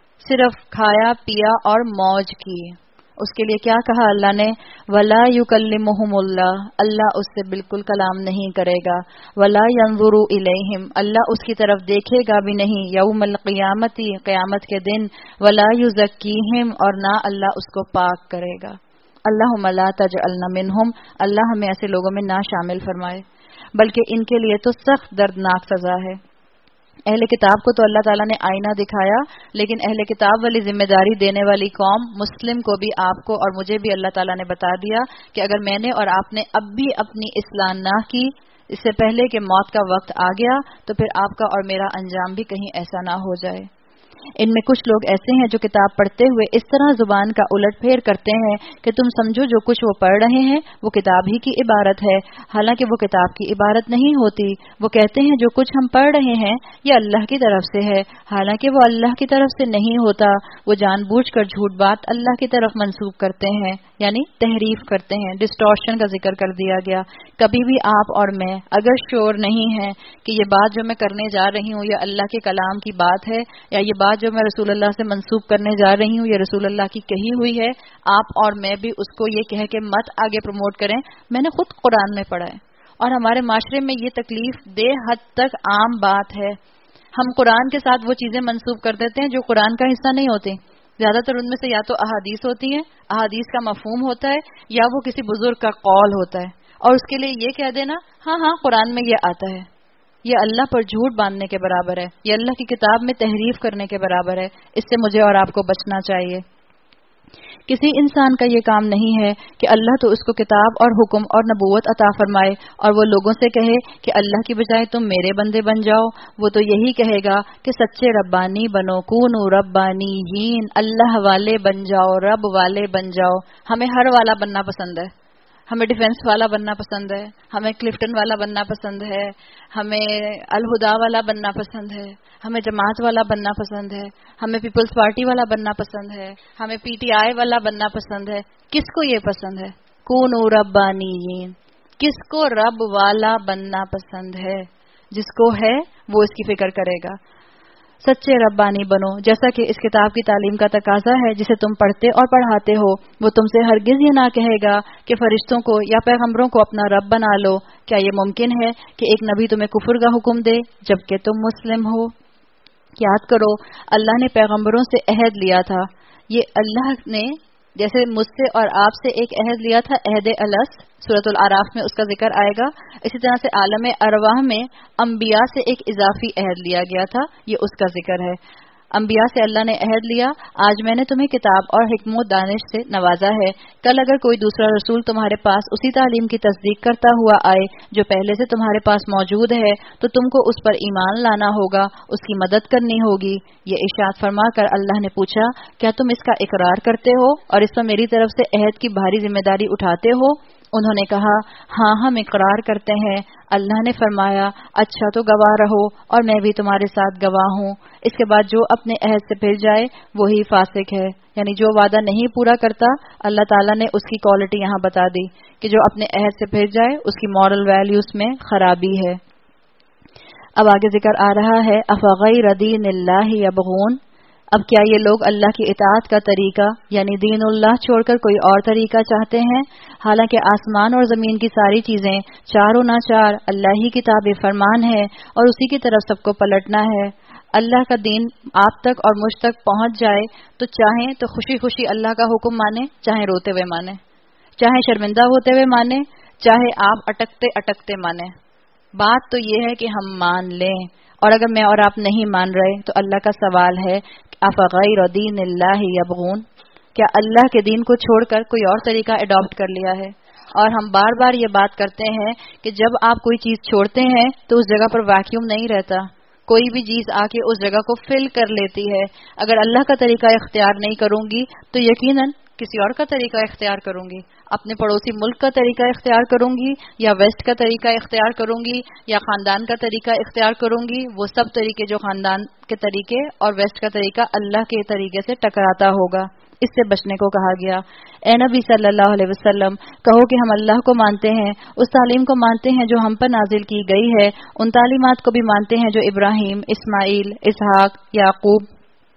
صرف کھایا پیا اور موج کی، اس کے لیے کیا کہا اللہ نے؟ وَلَا يُكَلِّمُهُمُ اللَّهُ، اللہ اس سے بالکل کلام نہیں کرے گا. وَلَا يَنظُرُ إِلَيْهِمْ، اللہ اس کی طرف دیکھے گا بھی نہیں. يَوْمَ الْقِيَامَةِ، قیامت کے دن. وَلَا يُزَكِّيهِمْ، اور نہ اللہ اس کو پاک کرے گا. اللہم لا تجعلنا منہم، اللہ ہمیں ایسے لوگوں میں نہ شامل فرمائے، بلکہ ان کے لیے تو سخت دردناک سزا ہے. اہل کتاب کو تو اللہ تعالیٰ نے آئینہ دکھایا، لیکن اہل کتاب والی ذمہ داری دینے والی قوم مسلم کو بھی، آپ کو اور مجھے بھی اللہ تعالیٰ نے بتا دیا کہ اگر میں نے اور آپ نے اب بھی اپنی اصلاح نہ کی اس سے پہلے کہ موت کا وقت آ گیا، تو پھر آپ کا اور میرا انجام بھی کہیں ایسا نہ ہو جائے. ان میں کچھ لوگ ایسے ہیں جو کتاب پڑھتے ہوئے اس طرح زبان کا الٹ پھیر کرتے ہیں کہ تم سمجھو جو کچھ وہ پڑھ رہے ہیں وہ کتاب ہی کی عبارت ہے، حالانکہ وہ کتاب کی عبارت نہیں ہوتی. وہ کہتے ہیں جو کچھ ہم پڑھ رہے ہیں یہ اللہ کی طرف سے ہے، حالانکہ وہ اللہ کی طرف سے نہیں ہوتا. وہ جان بوجھ کر جھوٹ بات اللہ کی طرف منسوب کرتے ہیں، یعنی تحریف کرتے ہیں. ڈسٹورشن کا ذکر کر دیا گیا. کبھی بھی آپ اور میں اگر شور نہیں ہے کہ یہ بات جو میں کرنے جا رہی ہوں یہ اللہ کے کلام کی بات ہے، یا یہ بات جو میں رسول اللہ سے منسوب کرنے جا رہی ہوں یہ رسول اللہ کی کہی ہوئی ہے، آپ اور میں بھی اس کو یہ کہہ کے مت آگے پروموٹ کریں میں نے خود قرآن میں پڑھا ہے. اور ہمارے معاشرے میں یہ تکلیف دہ حد تک عام بات ہے. ہم قرآن کے ساتھ وہ چیزیں منسوب کر دیتے ہیں جو قرآن کا حصہ نہیں ہوتی. زیادہ تر ان میں سے یا تو احادیث ہوتی ہیں، احادیث کا مفہوم ہوتا ہے، یا وہ کسی بزرگ کا قول ہوتا ہے، اور اس کے لیے یہ کہہ دینا ہاں ہاں قرآن میں یہ آتا ہے. یہ اللہ پر جھوٹ باندھنے کے برابر ہے، یہ اللہ کی کتاب میں تحریف کرنے کے برابر ہے. اس سے مجھے اور آپ کو بچنا چاہیے. کسی انسان کا یہ کام نہیں ہے کہ اللہ تو اس کو کتاب اور حکم اور نبوت عطا فرمائے اور وہ لوگوں سے کہے کہ اللہ کی بجائے تم میرے بندے بن جاؤ. وہ تو یہی کہے گا کہ سچے ربانی بنو، کونوا ربانیین، اللہ والے بن جاؤ، رب والے بن جاؤ. ہمیں ہر والا بننا پسند ہے، ہمیں ڈیفنس والا بننا پسند ہے، ہمیں کلفٹن والا بننا پسند ہے، ہمیں الہدا والا بننا پسند ہے، ہمیں جماعت والا بننا پسند ہے، ہمیں پیپلز پارٹی والا بننا پسند ہے، ہمیں پی ٹی آئی والا بننا پسند ہے. کس کو یہ پسند ہے؟ کونوا ربانیین. کس کو رب والا بننا پسند ہے؟ جس کو ہے وہ اس کی فکر کرے گا. سچے ربانی بنو، جیسا کہ اس کتاب کی تعلیم کا تقاضا ہے جسے تم پڑھتے اور پڑھاتے ہو. وہ تم سے ہرگز یہ نہ کہے گا کہ فرشتوں کو یا پیغمبروں کو اپنا رب بنا لو. کیا یہ ممکن ہے کہ ایک نبی تمہیں کفر کا حکم دے جبکہ تم مسلم ہو؟ یاد کرو اللہ نے پیغمبروں سے عہد لیا تھا. یہ اللہ نے جیسے مجھ سے اور آپ سے ایک عہد لیا تھا، عہد الست، سورۃ الاعراف میں اس کا ذکر آئے گا، اسی طرح سے عالم ارواح میں انبیاء سے ایک اضافی عہد لیا گیا تھا، یہ اس کا ذکر ہے. انبیاء سے اللہ نے عہد لیا، آج میں نے تمہیں کتاب اور حکم و دانش سے نوازا ہے. کل اگر کوئی دوسرا رسول تمہارے پاس اسی تعلیم کی تصدیق کرتا ہوا آئے جو پہلے سے تمہارے پاس موجود ہے تو تم کو اس پر ایمان لانا ہوگا، اس کی مدد کرنی ہوگی. یہ ارشاد فرما کر اللہ نے پوچھا کیا تم اس کا اقرار کرتے ہو اور اس پر میری طرف سے عہد کی بھاری ذمہ داری اٹھاتے ہو؟ انہوں نے کہا ہاں ہم اقرار کرتے ہیں. اللہ نے فرمایا اچھا تو گواہ رہو اور میں بھی تمہارے ساتھ گواہ ہوں. اس کے بعد جو اپنے عہد سے پھر جائے وہی فاسق ہے. یعنی جو وعدہ نہیں پورا کرتا اللہ تعالیٰ نے اس کی کوالٹی یہاں بتا دی کہ جو اپنے عہد سے پھر جائے اس کی مورل ویلیوز میں خرابی ہے. اب آگے ذکر آ رہا ہے افغیر دین اللہ یبغون. اب کیا یہ لوگ اللہ کی اطاعت کا طریقہ یعنی دین اللہ چھوڑ کر کوئی اور طریقہ چاہتے ہیں؟ حالانکہ آسمان اور زمین کی ساری چیزیں چاروں ناچار اللہ ہی کی تابع فرمان ہے اور اسی کی طرف سب کو پلٹنا ہے. اللہ کا دین آپ تک اور مجھ تک پہنچ جائے تو چاہیں تو خوشی خوشی اللہ کا حکم مانیں، چاہیں روتے ہوئے مانیں، چاہیں شرمندہ ہوتے ہوئے مانیں، چاہے آپ اٹکتے اٹکتے مانیں. بات تو یہ ہے کہ ہم مان لیں. اور اگر میں اور آپ نہیں مان رہے تو اللہ کا سوال ہے افغیر دین اللہ یبغون، کیا اللہ کے دین کو چھوڑ کر کوئی اور طریقہ اڈاپٹ کر لیا ہے؟ اور ہم بار بار یہ بات کرتے ہیں کہ جب آپ کوئی چیز چھوڑتے ہیں تو اس جگہ پر ویکیوم نہیں رہتا، کوئی بھی چیز آ کے اس جگہ کو فل کر لیتی ہے. اگر اللہ کا طریقہ اختیار نہیں کروں گی تو یقیناً کسی اور کا طریقہ اختیار کروں گی، اپنے پڑوسی ملک کا طریقہ اختیار کروں گی یا ویسٹ کا طریقہ اختیار کروں گی یا خاندان کا طریقہ اختیار کروں گی. وہ سب طریقے جو خاندان کے طریقے اور ویسٹ کا طریقہ اللہ کے طریقے سے ٹکراتا ہوگا. اس سے بچنے کو کہا گیا. اے نبی صلی اللہ علیہ وسلم کہو کہ ہم اللہ کو مانتے ہیں، اس تعلیم کو مانتے ہیں جو ہم پر نازل کی گئی ہے، ان تعلیمات کو بھی مانتے ہیں جو ابراہیم، اسماعیل، اسحاق، یعقوب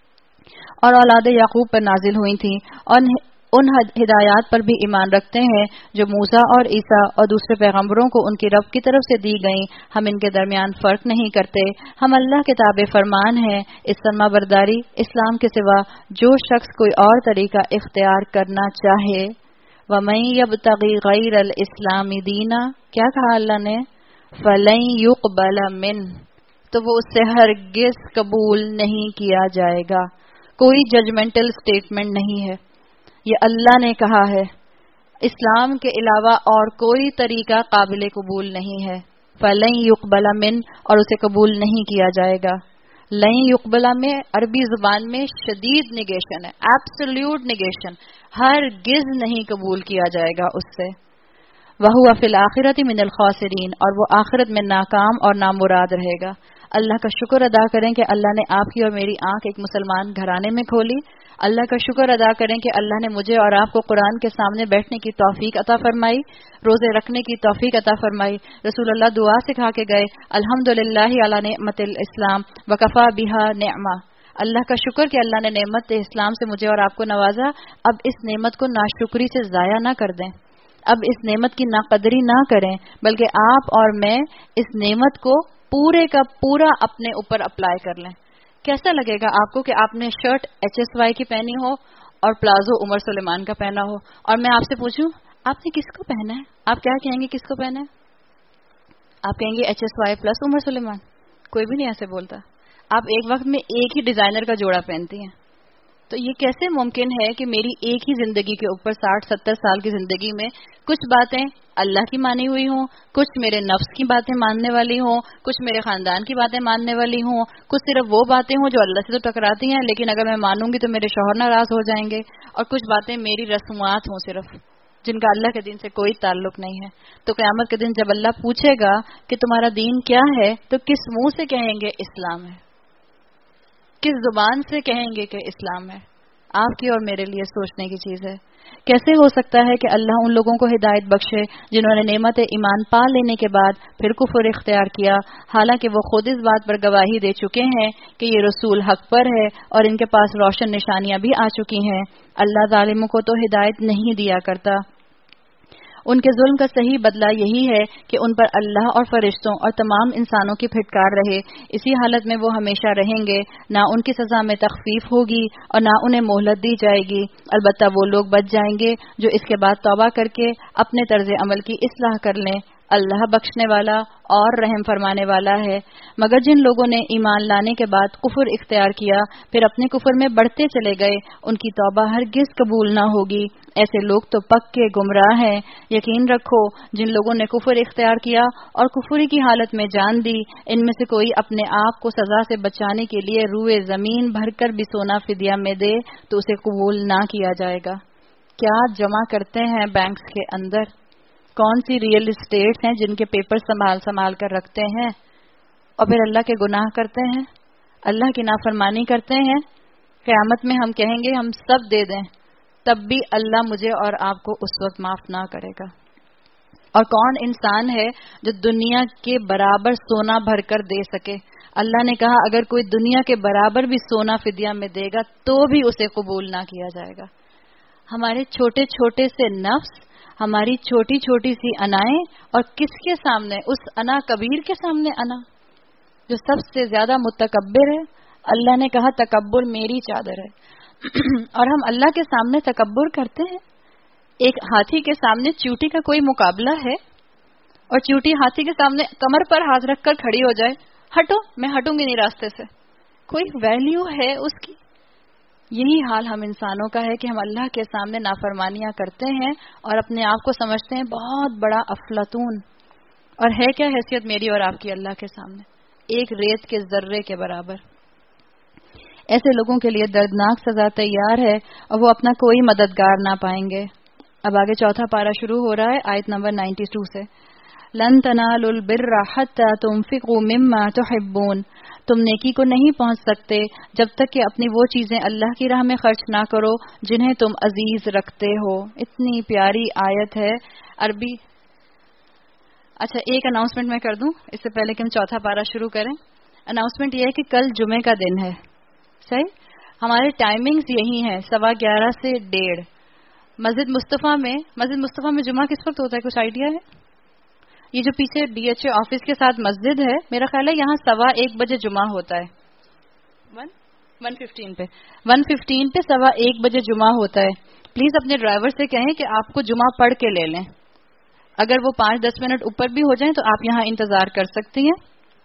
اور اولاد یعقوب پر نازل ہوئی تھیں، اور ان ہدایات پر بھی ایمان رکھتے ہیں جو موسیٰ اور عیسیٰ اور دوسرے پیغمبروں کو ان کی رب کی طرف سے دی گئیں. ہم ان کے درمیان فرق نہیں کرتے. ہم اللہ کے تابع فرمان ہیں. اس فرما برداری اسلام کے سوا جو شخص کوئی اور طریقہ اختیار کرنا چاہے وَمَن يَبْتَغِ غَيْرَ الْإِسْلَامِ دِينًا، کیا کہا اللہ نے؟ فَلَن يُقْبَلَ مِنْهُ، تو وہ اس سے ہرگز قبول نہیں کیا جائے گا. کوئی ججمنٹل سٹیٹمنٹ نہیں ہے، یہ اللہ نے کہا ہے. اسلام کے علاوہ اور کوئی طریقہ قابل قبول نہیں ہے. فَلَن يُقْبَلَ مِنْهُ، اور اسے قبول نہیں کیا جائے گا. لن يقبل میں عربی زبان میں شدید نگیشن ہے، ایبسلیوٹ نگیشن، ہرگز نہیں قبول کیا جائے گا اس سے. وَهُوَ فِي الْآخِرَةِ مِنَ الْخَاسِرِينَ، اور وہ آخرت میں ناکام اور نامراد رہے گا. اللہ کا شکر ادا کریں کہ اللہ نے آپ کی اور میری آنکھ ایک مسلمان گھرانے میں کھولی. اللہ کا شکر ادا کریں کہ اللہ نے مجھے اور آپ کو قرآن کے سامنے بیٹھنے کی توفیق عطا فرمائی، روزے رکھنے کی توفیق عطا فرمائی. رسول اللہ دعا سکھا کے گئے الحمدللہ علی نعمت الاسلام وکفا بہا نعمہ. اللہ کا شکر کہ اللہ نے نعمت اسلام سے مجھے اور آپ کو نوازا. اب اس نعمت کو ناشکری سے ضائع نہ کر دیں، اب اس نعمت کی ناقدری نہ کریں، بلکہ آپ اور میں اس نعمت کو پورے کا پورا اپنے اوپر اپلائی کر لیں. کیسا لگے گا آپ کو کہ آپ نے شرٹ ایچ ایس وائی کی پہنی ہو اور پلازو عمر سلیمان کا پہنا ہو، اور میں آپ سے پوچھوں آپ نے کس کو پہنا ہے؟ آپ کیا کہیں گے کس کو پہنا ہے؟ آپ کہیں گے H S Y plus Umar Sulaiman. کوئی بھی نہیں ایسے بولتا. آپ ایک وقت میں ایک ہی ڈیزائنر کا جوڑا پہنتی ہیں. تو یہ کیسے ممکن ہے کہ میری ایک ہی زندگی کے اوپر ساٹھ ستر سال کی زندگی میں کچھ باتیں اللہ کی مانی ہوئی ہوں، کچھ میرے نفس کی باتیں ماننے والی ہوں، کچھ میرے خاندان کی باتیں ماننے والی ہوں، کچھ صرف وہ باتیں ہوں جو اللہ سے تو ٹکراتی ہیں لیکن اگر میں مانوں گی تو میرے شوہر ناراض ہو جائیں گے، اور کچھ باتیں میری رسومات ہوں صرف جن کا اللہ کے دین سے کوئی تعلق نہیں ہے. تو قیامت کے دن جب اللہ پوچھے گا کہ تمہارا دین کیا ہے تو کس منہ سے کہیں گے اسلام ہے، کس زبان سے کہیں گے کہ اسلام ہے؟ آپ کی اور میرے لیے سوچنے کی چیز ہے. کیسے ہو سکتا ہے کہ اللہ ان لوگوں کو ہدایت بخشے جنہوں نے نعمت ایمان پا لینے کے بعد پھر کفر اختیار کیا، حالانکہ وہ خود اس بات پر گواہی دے چکے ہیں کہ یہ رسول حق پر ہے اور ان کے پاس روشن نشانیاں بھی آ چکی ہیں. اللہ ظالموں کو تو ہدایت نہیں دیا کرتا. ان کے ظلم کا صحیح بدلہ یہی ہے کہ ان پر اللہ اور فرشتوں اور تمام انسانوں کی پھٹکار رہے. اسی حالت میں وہ ہمیشہ رہیں گے، نہ ان کی سزا میں تخفیف ہوگی اور نہ انہیں مہلت دی جائے گی. البتہ وہ لوگ بچ جائیں گے جو اس کے بعد توبہ کر کے اپنے طرز عمل کی اصلاح کر لیں. اللہ بخشنے والا اور رحم فرمانے والا ہے. مگر جن لوگوں نے ایمان لانے کے بعد کفر اختیار کیا پھر اپنے کفر میں بڑھتے چلے گئے، ان کی توبہ ہرگز قبول نہ ہوگی. ایسے لوگ تو پکے گمراہ ہیں. یقین رکھو جن لوگوں نے کفر اختیار کیا اور کفری کی حالت میں جان دی، ان میں سے کوئی اپنے آپ کو سزا سے بچانے کے لیے روئے زمین بھر کر بھی سونا فدیہ میں دے تو اسے قبول نہ کیا جائے گا. کیا جمع کرتے ہیں بینکس کے اندر، کون سی ریئل اسٹیٹس ہیں جن کے پیپر سنبھال سنبھال کر رکھتے ہیں اور پھر اللہ کے گناہ کرتے ہیں، اللہ کی نافرمانی کرتے ہیں. قیامت میں ہم کہیں گے ہم سب دے دیں، تب بھی اللہ مجھے اور آپ کو اس وقت معاف نہ کرے گا. اور کون انسان ہے جو دنیا کے برابر سونا بھر کر دے سکے؟ اللہ نے کہا اگر کوئی دنیا کے برابر بھی سونا فدیہ میں دے گا تو بھی اسے قبول نہ کیا جائے گا. ہمارے چھوٹے چھوٹے سے نفس، ہماری چھوٹی چھوٹی سی انائیں، اور کس کے سامنے؟ اس انا کبیر کے سامنے انا جو سب سے زیادہ متکبر ہے. اللہ نے کہا تکبر میری چادر ہے. اور ہم اللہ کے سامنے تکبر کرتے ہیں. ایک ہاتھی کے سامنے چیوٹی کا کوئی مقابلہ ہے؟ اور چیوٹی ہاتھی کے سامنے کمر پر ہاتھ رکھ کر کھڑی ہو جائے، ہٹو میں ہٹوں گی نہیں راستے سے، کوئی ویلیو ہے اس کی؟ یہی حال ہم انسانوں کا ہے کہ ہم اللہ کے سامنے نافرمانیاں کرتے ہیں اور اپنے آپ کو سمجھتے ہیں بہت بڑا افلاطون. اور ہے کیا حیثیت میری اور آپ کی اللہ کے سامنے؟ ایک ریت کے ذرے کے برابر. ایسے لوگوں کے لیے دردناک سزا تیار ہے اور وہ اپنا کوئی مددگار نہ پائیں گے. اب آگے چوتھا پارہ شروع ہو رہا ہے آیت نمبر بانوے سے. لن تنالوا البر حتى تنفقوا مما تحبون. تم نیکی کو نہیں پہنچ سکتے جب تک کہ اپنی وہ چیزیں اللہ کی راہ میں خرچ نہ کرو جنہیں تم عزیز رکھتے ہو. اتنی پیاری آیت ہے. عربی اچھا ایک اناؤنسمنٹ میں کر دوں اس سے پہلے کہ ہم چوتھا پارہ شروع کریں. اناؤنسمنٹ یہ ہے کہ کل جمعے کا دن ہے. صحیح، ہمارے ٹائمنگز یہی ہیں، سوا گیارہ سے ڈیڑھ. مسجد مصطفیٰ میں مسجد مصطفیٰ میں جمعہ کس وقت ہوتا ہے؟ کچھ آئیڈیا ہے؟ یہ جو پیچھے ڈی ایچ اے آفس کے ساتھ مسجد ہے، میرا خیال ہے یہاں سوا ایک بجے جمعہ ہوتا ہے. ون ون ففٹین پہ ون ففٹین پہ سوا ایک بجے جمعہ ہوتا ہے. پلیز اپنے ڈرائیور سے کہیں کہ آپ کو جمعہ پڑھ کے لے لیں. اگر وہ پانچ دس منٹ اوپر بھی ہو جائیں تو آپ یہاں انتظار کر سکتی ہیں،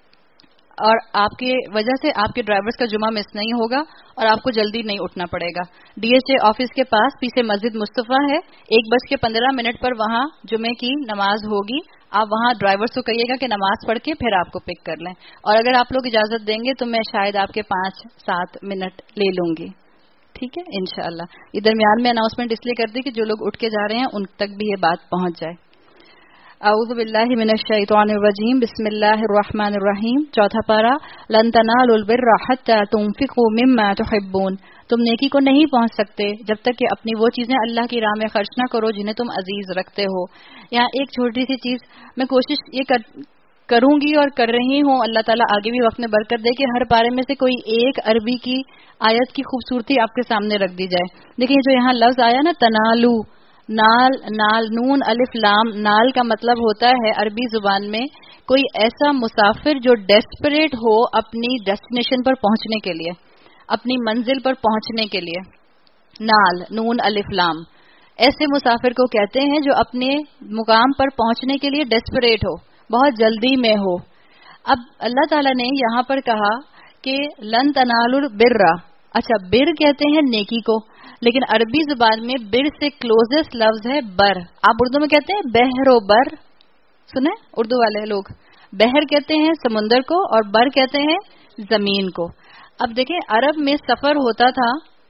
اور آپ کی وجہ سے آپ کے ڈرائیورز کا جمعہ مس نہیں ہوگا اور آپ کو جلدی نہیں اٹھنا پڑے گا. ڈی ایچ اے آفس کے پاس پیچھے مسجد مصطفیٰ ہے. ایک بج کے پندرہ منٹ پر وہاں جمعے کی نماز ہوگی. آپ وہاں ڈرائیور سے کہیے گا کہ نماز پڑھ کے پھر آپ کو پک کر لیں. اور اگر آپ لوگ اجازت دیں گے تو میں شاید آپ کے پانچ سات منٹ لے لوں گی. ٹھیک ہے انشاءاللہ. یہ درمیان میں اناؤنسمنٹ اس لیے کر دی کہ جو لوگ اٹھ کے جا رہے ہیں ان تک بھی یہ بات پہنچ جائے. اعوذ باللہ من الشیطان الرجیم، بسم اللہ الرحمن الرحیم. چوتھا پارہ. لن تنالوا البر حتى تنفقوا مما تحبون. تم نیکی کو نہیں پہنچ سکتے جب تک کہ اپنی وہ چیزیں اللہ کی راہ میں خرچ نہ کرو جنہیں تم عزیز رکھتے ہو. یہاں ایک چھوٹی سی چیز میں کوشش یہ کر کروں گی اور کر رہی ہوں، اللہ تعالیٰ آگے بھی وقت میں برکت دے کہ ہر پارے میں سے کوئی ایک عربی کی آیت کی خوبصورتی آپ کے سامنے رکھ دی جائے. دیکھیں جو یہاں لفظ آیا نا تنالو، نال نال نون الف لام. نال کا مطلب ہوتا ہے عربی زبان میں کوئی ایسا مسافر جو ڈیسپریٹ ہو اپنی ڈیسٹینیشن پر پہنچنے کے لیے، اپنی منزل پر پہنچنے کے لیے. نال نون الف لام ایسے مسافر کو کہتے ہیں جو اپنے مقام پر پہنچنے کے لیے ڈیسپریٹ ہو، بہت جلدی میں ہو. اب اللہ تعالیٰ نے یہاں پر کہا کہ لن تنالوا البر. اچھا بر کہتے ہیں نیکی کو، لیکن عربی زبان میں بر سے کلوزسٹ لفظ ہے بر. آپ اردو میں کہتے ہیں بحر و بر، سنیں اردو والے لوگ بحر کہتے ہیں سمندر کو اور بر کہتے ہیں زمین کو. اب دیکھیں عرب میں سفر ہوتا تھا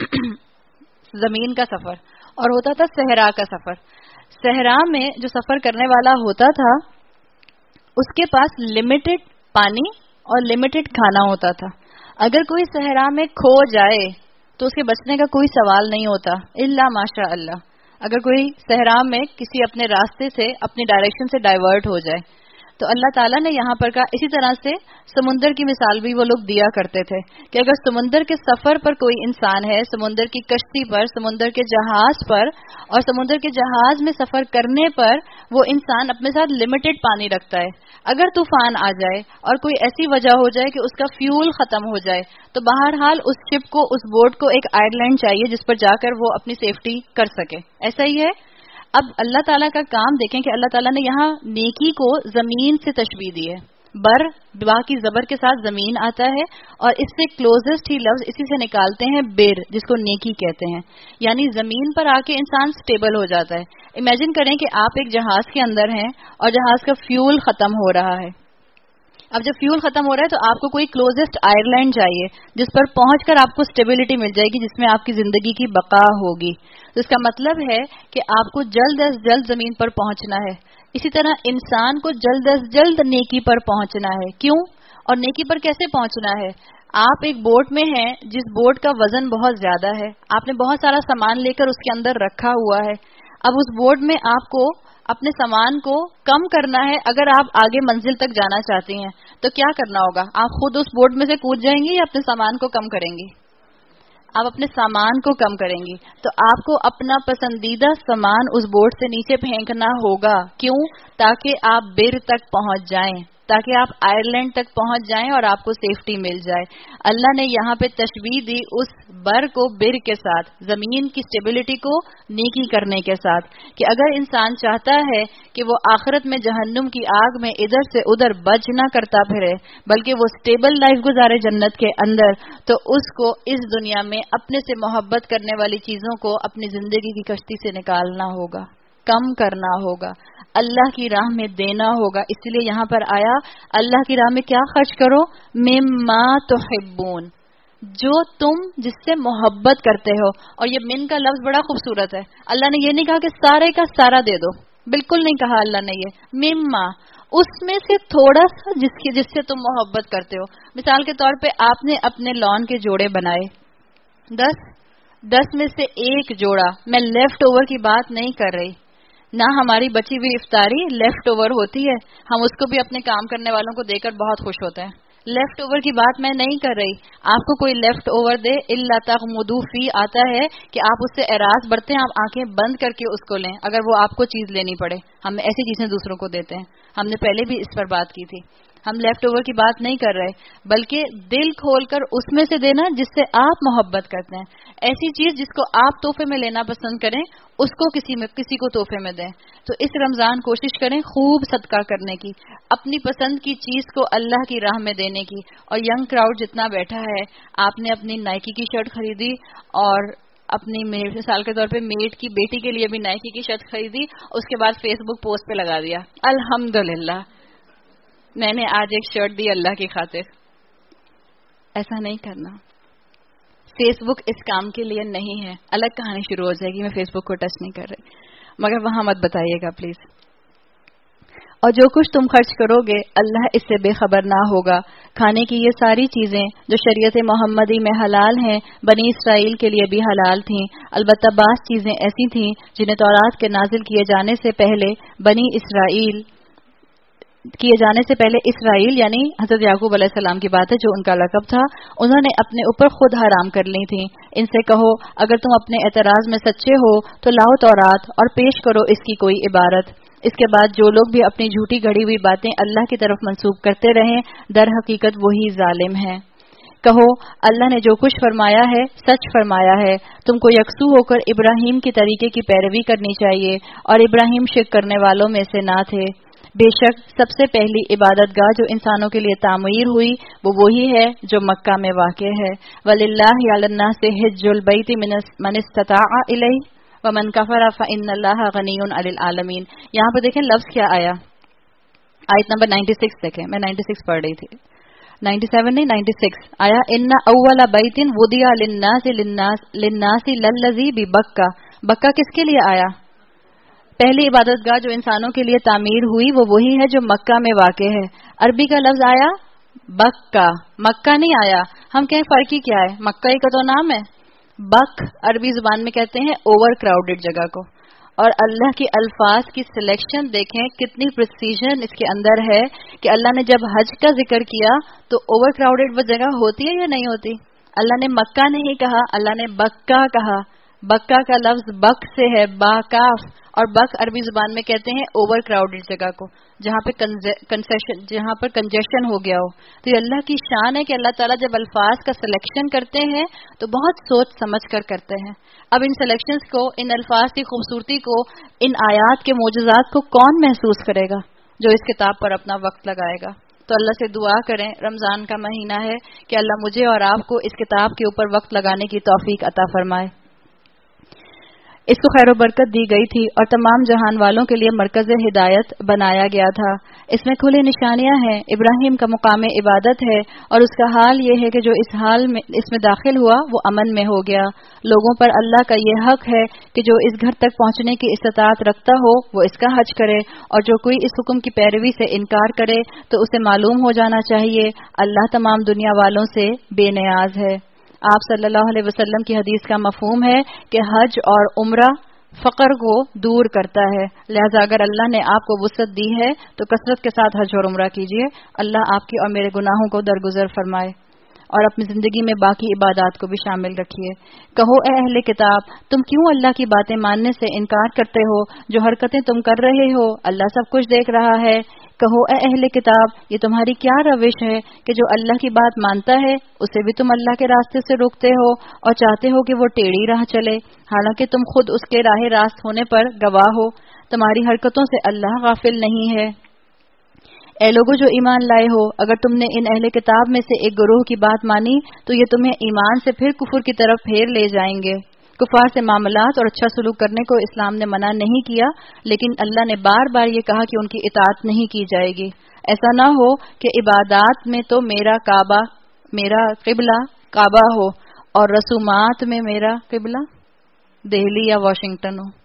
زمین کا سفر اور ہوتا تھا صحرا کا سفر. صحرا میں جو سفر کرنے والا ہوتا تھا اس کے پاس لمیٹڈ پانی اور لمیٹڈ کھانا ہوتا تھا. اگر کوئی صحرا میں کھو جائے تو اس کے بچنے کا کوئی سوال نہیں ہوتا الا ماشاء اللہ. اگر کوئی صحرا میں کسی اپنے راستے سے اپنی ڈائریکشن سے ڈائیورٹ ہو جائے تو اللہ تعالیٰ نے یہاں پر کہا. اسی طرح سے سمندر کی مثال بھی وہ لوگ دیا کرتے تھے کہ اگر سمندر کے سفر پر کوئی انسان ہے، سمندر کی کشتی پر، سمندر کے جہاز پر، اور سمندر کے جہاز میں سفر کرنے پر وہ انسان اپنے ساتھ لمیٹڈ پانی رکھتا ہے. اگر طوفان آ جائے اور کوئی ایسی وجہ ہو جائے کہ اس کا فیول ختم ہو جائے تو بہرحال اس شپ کو، اس بوٹ کو ایک آئر لینڈ چاہیے جس پر جا کر وہ اپنی سیفٹی کر سکے. ایسا ہی ہے. اب اللہ تعالیٰ کا کام دیکھیں کہ اللہ تعالیٰ نے یہاں نیکی کو زمین سے تشبیہ دی ہے. بر با کی زبر کے ساتھ زمین آتا ہے اور اس سے کلوزسٹ ہی لفظ اسی سے نکالتے ہیں بر، جس کو نیکی کہتے ہیں. یعنی زمین پر آ کے انسان سٹیبل ہو جاتا ہے. امیجن کریں کہ آپ ایک جہاز کے اندر ہیں اور جہاز کا فیول ختم ہو رہا ہے. اب جب فیول ختم ہو رہا ہے تو آپ کو کوئی کلوزسٹ آئرلینڈ چاہیے جس پر پہنچ کر آپ کو اسٹیبلٹی مل جائے گی، جس میں آپ کی زندگی کی بقا ہوگی. تو اس کا مطلب ہے کہ آپ کو جلد از جلد زمین پر پہنچنا ہے. اسی طرح انسان کو جلد از جلد نیکی پر پہنچنا ہے. کیوں اور نیکی پر کیسے پہنچنا ہے؟ آپ ایک بوٹ میں ہیں جس بوٹ کا وزن بہت زیادہ ہے، آپ نے بہت سارا سامان لے کر اس کے اندر رکھا ہوا ہے. اب اس بوٹ میں آپ کو اپنے سامان کو کم کرنا ہے. اگر آپ آگے منزل تک جانا چاہتی ہیں تو کیا کرنا ہوگا؟ آپ خود اس بوٹ میں سے کود جائیں گی یا اپنے سامان کو کم کریں گی؟ آپ اپنے سامان کو کم کریں گی. تو آپ کو اپنا پسندیدہ سامان اس بوٹ سے نیچے پھینکنا ہوگا. کیوں؟ تاکہ آپ بر تک پہنچ جائیں، تاکہ آپ آئرلینڈ تک پہنچ جائیں اور آپ کو سیفٹی مل جائے. اللہ نے یہاں پہ تشبیہ دی اس بر کو بر کے ساتھ، زمین کی سٹیبلٹی کو نیکی کرنے کے ساتھ، کہ اگر انسان چاہتا ہے کہ وہ آخرت میں جہنم کی آگ میں ادھر سے ادھر بچ نہ کرتا پھرے بلکہ وہ سٹیبل لائف گزارے جنت کے اندر، تو اس کو اس دنیا میں اپنے سے محبت کرنے والی چیزوں کو اپنی زندگی کی کشتی سے نکالنا ہوگا، کم کرنا ہوگا، اللہ کی راہ میں دینا ہوگا. اس لیے یہاں پر آیا اللہ کی راہ میں کیا خرچ کرو؟ مما تحبون، جو تم جس سے محبت کرتے ہو. اور یہ من کا لفظ بڑا خوبصورت ہے. اللہ نے یہ نہیں کہا کہ سارے کا سارا دے دو، بالکل نہیں کہا اللہ نے. یہ مما، اس میں سے تھوڑا سا جس کی جس سے تم محبت کرتے ہو. مثال کے طور پہ آپ نے اپنے لان کے جوڑے بنائے، دس دس میں سے ایک جوڑا، میں لیفٹ اوور کی بات نہیں کر رہی، نہ ہماری بچی ہوئی افطاری لیفٹ اوور ہوتی ہے، ہم اس کو بھی اپنے کام کرنے والوں کو دے کر بہت خوش ہوتے ہیں. لیفٹ اوور کی بات میں نہیں کر رہی. آپ کو کوئی لیفٹ اوور دے، الا تغمدوا فی آتا ہے کہ آپ اس سے اعراض برتے ہیں، آپ آنکھیں بند کر کے اس کو لیں اگر وہ آپ کو چیز لینی پڑے. ہم ایسی چیزیں دوسروں کو دیتے ہیں، ہم نے پہلے بھی اس پر بات کی تھی. ہم لیفٹ اوور کی بات نہیں کر رہے، بلکہ دل کھول کر اس میں سے دینا جس سے آپ محبت کرتے ہیں. ایسی چیز جس کو آپ تحفے میں لینا پسند کریں اس کو کسی میں کسی کو تحفے میں دیں. تو اس رمضان کوشش کریں خوب صدقہ کرنے کی، اپنی پسند کی چیز کو اللہ کی راہ میں دینے کی. اور ینگ کراؤڈ جتنا بیٹھا ہے، آپ نے اپنی نائکی کی شرٹ خریدی اور اپنی مثال کے طور پہ میٹ کی بیٹی کے لیے بھی نائکی کی شرٹ خریدی، اس کے بعد فیس بک پوسٹ پہ لگا دیا الحمدللہ میں نے آج ایک شرٹ دی اللہ کی خاطر. ایسا نہیں کرنا. فیس بک اس کام کے لیے نہیں ہے. الگ کہانی شروع ہو جائے گی، میں فیس بک کو ٹچ نہیں کر رہی، مگر وہاں مت بتائیے گا پلیز. اور جو کچھ تم خرچ کرو گے اللہ اس سے بے خبر نہ ہوگا. کھانے کی یہ ساری چیزیں جو شریعت محمدی میں حلال ہیں بنی اسرائیل کے لیے بھی حلال تھیں. البتہ بعض چیزیں ایسی تھیں جنہیں تورات کے نازل کیے جانے سے پہلے بنی اسرائیل کیے جانے سے پہلے اسرائیل یعنی حضرت یعقوب علیہ السلام کی بات ہے جو ان کا لقب تھا، انہوں نے اپنے اوپر خود حرام کر لی تھی. ان سے کہو اگر تم اپنے اعتراض میں سچے ہو تو لاؤ تورات اور پیش کرو اس کی کوئی عبارت. اس کے بعد جو لوگ بھی اپنی جھوٹی گھڑی ہوئی باتیں اللہ کی طرف منسوب کرتے رہیں در حقیقت وہی ظالم ہیں. کہو اللہ نے جو کچھ فرمایا ہے سچ فرمایا ہے. تم کو یکسو ہو کر ابراہیم کی طریقے کی پیروی کرنی چاہیے اور ابراہیم شرک کرنے والوں میں سے نہ تھے. بے شک سب سے پہلی عبادت گاہ جو انسانوں کے لیے تعمیر ہوئی وہ وہی ہے جو مکہ میں واقع ہے. وَلِلَّهِ عَلَى النَّاسِ حِجُّ الْبَيْتِ مَنِ اسْتَطَاعَ إِلَيْهِ وَمَنْ كَفَرَ فَإِنَّ اللَّهَ غَنِيٌّ عَنِ الْعَالَمِينَ. یہاں پہ دیکھیں لفظ کیا آیا، آیت نمبر ننانوے دیکھیں، میں ننانوے پڑھ رہی تھی، ننانوے نہیں ننانوے آیا. ان اول بیت وضع للناس للناس للناس للذی ببکہ. بکہ کس کے لیے آیا؟ پہلی عبادت گاہ جو انسانوں کے لیے تعمیر ہوئی وہ وہی ہے جو مکہ میں واقع ہے. عربی کا لفظ آیا بکہ، مکہ نہیں آیا. ہم کہیں فرق ہی کیا ہے، مکہ کا تو نام ہے، بک عربی زبان میں کہتے ہیں اوور کراؤڈڈ جگہ کو. اور اللہ کی الفاظ کی سلیکشن دیکھیں کتنی پریسیژن اس کے اندر ہے کہ اللہ نے جب حج کا ذکر کیا تو اوور کراؤڈڈ وہ جگہ ہوتی ہے یا نہیں ہوتی؟ اللہ نے مکہ نہیں کہا، اللہ نے بکہ کہا. بکہ کا لفظ بک سے ہے، با کاف، اور بک عربی زبان میں کہتے ہیں اوور کراؤڈڈ جگہ کو جہاں پہ کنسیشن جہاں پر کنجیشن ہو گیا ہو. تو یہ اللہ کی شان ہے کہ اللہ تعالیٰ جب الفاظ کا سلیکشن کرتے ہیں تو بہت سوچ سمجھ کر کرتے ہیں. اب ان سلیکشنز کو، ان الفاظ کی خوبصورتی کو، ان آیات کے معجزات کو کون محسوس کرے گا؟ جو اس کتاب پر اپنا وقت لگائے گا. تو اللہ سے دعا کریں، رمضان کا مہینہ ہے کہ اللہ مجھے اور آپ کو اس کتاب کے اوپر وقت لگانے کی توفیق عطا فرمائے. اس کو خیر و برکت دی گئی تھی اور تمام جہان والوں کے لیے مرکز ہدایت بنایا گیا تھا۔ اس میں کھلی نشانیاں ہیں۔ ابراہیم کا مقام عبادت ہے اور اس کا حال یہ ہے کہ جو اس حال میں اس میں داخل ہوا وہ امن میں ہو گیا۔ لوگوں پر اللہ کا یہ حق ہے کہ جو اس گھر تک پہنچنے کی استطاعت رکھتا ہو وہ اس کا حج کرے، اور جو کوئی اس حکم کی پیروی سے انکار کرے تو اسے معلوم ہو جانا چاہیے اللہ تمام دنیا والوں سے بے نیاز ہے۔ آپ صلی اللہ علیہ وسلم کی حدیث کا مفہوم ہے کہ حج اور عمرہ فقر کو دور کرتا ہے، لہذا اگر اللہ نے آپ کو وسعت دی ہے تو کثرت کے ساتھ حج اور عمرہ کیجیے۔ اللہ آپ کی اور میرے گناہوں کو درگزر فرمائے اور اپنی زندگی میں باقی عبادات کو بھی شامل رکھیے۔ کہو اے اہل کتاب، تم کیوں اللہ کی باتیں ماننے سے انکار کرتے ہو؟ جو حرکتیں تم کر رہے ہو اللہ سب کچھ دیکھ رہا ہے۔ کہو اے اہل کتاب، یہ تمہاری کیا روش ہے کہ جو اللہ کی بات مانتا ہے اسے بھی تم اللہ کے راستے سے روکتے ہو اور چاہتے ہو کہ وہ ٹیڑھی راہ چلے، حالانکہ تم خود اس کے راہ راست ہونے پر گواہ ہو۔ تمہاری حرکتوں سے اللہ غافل نہیں ہے۔ اے لوگوں جو ایمان لائے ہو، اگر تم نے ان اہل کتاب میں سے ایک گروہ کی بات مانی تو یہ تمہیں ایمان سے پھر کفر کی طرف پھیر لے جائیں گے۔ کفار سے معاملات اور اچھا سلوک کرنے کو اسلام نے منع نہیں کیا، لیکن اللہ نے بار بار یہ کہا کہ ان کی اطاعت نہیں کی جائے گی۔ ایسا نہ ہو کہ عبادات میں تو میرا کعبہ میرا قبلہ کعبہ ہو اور رسومات میں میرا قبلہ دہلی یا واشنگٹن ہو۔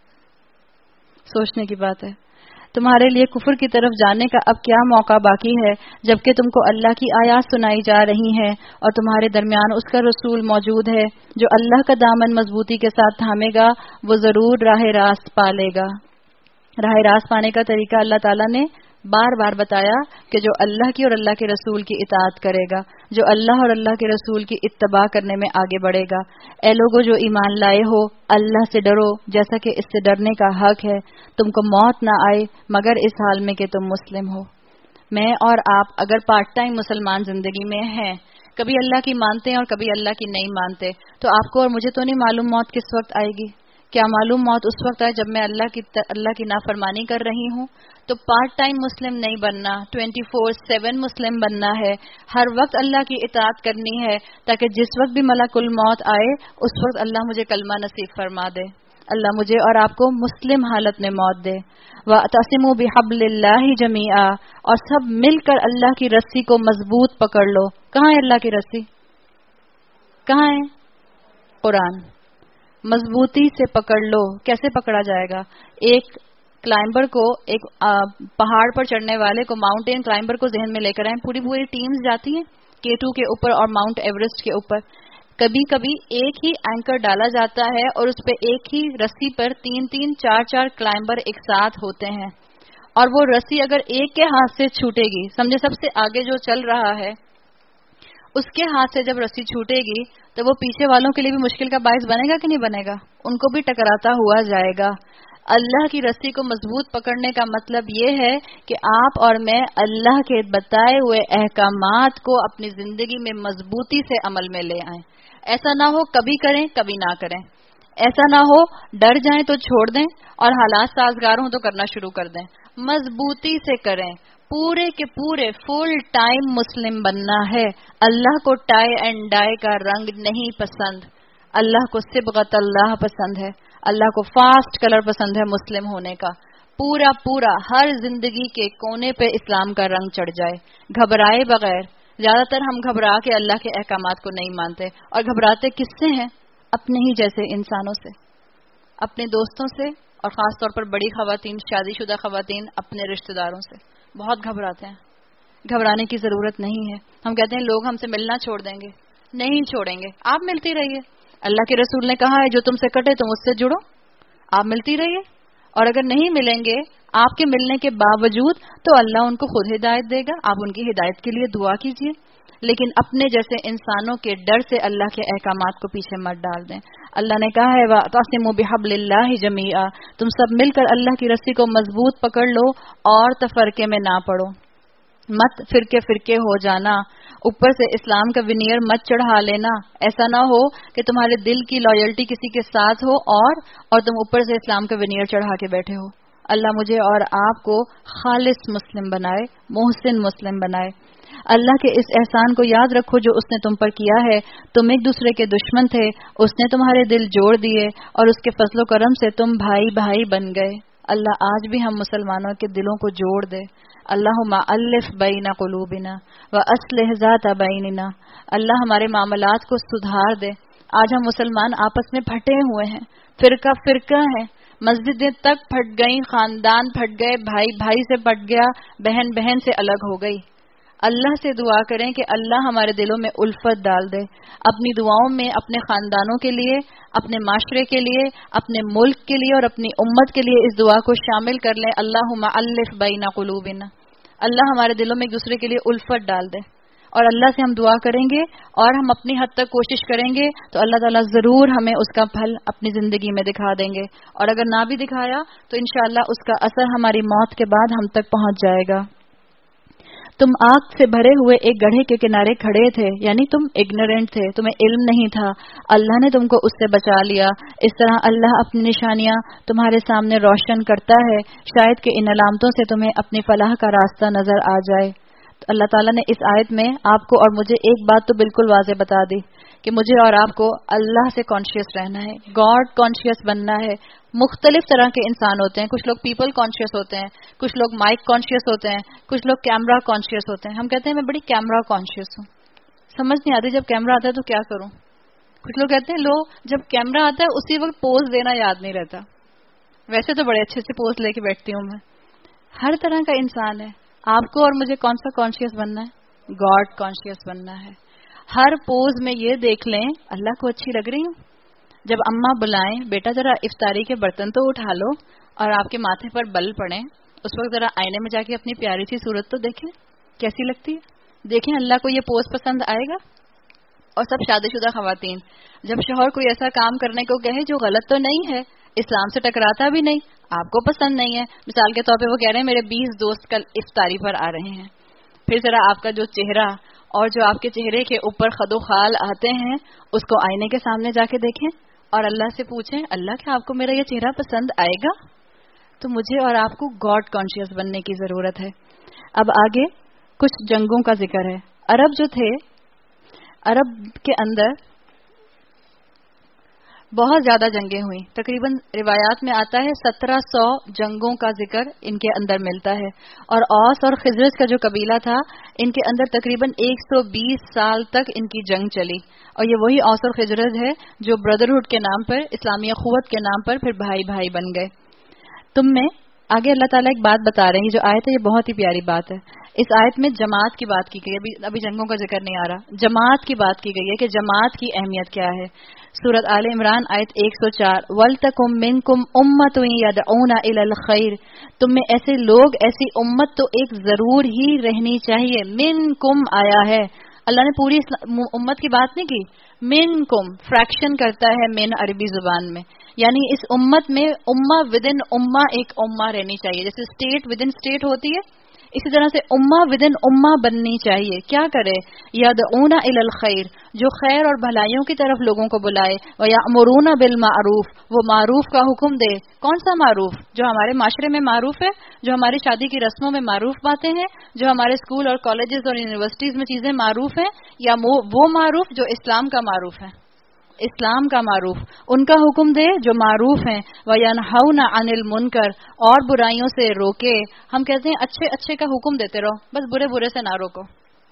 سوچنے کی بات ہے، تمہارے لیے کفر کی طرف جانے کا اب کیا موقع باقی ہے جبکہ تم کو اللہ کی آیات سنائی جا رہی ہیں اور تمہارے درمیان اس کا رسول موجود ہے۔ جو اللہ کا دامن مضبوطی کے ساتھ تھامے گا وہ ضرور راہ راست پا لے گا۔ راہ راست پانے کا طریقہ اللہ تعالیٰ نے بار بار بتایا کہ جو اللہ کی اور اللہ کے رسول کی اطاعت کرے گا، جو اللہ اور اللہ کے رسول کی اتباع کرنے میں آگے بڑھے گا۔ اے لوگو جو ایمان لائے ہو، اللہ سے ڈرو جیسا کہ اس سے ڈرنے کا حق ہے۔ تم کو موت نہ آئے مگر اس حال میں کہ تم مسلم ہو۔ میں اور آپ اگر پارٹ ٹائم مسلمان زندگی میں ہیں، کبھی اللہ کی مانتے ہیں اور کبھی اللہ کی نہیں مانتے، تو آپ کو اور مجھے تو نہیں معلوم موت کس وقت آئے گی۔ کیا معلوم موت اس وقت آئے جب میں اللہ کی اللہ کی نافرمانی کر رہی ہوں؟ تو پارٹ ٹائم مسلم نہیں بننا، ٹوینٹی فور سیون مسلم بننا ہے، ہر وقت اللہ کی اطاعت کرنی ہے تاکہ جس وقت بھی ملک الموت آئے اس وقت اللہ مجھے کلمہ نصیب فرما دے، اللہ مجھے اور آپ کو مسلم حالت میں موت دے۔ وَاعْتَصِمُوا بِحَبْلِ اللَّهِ جَمِيعًا، اور سب مل کر اللہ کی رسی کو مضبوط پکڑ لو۔ کہاں ہے اللہ کی رسی؟ کہاں ہے؟ قرآن۔ مضبوطی سے پکڑ لو۔ کیسے پکڑا جائے گا؟ ایک کلائمبر کو، ایک پہاڑ پر چڑھنے والے کو، ماؤنٹین کلائمبر کو ذہن میں لے کر آئیں، پوری پوری ٹیمز جاتی ہیں کے ٹو کے اوپر اور ماؤنٹ ایوریسٹ کے اوپر۔ کبھی کبھی ایک ہی اینکر ڈالا جاتا ہے اور اس پہ ایک ہی رسی پر تین تین چار چار کلائمبر ایک ساتھ ہوتے ہیں، اور وہ رسی اگر ایک کے ہاتھ سے چھوٹے گی، سمجھے سب سے آگے جو چل رہا ہے اس کے ہاتھ سے جب رسی چھوٹے گی تو وہ پیچھے والوں کے لیے بھی مشکل کا باعث بنے گا کہ نہیں بنے گا؟ ان کو بھی ٹکراتا ہوا جائے گا۔ اللہ کی رسی کو مضبوط پکڑنے کا مطلب یہ ہے کہ آپ اور میں اللہ کے بتائے ہوئے احکامات کو اپنی زندگی میں مضبوطی سے عمل میں لے آئیں۔ ایسا نہ ہو کبھی کریں کبھی نہ کریں، ایسا نہ ہو ڈر جائیں تو چھوڑ دیں اور حالات سازگار ہوں تو کرنا شروع کر دیں۔ مضبوطی سے کریں، پورے کے پورے فل ٹائم مسلم بننا ہے۔ اللہ کو ٹائی اینڈ ڈائی کا رنگ نہیں پسند، اللہ کو صبغت اللہ پسند ہے، اللہ کو فاسٹ کلر پسند ہے مسلم ہونے کا۔ پورا پورا ہر زندگی کے کونے پہ اسلام کا رنگ چڑھ جائے، گھبرائے بغیر۔ زیادہ تر ہم گھبرا کے اللہ کے احکامات کو نہیں مانتے، اور گھبراتے کس سے ہیں؟ اپنے ہی جیسے انسانوں سے، اپنے دوستوں سے، اور خاص طور پر بڑی خواتین، شادی شدہ خواتین اپنے رشتہ داروں سے بہت گھبراتے ہیں۔ گھبرانے کی ضرورت نہیں ہے۔ ہم کہتے ہیں لوگ ہم سے ملنا چھوڑ دیں گے، نہیں چھوڑیں گے، آپ ملتی رہیے۔ اللہ کے رسول نے کہا ہے جو تم سے کٹے تم اس سے جڑو، آپ ملتی رہیے، اور اگر نہیں ملیں گے آپ کے ملنے کے باوجود تو اللہ ان کو خود ہدایت دے گا، آپ ان کی ہدایت کے لیے دعا کیجیے، لیکن اپنے جیسے انسانوں کے ڈر سے اللہ کے احکامات کو پیچھے مت ڈال دیں۔ اللہ نے کہا ہے وَاعْتَصِمُوا بِحَبْلِ اللَّهِ جَمِيعًا، تم سب مل کر اللہ کی رسی کو مضبوط پکڑ لو اور تفرقے میں نہ پڑو، مت فرقے فرقے ہو جانا، اوپر سے اسلام کا ونیئر مت چڑھا لینا۔ ایسا نہ ہو کہ تمہارے دل کی لائلٹی کسی کے ساتھ ہو اور اور تم اوپر سے اسلام کا ونیئر چڑھا کے بیٹھے ہو۔ اللہ مجھے اور آپ کو خالص مسلم بنائے، محسن مسلم بنائے۔ اللہ کے اس احسان کو یاد رکھو جو اس نے تم پر کیا ہے. تم ایک دوسرے کے دشمن تھے, اس نے تمہارے دل جوڑ دیے اور اس کے فضل و کرم سے تم بھائی بھائی بن گئے. اللہ آج بھی ہم مسلمانوں کے دلوں کو جوڑ دے. اللہم الف بین قلوبنا واصلح ذات بیننا. اللہ ہمارے معاملات کو سدھار دے. آج ہم مسلمان آپس میں پھٹے ہوئے ہیں, فرقہ فرقہ ہیں, مسجدیں تک پھٹ گئیں, خاندان پھٹ گئے, بھائی بھائی سے پھٹ گیا, بہن بہن سے الگ ہو گئی. اللہ سے دعا کریں کہ اللہ ہمارے دلوں میں الفت ڈال دے. اپنی دعاؤں میں اپنے خاندانوں کے لیے, اپنے معاشرے کے لیے, اپنے ملک کے لیے اور اپنی امت کے لیے اس دعا کو شامل کر لیں. اللہم الف بین قلوبنا. اللہ ہمارے دلوں میں ایک دوسرے کے لیے الفت ڈال دے. اور اللہ سے ہم دعا کریں گے اور ہم اپنی حد تک کوشش کریں گے تو اللہ تعالیٰ ضرور ہمیں اس کا پھل اپنی زندگی میں دکھا دیں گے. اور اگر نہ بھی دکھایا تو انشاءاللہ اس کا اثر ہماری موت کے بعد ہم تک پہنچ جائے گا. تم آگ سے بھرے ہوئے ایک گڑھے کے کنارے کھڑے تھے, یعنی تم اگنورینٹ تھے, تمہیں علم نہیں تھا. اللہ نے تم کو اس سے بچا لیا. اس طرح اللہ اپنی نشانیاں تمہارے سامنے روشن کرتا ہے, شاید کہ ان علامتوں سے تمہیں اپنی فلاح کا راستہ نظر آ جائے. تو اللہ تعالیٰ نے اس آیت میں آپ کو اور مجھے ایک بات تو بالکل واضح بتا دی کہ مجھے اور آپ کو اللہ سے کانشیس رہنا ہے, گاڈ کانشیس بننا ہے. مختلف طرح کے انسان ہوتے ہیں. کچھ لوگ پیپل کانشیس ہوتے ہیں, کچھ لوگ مائک کانشیس ہوتے ہیں, کچھ لوگ کیمرہ کانشیس ہوتے ہیں. ہم کہتے ہیں میں بڑی کیمرہ کانشیس ہوں, سمجھ نہیں آتی جب کیمرہ آتا ہے تو کیا کروں. کچھ لوگ کہتے ہیں لو جب کیمرہ آتا ہے اسی وقت پوز دینا یاد نہیں رہتا. ویسے تو بڑے اچھے سے پوز لے کے بیٹھتی ہوں میں. ہر طرح کا انسان ہے. آپ کو اور مجھے کون سا کانشیس بننا ہے؟ گاڈ کانشیس بننا ہے. ہر پوز میں یہ دیکھ لیں اللہ کو اچھی لگ رہی ہوں. جب اماں بلائیں بیٹا ذرا افطاری کے برتن تو اٹھا لو اور آپ کے ماتھے پر بل پڑیں, اس وقت ذرا آئینے میں جا کے اپنی پیاری سی صورت تو دیکھیں کیسی لگتی ہے. دیکھیں اللہ کو یہ پوز پسند آئے گا. اور سب شادی شدہ خواتین جب شوہر کوئی ایسا کام کرنے کو کہے جو غلط تو نہیں ہے, اسلام سے ٹکراتا بھی نہیں, آپ کو پسند نہیں ہے, مثال کے طور پہ وہ کہہ رہے ہیں میرے بیس دوست کل افطاری پر آ رہے ہیں, پھر ذرا آپ کا جو چہرہ اور جو آپ کے چہرے کے اوپر خد و خال آتے ہیں اس کو آئینے کے سامنے جا کے دیکھیں اور اللہ سے پوچھیں اللہ کیا آپ کو میرا یہ چہرہ پسند آئے گا. تو مجھے اور آپ کو گاڈ کانشیس بننے کی ضرورت ہے. اب آگے کچھ جنگوں کا ذکر ہے. عرب جو تھے, عرب کے اندر بہت زیادہ جنگیں ہوئی. تقریباً روایات میں آتا ہے سترہ سو جنگوں کا ذکر ان کے اندر ملتا ہے. اور اوس اور خزرج کا جو قبیلہ تھا ان کے اندر تقریباً ایک سو بیس سال تک ان کی جنگ چلی. اور یہ وہی اوس اور خزرج ہے جو بردرہڈ کے نام پر, اسلامی اخوت کے نام پر پھر بھائی بھائی بن گئے. تم میں آگے اللہ تعالیٰ ایک بات بتا رہے ہیں, جو آیت ہے یہ بہت ہی پیاری بات ہے. اس آیت میں جماعت کی بات کی گئی ہے, ابھی ابھی جنگوں کا ذکر نہیں آ رہا, جماعت کی بات کی گئی ہے کہ جماعت کی اہمیت کیا ہے. سورۃ آل عمران آیت ایک سو چار, وَلْتَكُمْ مِنْكُمْ أُمَّةٌ يَدْعُونَ إِلَى الْخَيْرِ. تم میں ایسے لوگ, ایسی امت تو ایک ضرور ہی رہنی چاہیے. منکم آیا ہے, اللہ نے پوری امت کی بات نہیں کی. منکم فریکشن کرتا ہے من عربی زبان میں, یعنی اس امت میں امہ ودن امہ ایک امہ رہنی چاہیے. جیسے اسٹیٹ ودن اسٹیٹ ہوتی ہے, اسی طرح سے امہ ودن امہ بننی چاہیے. کیا کرے؟ یدعون الی الخیر, جو خیر اور بھلائیوں کی طرف لوگوں کو بلائے. ویأمرون بالمعروف, وہ معروف کا حکم دے. کون سا معروف؟ جو ہمارے معاشرے میں معروف ہے, جو ہماری شادی کی رسموں میں معروف باتیں ہیں, جو ہمارے اسکول اور کالجز اور یونیورسٹیز میں چیزیں معروف ہیں, یا وہ معروف جو اسلام کا معروف ہے, اسلام کا معروف, ان کا حکم دے جو معروف ہیں. وَيَنْهَوْنَ عَنِ الْمُنْكَرِ, اور برائیوں سے روکے. ہم کہتے ہیں اچھے اچھے کا حکم دیتے رہو, بس برے برے سے نہ روکو.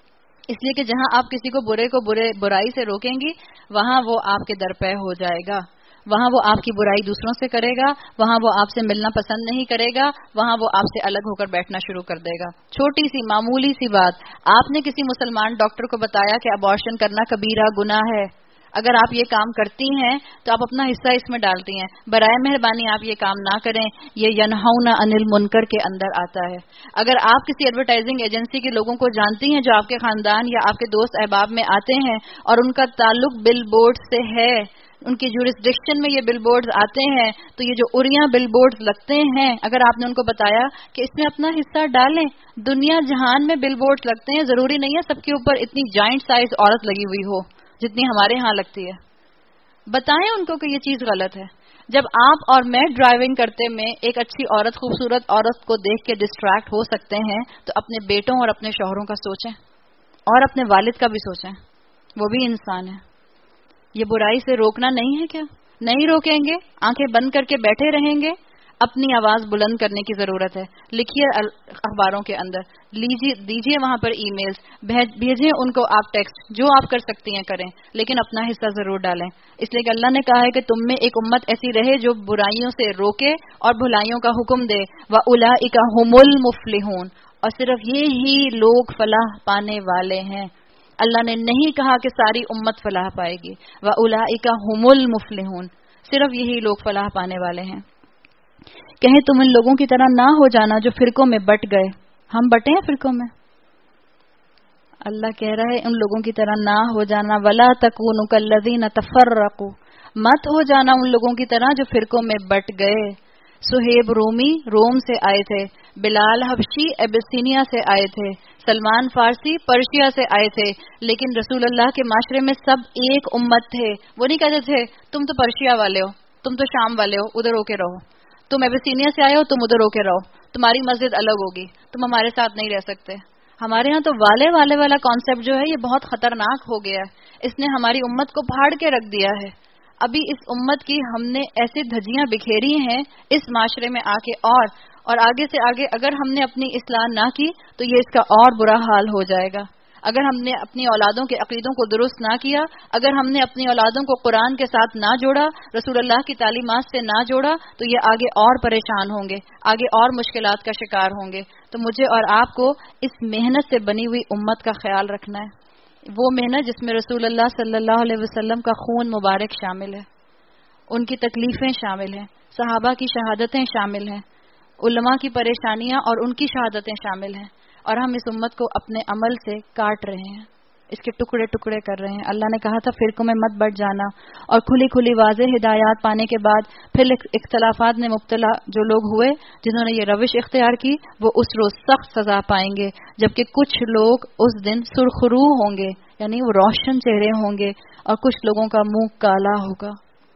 اس لیے کہ جہاں آپ کسی کو برے کو برے برائی سے روکیں گی وہاں وہ آپ کے در پہ ہو جائے گا, وہاں وہ آپ کی برائی دوسروں سے کرے گا, وہاں وہ آپ سے ملنا پسند نہیں کرے گا, وہاں وہ آپ سے الگ ہو کر بیٹھنا شروع کر دے گا. چھوٹی سی معمولی سی بات, آپ نے کسی مسلمان ڈاکٹر کو بتایا کہ ابارشن کرنا کبیرہ گناہ ہے, اگر آپ یہ کام کرتی ہیں تو آپ اپنا حصہ اس میں ڈالتی ہیں, برائے مہربانی آپ یہ کام نہ کریں. یہ ینہون عن المنکر کے اندر آتا ہے. اگر آپ کسی ایڈورٹائزنگ ایجنسی کے لوگوں کو جانتی ہیں جو آپ کے خاندان یا آپ کے دوست احباب میں آتے ہیں اور ان کا تعلق بل بورڈ سے ہے, ان کی جورسڈکشن میں یہ بل بورڈز آتے ہیں, تو یہ جو اریاں بل بورڈز لگتے ہیں, اگر آپ نے ان کو بتایا کہ اس میں اپنا حصہ ڈالیں. دنیا جہان میں بل بورڈز لگتے ہیں, ضروری نہیں ہے سب کے اوپر اتنی جائنٹ سائز عورت لگی ہوئی ہو جتنی ہمارے ہاں لگتی ہے. بتائیں ان کو کہ یہ چیز غلط ہے. جب آپ اور میں ڈرائیونگ کرتے میں ایک اچھی عورت, خوبصورت عورت کو دیکھ کے ڈسٹریکٹ ہو سکتے ہیں, تو اپنے بیٹوں اور اپنے شوہروں کا سوچیں. اور اپنے والد کا بھی سوچیں، وہ بھی انسان ہے. یہ برائی سے روکنا نہیں ہے کیا؟ نہیں روکیں گے، آنکھیں بند کر کے بیٹھے رہیں گے. اپنی آواز بلند کرنے کی ضرورت ہے. لکھیے اخباروں کے اندر، لیجیے دیجیے وہاں پر ای میلز، بھیجیں ان کو آپ ٹیکسٹ، جو آپ کر سکتی ہیں کریں، لیکن اپنا حصہ ضرور ڈالیں. اس لیے کہ اللہ نے کہا ہے کہ تم میں ایک امت ایسی رہے جو برائیوں سے روکے اور بھلائیوں کا حکم دے. وَأُولَٰئِکَ هُمُ الْمُفْلِحُونَ، اور صرف یہی لوگ فلاح پانے والے ہیں. اللہ نے نہیں کہا کہ ساری امت فلاح پائے گی. وَأُولَٰئِکَ هُمُ الْمُفْلِحُونَ، صرف یہی لوگ فلاح پانے والے ہیں. کہیں تم ان لوگوں کی طرح نہ ہو جانا جو فرقوں میں بٹ گئے. ہم بٹے ہیں فرقوں میں. اللہ کہہ رہا ہے ان لوگوں کی طرح نہ ہو جانا. وَلَا تَكُونُوا كَالَّذِينَ تَفَرَّقُوا، مت ہو جانا ان لوگوں کی طرح جو فرقوں میں بٹ گئے. سہیب رومی روم سے آئے تھے، بلال حبشی ایبسینیا سے آئے تھے، سلمان فارسی پرشیا سے آئے تھے، لیکن رسول اللہ کے معاشرے میں سب ایک امت تھے. وہ نہیں کہتے تھے تم تو پرشیا والے ہو، تم تو شام والے ہو، ادھر ہو کے رہو. تم ایبسینیا سے آئے ہو، تم ادھر ہو کے رہو، تمہاری مسجد الگ ہوگی، تم ہمارے ساتھ نہیں رہ سکتے. ہمارے ہاں تو والے والے والا کانسیپٹ جو ہے یہ بہت خطرناک ہو گیا ہے. اس نے ہماری امت کو پھاڑ کے رکھ دیا ہے. ابھی اس امت کی ہم نے ایسی دھجیاں بکھیری ہیں اس معاشرے میں آ کے، اور اور آگے سے آگے اگر ہم نے اپنی اصلاح نہ کی تو یہ اس کا اور برا حال ہو جائے گا. اگر ہم نے اپنی اولادوں کے عقیدوں کو درست نہ کیا، اگر ہم نے اپنی اولادوں کو قرآن کے ساتھ نہ جوڑا، رسول اللہ کی تعلیمات سے نہ جوڑا، تو یہ آگے اور پریشان ہوں گے، آگے اور مشکلات کا شکار ہوں گے. تو مجھے اور آپ کو اس محنت سے بنی ہوئی امت کا خیال رکھنا ہے. وہ محنت جس میں رسول اللہ صلی اللہ علیہ وسلم کا خون مبارک شامل ہے، ان کی تکلیفیں شامل ہیں، صحابہ کی شہادتیں شامل ہیں، علماء کی پریشانیاں اور ان کی شہادتیں شامل ہیں، اور ہم اس امت کو اپنے عمل سے کاٹ رہے ہیں، اس کے ٹکڑے ٹکڑے کر رہے ہیں. اللہ نے کہا تھا فرقوں میں مت بٹ جانا، اور کھلی کھلی واضح ہدایات پانے کے بعد پھر اختلافات میں مبتلا جو لوگ ہوئے، جنہوں نے یہ روش اختیار کی، وہ اس روز سخت سزا پائیں گے. جبکہ کچھ لوگ اس دن سرخرو ہوں گے، یعنی وہ روشن چہرے ہوں گے، اور کچھ لوگوں کا منہ کالا ہوگا.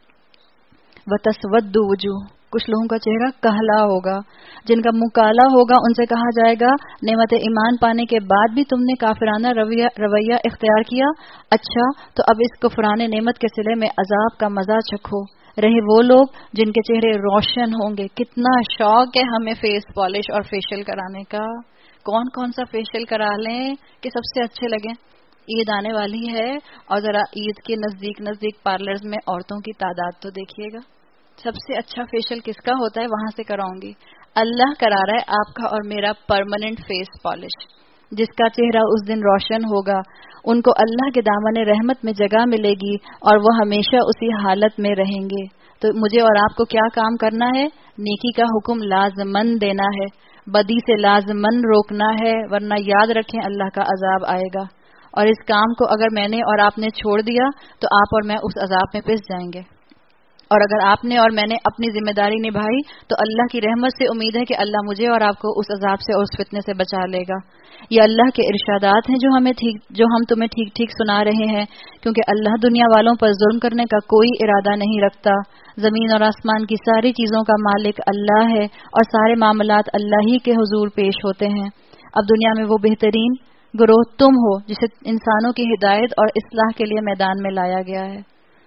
وَتَسْوَدُّ وُجُوهٌ، کچھ لوگوں کا چہرہ کہلا ہوگا. جن کا منہ کالا ہوگا ان سے کہا جائے گا نعمت ایمان پانے کے بعد بھی تم نے کافرانہ رویہ رویہ اختیار کیا، اچھا تو اب اس کفران نعمت کے صلے میں عذاب کا مزہ چکھو. رہے وہ لوگ جن کے چہرے روشن ہوں گے. کتنا شوق ہے ہمیں فیس پالش اور فیشل کرانے کا. کون کون سا فیشل کرا لیں کہ سب سے اچھے لگیں. عید آنے والی ہے اور ذرا عید کے نزدیک نزدیک پارلرز میں عورتوں کی تعداد تو دیکھیے گا. سب سے اچھا فیشل کس کا ہوتا ہے، وہاں سے کراؤں گی. اللہ کرا رہا ہے آپ کا اور میرا پرماننٹ فیس پالش. جس کا چہرہ اس دن روشن ہوگا ان کو اللہ کے دامن رحمت میں جگہ ملے گی اور وہ ہمیشہ اسی حالت میں رہیں گے. تو مجھے اور آپ کو کیا کام کرنا ہے؟ نیکی کا حکم لازمن دینا ہے، بدی سے لازمن روکنا ہے، ورنہ یاد رکھیں اللہ کا عذاب آئے گا. اور اس کام کو اگر میں نے اور آپ نے چھوڑ دیا تو آپ اور میں اس عذاب میں پس جائیں گے. اور اگر آپ نے اور میں نے اپنی ذمہ داری نبھائی تو اللہ کی رحمت سے امید ہے کہ اللہ مجھے اور آپ کو اس عذاب سے اور اس فتنے سے بچا لے گا. یہ اللہ کے ارشادات ہیں جو ہمیں ٹھیک جو ہم تمہیں ٹھیک ٹھیک سنا رہے ہیں، کیونکہ اللہ دنیا والوں پر ظلم کرنے کا کوئی ارادہ نہیں رکھتا. زمین اور آسمان کی ساری چیزوں کا مالک اللہ ہے اور سارے معاملات اللہ ہی کے حضور پیش ہوتے ہیں. اب دنیا میں وہ بہترین گروہ تم ہو جسے انسانوں کی ہدایت اور اصلاح کے لیے میدان میں لایا گیا ہے.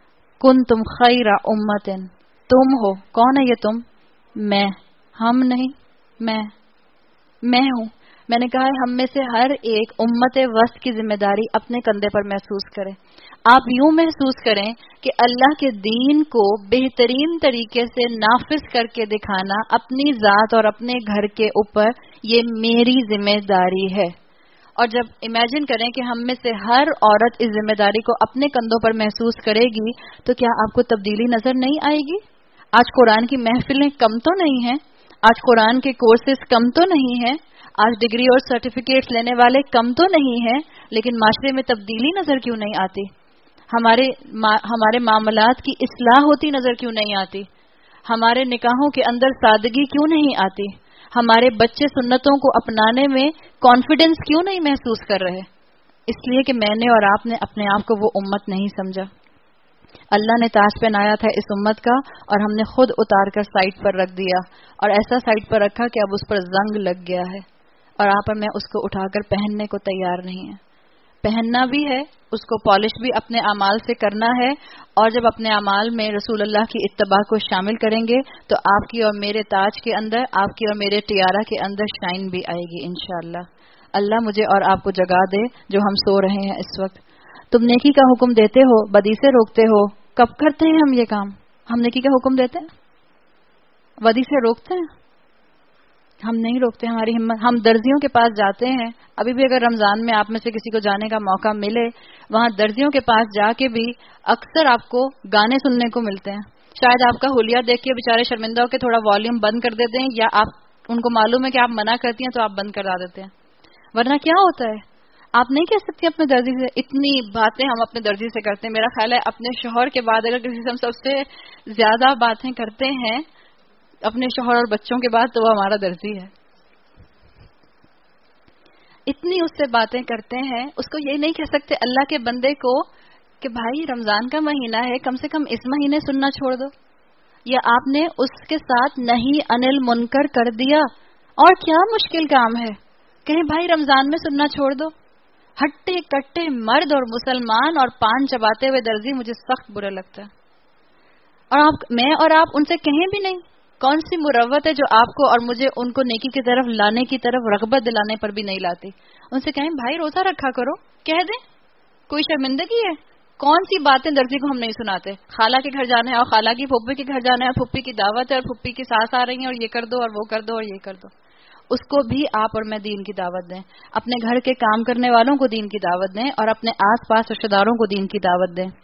کن تم خیر امتن، تم ہو. کون ہے یہ تم؟ میں، ہم نہیں، میں میں ہوں. میں نے کہا ہے ہم میں سے ہر ایک امت وسط کی ذمہ داری اپنے کندھے پر محسوس کرے. آپ یوں محسوس کریں کہ اللہ کے دین کو بہترین طریقے سے نافذ کر کے دکھانا اپنی ذات اور اپنے گھر کے اوپر یہ میری ذمہ داری ہے. اور جب امیجن کریں کہ ہم میں سے ہر عورت اس ذمہ داری کو اپنے کندھوں پر محسوس کرے گی تو کیا آپ کو تبدیلی نظر نہیں آئے گی؟ آج قرآن کی محفلیں کم تو نہیں ہیں، آج قرآن کے کورسز کم تو نہیں ہیں، آج ڈگری اور سرٹیفکیٹس لینے والے کم تو نہیں ہیں، لیکن معاشرے میں تبدیلی نظر کیوں نہیں آتی؟ ہمارے ہمارے معاملات کی اصلاح ہوتی نظر کیوں نہیں آتی؟ ہمارے نکاحوں کے اندر سادگی کیوں نہیں آتی؟ ہمارے بچے سنتوں کو اپنانے میں کانفیڈنس کیوں نہیں محسوس کر رہے؟ اس لیے کہ میں نے اور آپ نے اپنے آپ کو وہ امت نہیں سمجھا. اللہ نے تاج پہنایا تھا اس امت کا اور ہم نے خود اتار کر سائٹ پر رکھ دیا، اور ایسا سائٹ پر رکھا کہ اب اس پر زنگ لگ گیا ہے اور آپ اور میں اس کو اٹھا کر پہننے کو تیار نہیں ہیں. پہننا بھی ہے، اس کو پالش بھی اپنے اعمال سے کرنا ہے، اور جب اپنے اعمال میں رسول اللہ کی اتباع کو شامل کریں گے تو آپ کی اور میرے تاج کے اندر، آپ کی اور میرے ٹیارہ کے اندر شائن بھی آئے گی انشاءاللہ۔ اللہ مجھے اور آپ کو جگا دے جو ہم سو رہے ہیں اس وقت۔ تم نیکی کا حکم دیتے ہو، بدی سے روکتے ہو۔ کب کرتے ہیں ہم یہ کام؟ ہم نیکی کا حکم دیتے ہیں، بدی سے روکتے ہیں؟ ہم نہیں روکتے، ہماری ہمت۔ ہم درزیوں کے پاس جاتے ہیں، ابھی بھی اگر رمضان میں آپ میں سے کسی کو جانے کا موقع ملے، وہاں درزیوں کے پاس جا کے بھی اکثر آپ کو گانے سننے کو ملتے ہیں۔ شاید آپ کا حلیہ دیکھ کے بیچارے شرمندہ ہو کے تھوڑا والیوم بند کر دیتے ہیں، یا آپ ان کو معلوم ہے کہ آپ منع کرتی ہیں تو آپ بند کرا دیتے ہیں، ورنہ کیا ہوتا ہے؟ آپ نہیں کہہ سکتی اپنے درزی سے، اتنی باتیں ہم اپنے درزی سے کرتے ہیں۔ میرا خیال ہے اپنے شوہر کے بعد اگر کسی سے ہم سب سے زیادہ باتیں کرتے ہیں اپنے شوہر اور بچوں کے بعد، تو وہ ہمارا درزی ہے۔ اتنی اس سے باتیں کرتے ہیں، اس کو یہ نہیں کہہ سکتے اللہ کے بندے کو کہ بھائی رمضان کا مہینہ ہے، کم سے کم اس مہینے سننا چھوڑ دو، یا آپ نے اس کے ساتھ نہیں انل منکر کر دیا، اور کیا مشکل کام ہے؟ کہیں بھائی رمضان میں سننا چھوڑ دو۔ ہٹے کٹے مرد اور مسلمان اور پان چباتے ہوئے درزی مجھے سخت برا لگتا ہے، اور آپ میں اور آپ ان سے کہیں بھی نہیں۔ کون سی مروت ہے جو آپ کو اور مجھے ان کو نیکی کی طرف لانے کی طرف رغبت دلانے پر بھی نہیں لاتی؟ ان سے کہیں بھائی روزہ رکھا کرو، کہہ دیں، کوئی شرمندگی ہے؟ کون سی باتیں درزی کو ہم نہیں سناتے؟ خالہ کے گھر جانا ہے اور خالہ کی پھوپھی کے گھر جانا ہے، اور پھوپھی کی دعوت ہے اور پھوپھی کی ساس آ رہی ہیں اور یہ کر دو اور وہ کر دو اور یہ کر دو۔ اس کو بھی آپ اور میں دین کی دعوت دیں، اپنے گھر کے کام کرنے والوں کو دین کی دعوت دیں، اور اپنے آس پاس رشتہ داروں کو دین کی دعوت دیں۔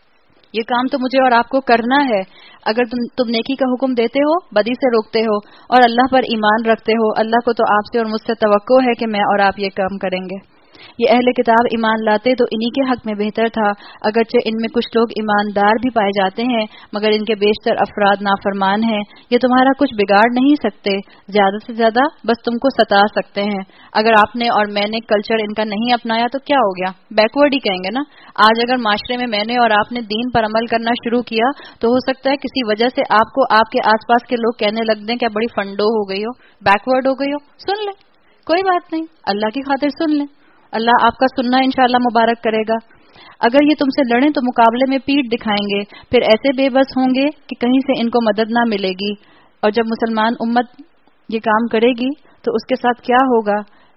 یہ کام تو مجھے اور آپ کو کرنا ہے۔ اگر تم تم نیکی کا حکم دیتے ہو، بدی سے روکتے ہو، اور اللہ پر ایمان رکھتے ہو، اللہ کو تو آپ سے اور مجھ سے توقع ہے کہ میں اور آپ یہ کام کریں گے۔ یہ اہل کتاب ایمان لاتے تو انہی کے حق میں بہتر تھا، اگرچہ ان میں کچھ لوگ ایماندار بھی پائے جاتے ہیں، مگر ان کے بیشتر افراد نافرمان ہیں۔ یہ تمہارا کچھ بگاڑ نہیں سکتے، زیادہ سے زیادہ بس تم کو ستا سکتے ہیں۔ اگر آپ نے اور میں نے کلچر ان کا نہیں اپنایا تو کیا ہو گیا؟ بیکورڈ ہی کہیں گے نا۔ آج اگر معاشرے میں میں نے اور آپ نے دین پر عمل کرنا شروع کیا تو ہو سکتا ہے کسی وجہ سے آپ کو آپ کے آس پاس کے لوگ کہنے لگ دیں کہ بڑی فنڈو ہو گئی ہو، بیکورڈ ہو گئی ہو۔ سن لیں، کوئی بات نہیں، اللہ کی خاطر سن لیں، اللہ آپ کا سننا انشاءاللہ مبارک کرے گا۔ اگر یہ تم سے لڑیں تو مقابلے میں پیٹھ دکھائیں گے، پھر ایسے بے بس ہوں گے کہ کہیں سے ان کو مدد نہ ملے گی، اور جب مسلمان امت یہ کام کرے گی تو اس کے ساتھ کیا ہوگا؟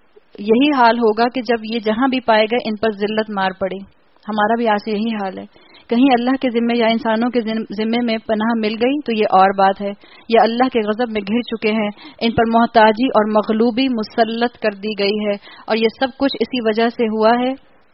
یہی حال ہوگا کہ جب یہ جہاں بھی پائے گئے ان پر ذلت مار پڑی۔ ہمارا بھی آج یہی حال ہے، کہیں اللہ کے ذمے یا انسانوں کے ذمے میں پناہ مل گئی تو یہ اور بات ہے، یا اللہ کے غضب میں گھر چکے ہیں، ان پر محتاجی اور مغلوبی مسلط کر دی گئی ہے، اور یہ سب کچھ اسی وجہ سے ہوا ہے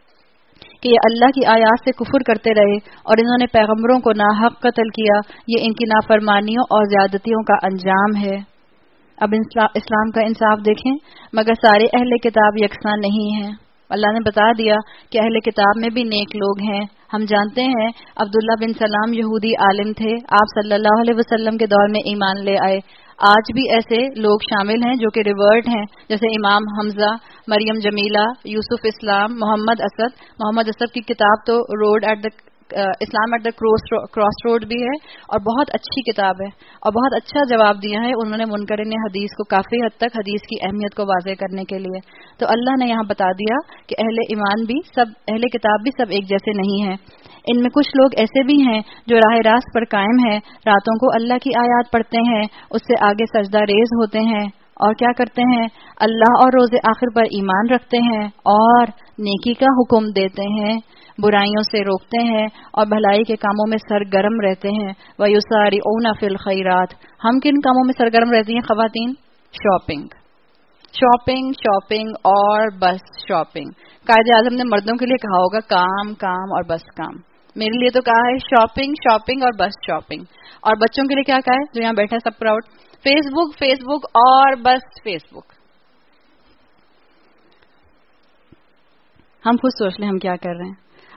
کہ یہ اللہ کی آیات سے کفر کرتے رہے اور انہوں نے پیغمبروں کو ناحق قتل کیا۔ یہ ان کی نافرمانیوں اور زیادتیوں کا انجام ہے۔ اب اسلام کا انصاف دیکھیں، مگر سارے اہل کتاب یکساں نہیں ہیں۔ اللہ نے بتا دیا کہ اہل کتاب میں بھی نیک لوگ ہیں۔ ہم جانتے ہیں عبداللہ بن سلام یہودی عالم تھے، آپ صلی اللہ علیہ وسلم کے دور میں ایمان لے آئے۔ آج بھی ایسے لوگ شامل ہیں جو کہ ریورٹ ہیں، جیسے امام حمزہ، مریم جمیلہ، یوسف اسلام، محمد اسد۔ محمد اسد کی کتاب تو road at the Islam at the cross road بھی ہے، اور بہت اچھی کتاب ہے، اور بہت اچھا جواب دیا ہے انہوں نے منکرین حدیث کو، کافی حد تک حدیث کی اہمیت کو واضح کرنے کے لیے۔ تو اللہ نے یہاں بتا دیا کہ اہل ایمان بھی سب، اہل کتاب بھی سب ایک جیسے نہیں ہیں۔ ان میں کچھ لوگ ایسے بھی ہیں جو راہ راست پر قائم ہیں، راتوں کو اللہ کی آیات پڑھتے ہیں، اس سے آگے سجدہ ریز ہوتے ہیں، اور کیا کرتے ہیں؟ اللہ اور روز آخر پر ایمان رکھتے ہیں، اور نیکی کا حکم دیتے ہیں، برائیوں سے روکتے ہیں، اور بھلائی کے کاموں میں سرگرم رہتے ہیں۔ وَيُسَارِعُونَ فِي الْخَيْرَاتِ۔ ہم کن کاموں میں سرگرم رہتی ہیں خواتین؟ شاپنگ شاپنگ شاپنگ اور بس شاپنگ۔ قائد اعظم نے مردوں کے لیے کہا ہوگا کام کام اور بس کام، میرے لیے تو کہا ہے شاپنگ شاپنگ اور بس شاپنگ۔ اور بچوں کے لیے کیا کہا ہے جو یہاں بیٹھے سب proud? Facebook Facebook اور بس فیس بک۔ ہم خود سوچ لیں ہم کیا کر رہے ہیں۔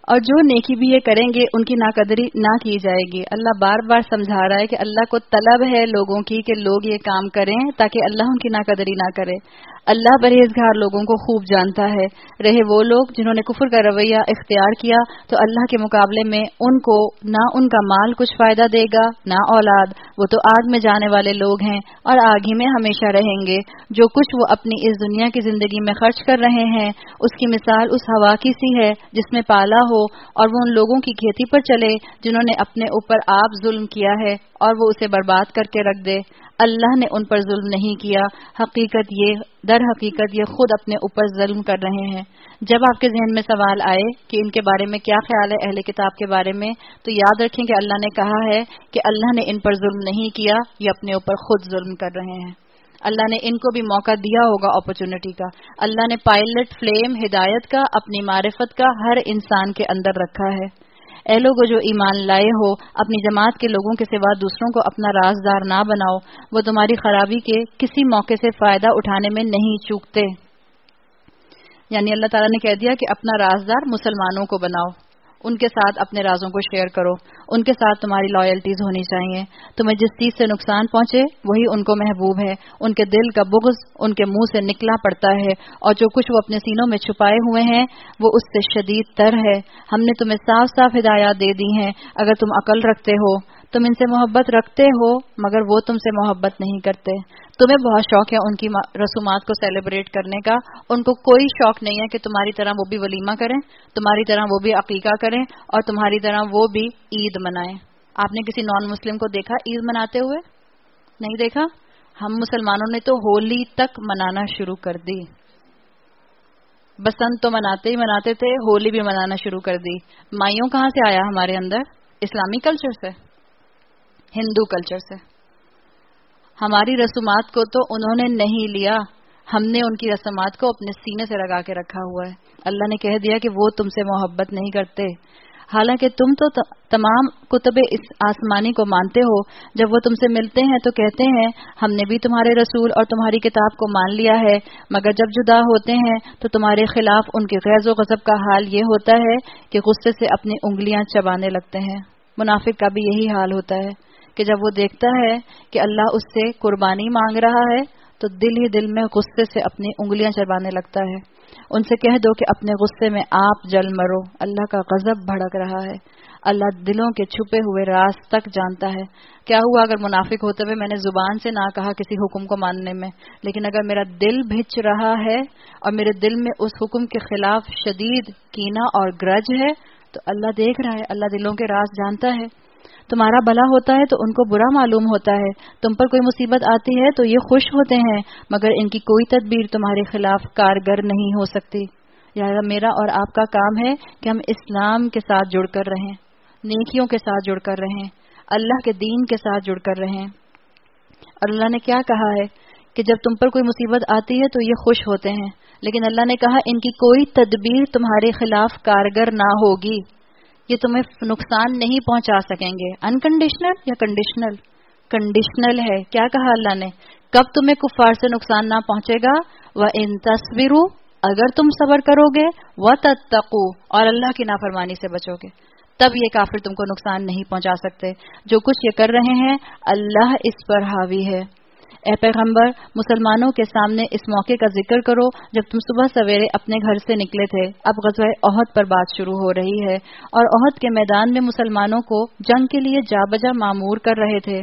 اور جو نیکی بھی یہ کریں گے ان کی ناقدری نہ کی جائے گی. اللہ بار بار سمجھا رہا ہے کہ اللہ کو طلب ہے لوگوں کی کہ لوگ یہ کام کریں تاکہ اللہ ان کی ناقدری نہ کرے. اللہ پرہیزگار لوگوں کو خوب جانتا ہے. رہے وہ لوگ جنہوں نے کفر کا رویہ اختیار کیا تو اللہ کے مقابلے میں ان کو نہ ان کا مال کچھ فائدہ دے گا نہ اولاد. وہ تو آگ میں جانے والے لوگ ہیں اور آگ ہی میں ہمیشہ رہیں گے. جو کچھ وہ اپنی اس دنیا کی زندگی میں خرچ کر رہے ہیں اس کی مثال اس ہوا کی سی ہے جس میں پالا ہو اور وہ ان لوگوں کی کھیتی پر چلے جنہوں نے اپنے اوپر آپ ظلم کیا ہے اور وہ اسے برباد کر کے رکھ دے. اللہ نے ان پر ظلم نہیں کیا. حقیقت یہ در حقیقت یہ خود اپنے اوپر ظلم کر رہے ہیں. جب آپ کے ذہن میں سوال آئے کہ ان کے بارے میں کیا خیال ہے اہل کتاب کے بارے میں تو یاد رکھیں کہ اللہ نے کہا ہے کہ اللہ نے ان پر ظلم نہیں کیا, یہ اپنے اوپر خود ظلم کر رہے ہیں. اللہ نے ان کو بھی موقع دیا ہوگا اپرچونٹی کا. اللہ نے پائلٹ فلیم ہدایت کا اپنی معرفت کا ہر انسان کے اندر رکھا ہے. اے لوگو جو ایمان لائے ہو اپنی جماعت کے لوگوں کے سوا دوسروں کو اپنا رازدار نہ بناؤ. وہ تمہاری خرابی کے کسی موقع سے فائدہ اٹھانے میں نہیں چوکتے. یعنی اللہ تعالیٰ نے کہہ دیا کہ اپنا رازدار مسلمانوں کو بناؤ, ان کے ساتھ اپنے رازوں کو شیئر کرو, ان کے ساتھ تمہاری لائلٹیز ہونی چاہیے. تمہیں جس چیز سے نقصان پہنچے وہی ان کو محبوب ہے. ان کے دل کا بغض ان کے منہ سے نکلا پڑتا ہے اور جو کچھ وہ اپنے سینوں میں چھپائے ہوئے ہیں وہ اس سے شدید تر ہے. ہم نے تمہیں صاف صاف ہدایات دے دی ہیں اگر تم عقل رکھتے ہو. تم ان سے محبت رکھتے ہو مگر وہ تم سے محبت نہیں کرتے. تمہیں بہت شوق ہے ان کی رسومات کو سیلیبریٹ کرنے کا. ان کو کوئی شوق نہیں ہے کہ تمہاری طرح وہ بھی ولیمہ کریں, تمہاری طرح وہ بھی عقیقہ کریں اور تمہاری طرح وہ بھی عید منائیں. آپ نے کسی نان مسلم کو دیکھا عید مناتے ہوئے؟ نہیں دیکھا. ہم مسلمانوں نے تو ہولی تک منانا شروع کر دی. بسنت تو مناتے ہی مناتے تھے, ہولی بھی منانا شروع کر دی. مائیوں کہاں سے آیا ہمارے اندر؟ اسلامی کلچر سے, ہندو کلچر سے. ہماری رسومات کو تو انہوں نے نہیں لیا, ہم نے ان کی رسومات کو اپنے سینے سے لگا کے رکھا ہوا ہے. اللہ نے کہہ دیا کہ وہ تم سے محبت نہیں کرتے, حالانکہ تم تو تمام کتب اس آسمانی کو مانتے ہو. جب وہ تم سے ملتے ہیں تو کہتے ہیں ہم نے بھی تمہارے رسول اور تمہاری کتاب کو مان لیا ہے, مگر جب جدا ہوتے ہیں تو تمہارے خلاف ان کے غیظ و غضب کا حال یہ ہوتا ہے کہ غصے سے اپنی انگلیاں چبانے لگتے ہیں. منافق کا بھی یہی حال ہوتا ہے کہ جب وہ دیکھتا ہے کہ اللہ اس سے قربانی مانگ رہا ہے تو دل ہی دل میں غصے سے اپنی انگلیاں چبانے لگتا ہے. ان سے کہہ دو کہ اپنے غصے میں آپ جل مرو, اللہ کا غضب بھڑک رہا ہے. اللہ دلوں کے چھپے ہوئے راز تک جانتا ہے. کیا ہوا اگر منافق ہوتے ہوئے میں نے زبان سے نہ کہا کسی حکم کو ماننے میں, لیکن اگر میرا دل بھچ رہا ہے اور میرے دل میں اس حکم کے خلاف شدید کینہ اور گرج ہے تو اللہ دیکھ رہا ہے, اللہ دلوں کے راز جانتا ہے. تمہارا بھلا ہوتا ہے تو ان کو برا معلوم ہوتا ہے, تم پر کوئی مصیبت آتی ہے تو یہ خوش ہوتے ہیں, مگر ان کی کوئی تدبیر تمہارے خلاف کارگر نہیں ہو سکتی. لہٰذا میرا اور آپ کا کام ہے کہ ہم اسلام کے ساتھ جڑ کر رہیں, نیکیوں کے ساتھ جڑ کر رہیں, اللہ کے دین کے ساتھ جڑ کر رہیں. اور اللہ نے کیا کہا ہے کہ جب تم پر کوئی مصیبت آتی ہے تو یہ خوش ہوتے ہیں, لیکن اللہ نے کہا ان کی کوئی تدبیر تمہارے خلاف کارگر نہ ہوگی, یہ تمہیں نقصان نہیں پہنچا سکیں گے. انکنڈیشنل یا کنڈیشنل؟ کنڈیشنل ہے. کیا کہا اللہ نے؟ کب تمہیں کفار سے نقصان نہ پہنچے گا؟ وَإِن تَصْبِرُوا, اگر تم صبر کرو گے, وَتَتَّقُوا, اور اللہ کی نافرمانی سے بچو گے, تب یہ کافر تم کو نقصان نہیں پہنچا سکتے. جو کچھ یہ کر رہے ہیں اللہ اس پر حاوی ہے. اے پیغمبر, مسلمانوں کے سامنے اس موقع کا ذکر کرو جب تم صبح سویرے اپنے گھر سے نکلے تھے. اب غزوہ احد پر بات شروع ہو رہی ہے اور احد کے میدان میں مسلمانوں کو جنگ کے لیے جا بجا مامور کر رہے تھے.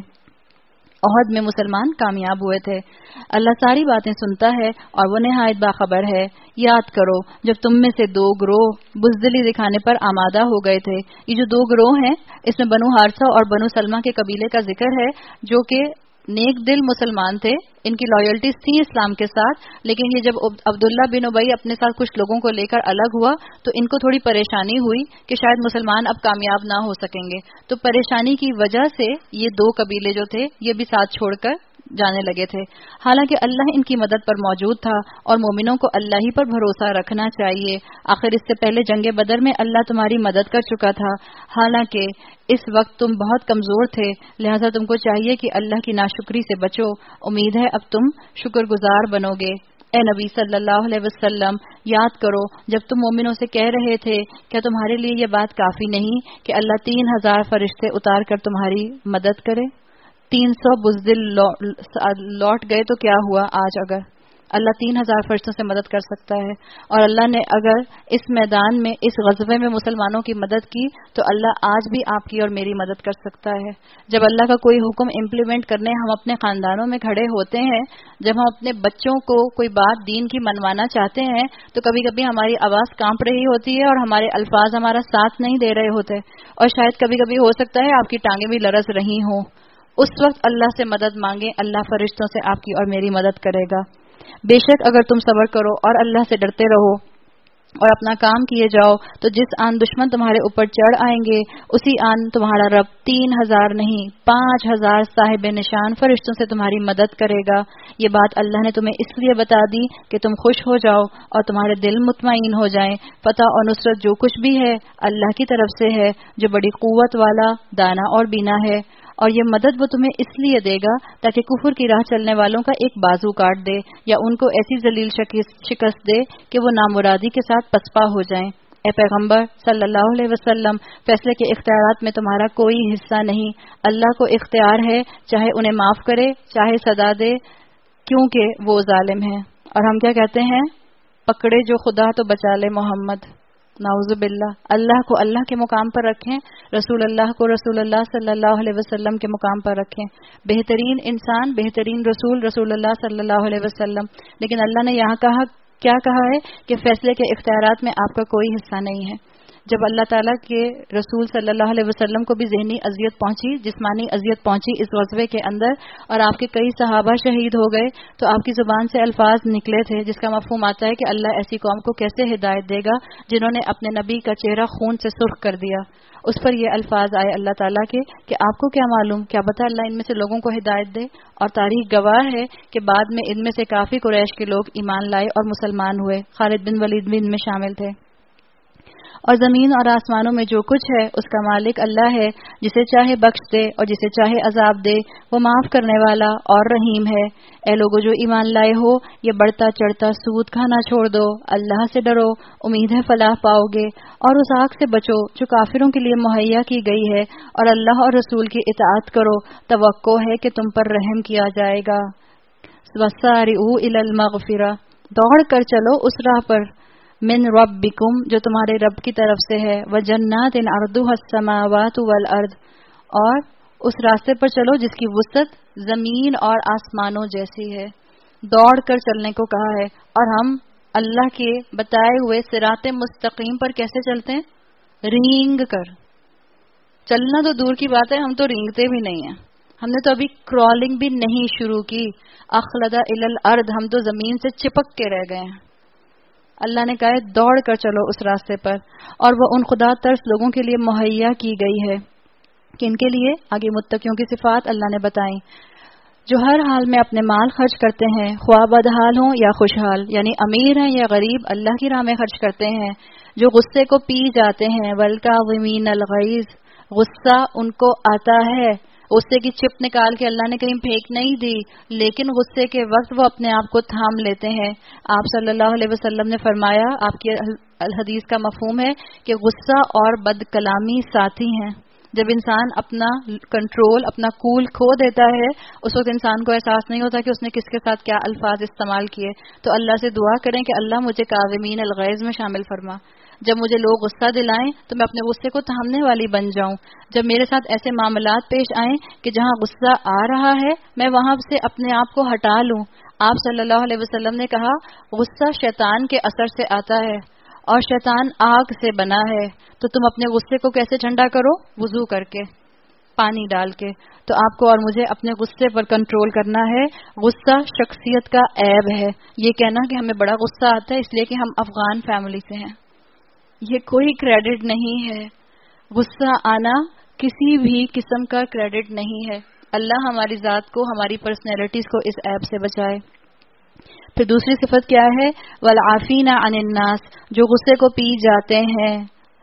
احد میں مسلمان کامیاب ہوئے تھے. اللہ ساری باتیں سنتا ہے اور وہ نہایت باخبر ہے. یاد کرو جب تم میں سے دو گروہ بزدلی دکھانے پر آمادہ ہو گئے تھے. یہ جو دو گروہ ہیں اس میں بنو حارثہ اور بنو سلمہ کے قبیلے کا ذکر ہے جو کہ نیک دل مسلمان تھے, ان کی لائلٹیز تھی اسلام کے ساتھ, لیکن یہ جب عبداللہ بن ابی اپنے ساتھ کچھ لوگوں کو لے کر الگ ہوا تو ان کو تھوڑی پریشانی ہوئی کہ شاید مسلمان اب کامیاب نہ ہو سکیں گے. تو پریشانی کی وجہ سے یہ دو قبیلے جو تھے یہ بھی ساتھ چھوڑ کر جانے لگے تھے. حالانکہ اللہ ان کی مدد پر موجود تھا اور مومنوں کو اللہ ہی پر بھروسہ رکھنا چاہیے. آخر اس سے پہلے جنگ بدر میں اللہ تمہاری مدد کر چکا تھا, حالانکہ اس وقت تم بہت کمزور تھے, لہذا تم کو چاہیے کہ اللہ کی ناشکری سے بچو. امید ہے اب تم شکر گزار بنو گے. اے نبی صلی اللہ علیہ وسلم یاد کرو جب تم مومنوں سے کہہ رہے تھے کیا تمہارے لیے یہ بات کافی نہیں کہ اللہ تین ہزار فرشتے اتار کر تمہاری مدد کرے؟ تین سو بزدل لوٹ گئے تو کیا ہوا آج؟ اگر اللہ تین ہزار فرشتوں سے مدد کر سکتا ہے اور اللہ نے اگر اس میدان میں اس غزوے میں مسلمانوں کی مدد کی تو اللہ آج بھی آپ کی اور میری مدد کر سکتا ہے۔ جب اللہ کا کوئی حکم امپلیمنٹ کرنے ہم اپنے خاندانوں میں کھڑے ہوتے ہیں، جب ہم اپنے بچوں کو کوئی بات دین کی منوانا چاہتے ہیں تو کبھی کبھی ہماری آواز کانپ رہی ہوتی ہے اور ہمارے الفاظ ہمارا ساتھ نہیں دے رہے ہوتے، اور شاید کبھی کبھی ہو سکتا ہے آپ کی ٹانگیں بھی لرز رہی ہوں۔ اس وقت اللہ سے مدد مانگیں، اللہ فرشتوں سے آپ کی اور میری مدد کرے گا۔ بے شک اگر تم صبر کرو اور اللہ سے ڈرتے رہو اور اپنا کام کیے جاؤ تو جس آن دشمن تمہارے اوپر چڑھ آئیں گے اسی آن تمہارا رب تین ہزار نہیں پانچ ہزار صاحب نشان فرشتوں سے تمہاری مدد کرے گا۔ یہ بات اللہ نے تمہیں اس لیے بتا دی کہ تم خوش ہو جاؤ اور تمہارے دل مطمئن ہو جائیں۔ فتح اور نصرت جو کچھ بھی ہے اللہ کی طرف سے ہے جو بڑی قوت والا، دانا اور بینا ہے، اور یہ مدد وہ تمہیں اس لیے دے گا تاکہ کفر کی راہ چلنے والوں کا ایک بازو کاٹ دے یا ان کو ایسی ذلیل شکست دے کہ وہ نامرادی کے ساتھ پسپا ہو جائیں۔ اے پیغمبر صلی اللہ علیہ وسلم فیصلے کے اختیارات میں تمہارا کوئی حصہ نہیں، اللہ کو اختیار ہے چاہے انہیں معاف کرے چاہے سزا دے، کیونکہ وہ ظالم ہیں۔ اور ہم کیا کہتے ہیں؟ پکڑے جو خدا تو بچا لے محمد۔ نعوذ باللہ، اللہ کو اللہ کے مقام پر رکھیں، رسول اللہ کو رسول اللہ صلی اللہ علیہ وسلم کے مقام پر رکھیں۔ بہترین انسان، بہترین رسول رسول اللہ صلی اللہ علیہ وسلم، لیکن اللہ نے یہاں کہا کیا کہا ہے کہ فیصلے کے اختیارات میں آپ کا کوئی حصہ نہیں ہے۔ جب اللہ تعالیٰ کے رسول صلی اللہ علیہ وسلم کو بھی ذہنی اذیت پہنچی، جسمانی اذیت پہنچی اس غزوے کے اندر، اور آپ کے کئی صحابہ شہید ہو گئے، تو آپ کی زبان سے الفاظ نکلے تھے جس کا مفہوم آتا ہے کہ اللہ ایسی قوم کو کیسے ہدایت دے گا جنہوں نے اپنے نبی کا چہرہ خون سے سرخ کر دیا۔ اس پر یہ الفاظ آئے اللہ تعالیٰ کے کہ آپ کو کیا معلوم، کیا پتہ اللہ ان میں سے لوگوں کو ہدایت دے۔ اور تاریخ گواہ ہے کہ بعد میں ان میں سے کافی قریش کے لوگ ایمان لائے اور مسلمان ہوئے، خالد بن ولید بھی ان میں شامل تھے۔ اور زمین اور آسمانوں میں جو کچھ ہے اس کا مالک اللہ ہے، جسے چاہے بخش دے اور جسے چاہے عذاب دے، وہ معاف کرنے والا اور رحیم ہے۔ اے لوگو جو ایمان لائے ہو، یہ بڑھتا چڑھتا سود کھانا چھوڑ دو، اللہ سے ڈرو، امید ہے فلاح پاؤ گے، اور اس آگ سے بچو جو کافروں کے لیے مہیا کی گئی ہے، اور اللہ اور رسول کی اطاعت کرو، توقع ہے کہ تم پر رحم کیا جائے گا۔ وَسَارِعُوا إِلَى الْمَغْفِرَةِ، دوڑ کر چلو اس راہ پر، من ربکم جو تمہارے رب کی طرف سے ہے، وجنات عرضها السماوات والارض، اور اس راستے پر چلو جس کی وسعت زمین اور آسمانوں جیسی ہے۔ دوڑ کر چلنے کو کہا ہے، اور ہم اللہ کے بتائے ہوئے صراط مستقیم پر کیسے چلتے ہیں؟ رینگ کر۔ چلنا تو دور کی بات ہے، ہم تو رینگتے بھی نہیں ہیں، ہم نے تو ابھی کرالنگ بھی نہیں شروع کی۔ اخلد الی الارض، ہم تو زمین سے چپک کے رہ گئے ہیں۔ اللہ نے کہا ہے دوڑ کر چلو اس راستے پر، اور وہ ان خدا ترس لوگوں کے لیے مہیا کی گئی ہے کہ ان کے لیے آگے متقیوں کی صفات اللہ نے بتائیں، جو ہر حال میں اپنے مال خرچ کرتے ہیں، خواہ بدحال ہوں یا خوشحال، یعنی امیر ہیں یا غریب، اللہ کی راہ میں خرچ کرتے ہیں، جو غصے کو پی جاتے ہیں۔ والکاظمین الغیظ، غصہ ان کو آتا ہے، غصے کی چپ نکال کے اللہ نے کہیں پھینک نہیں دی، لیکن غصے کے وقت وہ اپنے آپ کو تھام لیتے ہیں۔ آپ صلی اللہ علیہ وسلم نے فرمایا، آپ کی الحدیث کا مفہوم ہے کہ غصہ اور بد کلامی ساتھی ہیں۔ جب انسان اپنا کنٹرول، اپنا کول کھو دیتا ہے، اس وقت انسان کو احساس نہیں ہوتا کہ اس نے کس کے ساتھ کیا الفاظ استعمال کیے۔ تو اللہ سے دعا کریں کہ اللہ مجھے کاظمین الغیظ میں شامل فرما۔ جب مجھے لوگ غصہ دلائیں تو میں اپنے غصے کو تھامنے والی بن جاؤں۔ جب میرے ساتھ ایسے معاملات پیش آئیں کہ جہاں غصہ آ رہا ہے میں وہاں سے اپنے آپ کو ہٹا لوں۔ آپ صلی اللہ علیہ وسلم نے کہا، غصہ شیطان کے اثر سے آتا ہے اور شیطان آگ سے بنا ہے، تو تم اپنے غصے کو کیسے ٹھنڈا کرو؟ وضو کر کے، پانی ڈال کے۔ تو آپ کو اور مجھے اپنے غصے پر کنٹرول کرنا ہے۔ غصہ شخصیت کا عیب ہے۔ یہ کہنا کہ ہمیں بڑا غصہ آتا ہے اس لیے کہ ہم افغان فیملی سے ہیں، یہ کوئی کریڈٹ نہیں ہے۔ غصہ آنا کسی بھی قسم کا کریڈٹ نہیں ہے۔ اللہ ہماری ذات کو، ہماری پرسنالٹیز کو اس عیب سے بچائے۔ پھر دوسری صفت کیا ہے؟ والعافین عن الناس، جو غصے کو پی جاتے ہیں،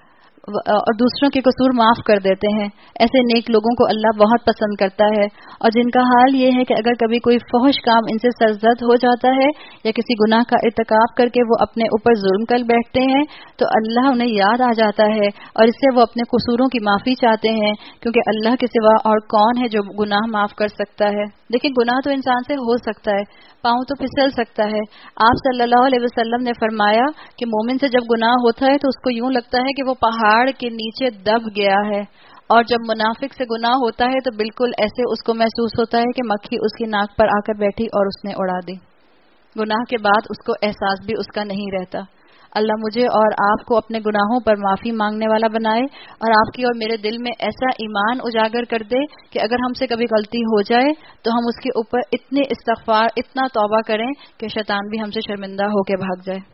اور دوسروں کے قصور معاف کر دیتے ہیں. ایسے نیک لوگوں کو اللہ بہت پسند کرتا ہے. اور جن کا حال یہ ہے کہ اگر کبھی کوئی فحش کام ان سے سرزد ہو جاتا ہے یا کسی گناہ کا ارتکاب کر کے وہ اپنے اوپر ظلم کر بیٹھتے ہیں تو اللہ انہیں یاد آ جاتا ہے اور اس سے وہ اپنے قصوروں کی معافی چاہتے ہیں, کیونکہ اللہ کے سوا اور کون ہے جو گناہ معاف کر سکتا ہے. دیکھیں گناہ تو انسان سے ہو سکتا ہے, پاؤں تو پھسل سکتا ہے. آپ صلی اللہ علیہ وسلم نے فرمایا کہ مومن سے جب گناہ ہوتا ہے تو اس کو یوں لگتا ہے کہ وہ پہاڑ کے نیچے دب گیا ہے, اور جب منافق سے گناہ ہوتا ہے تو بالکل ایسے اس کو محسوس ہوتا ہے کہ مکھی اس کی ناک پر آ کر بیٹھی اور اس نے اڑا دی. گناہ کے بعد اس کو احساس بھی اس کا نہیں رہتا. اللہ مجھے اور آپ کو اپنے گناہوں پر معافی مانگنے والا بنائے, اور آپ کی اور میرے دل میں ایسا ایمان اجاگر کر دے کہ اگر ہم سے کبھی غلطی ہو جائے تو ہم اس کے اوپر اتنے استغفار, اتنا توبہ کریں کہ شیطان بھی ہم سے شرمندہ ہو کے بھاگ جائے.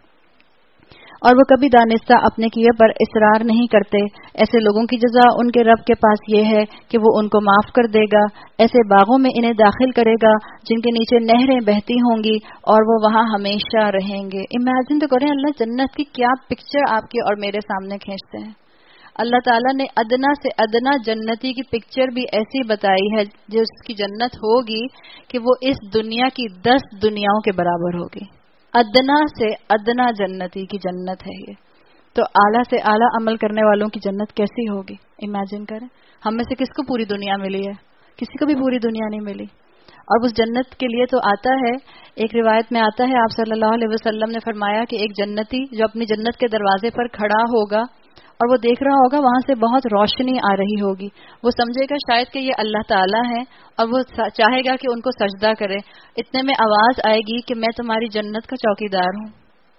اور وہ کبھی دانستہ اپنے کیے پر اصرار نہیں کرتے. ایسے لوگوں کی جزا ان کے رب کے پاس یہ ہے کہ وہ ان کو معاف کر دے گا. ایسے باغوں میں انہیں داخل کرے گا جن کے نیچے نہریں بہتی ہوں گی اور وہ وہاں ہمیشہ رہیں گے. امیجن تو کریں اللہ جنت کی کیا پکچر آپ کی اور میرے سامنے کھینچتے ہیں. اللہ تعالیٰ نے ادنا سے ادنا جنتی کی پکچر بھی ایسی بتائی ہے جس کی جنت ہوگی کہ وہ اس دنیا کی دس دنیاؤں کے برابر ہوگی. ادنا سے ادنا جنتی کی جنت ہے یہ. تو اعلیٰ سے اعلیٰ عمل کرنے والوں کی جنت کیسی ہوگی امیجن کریں. ہم میں سے کس کو پوری دنیا ملی ہے؟ کسی کو بھی پوری دنیا نہیں ملی. اور اس جنت کے لیے تو آتا ہے, ایک روایت میں آتا ہے آپ صلی اللہ علیہ وسلم نے فرمایا کہ ایک جنتی جو اپنی جنت کے دروازے پر کھڑا ہوگا اور وہ دیکھ رہا ہوگا وہاں سے بہت روشنی آ رہی ہوگی, وہ سمجھے گا شاید کہ یہ اللہ تعالیٰ ہیں اور وہ چاہے گا کہ ان کو سجدہ کرے. اتنے میں آواز آئے گی کہ میں تمہاری جنت کا چوکیدار ہوں.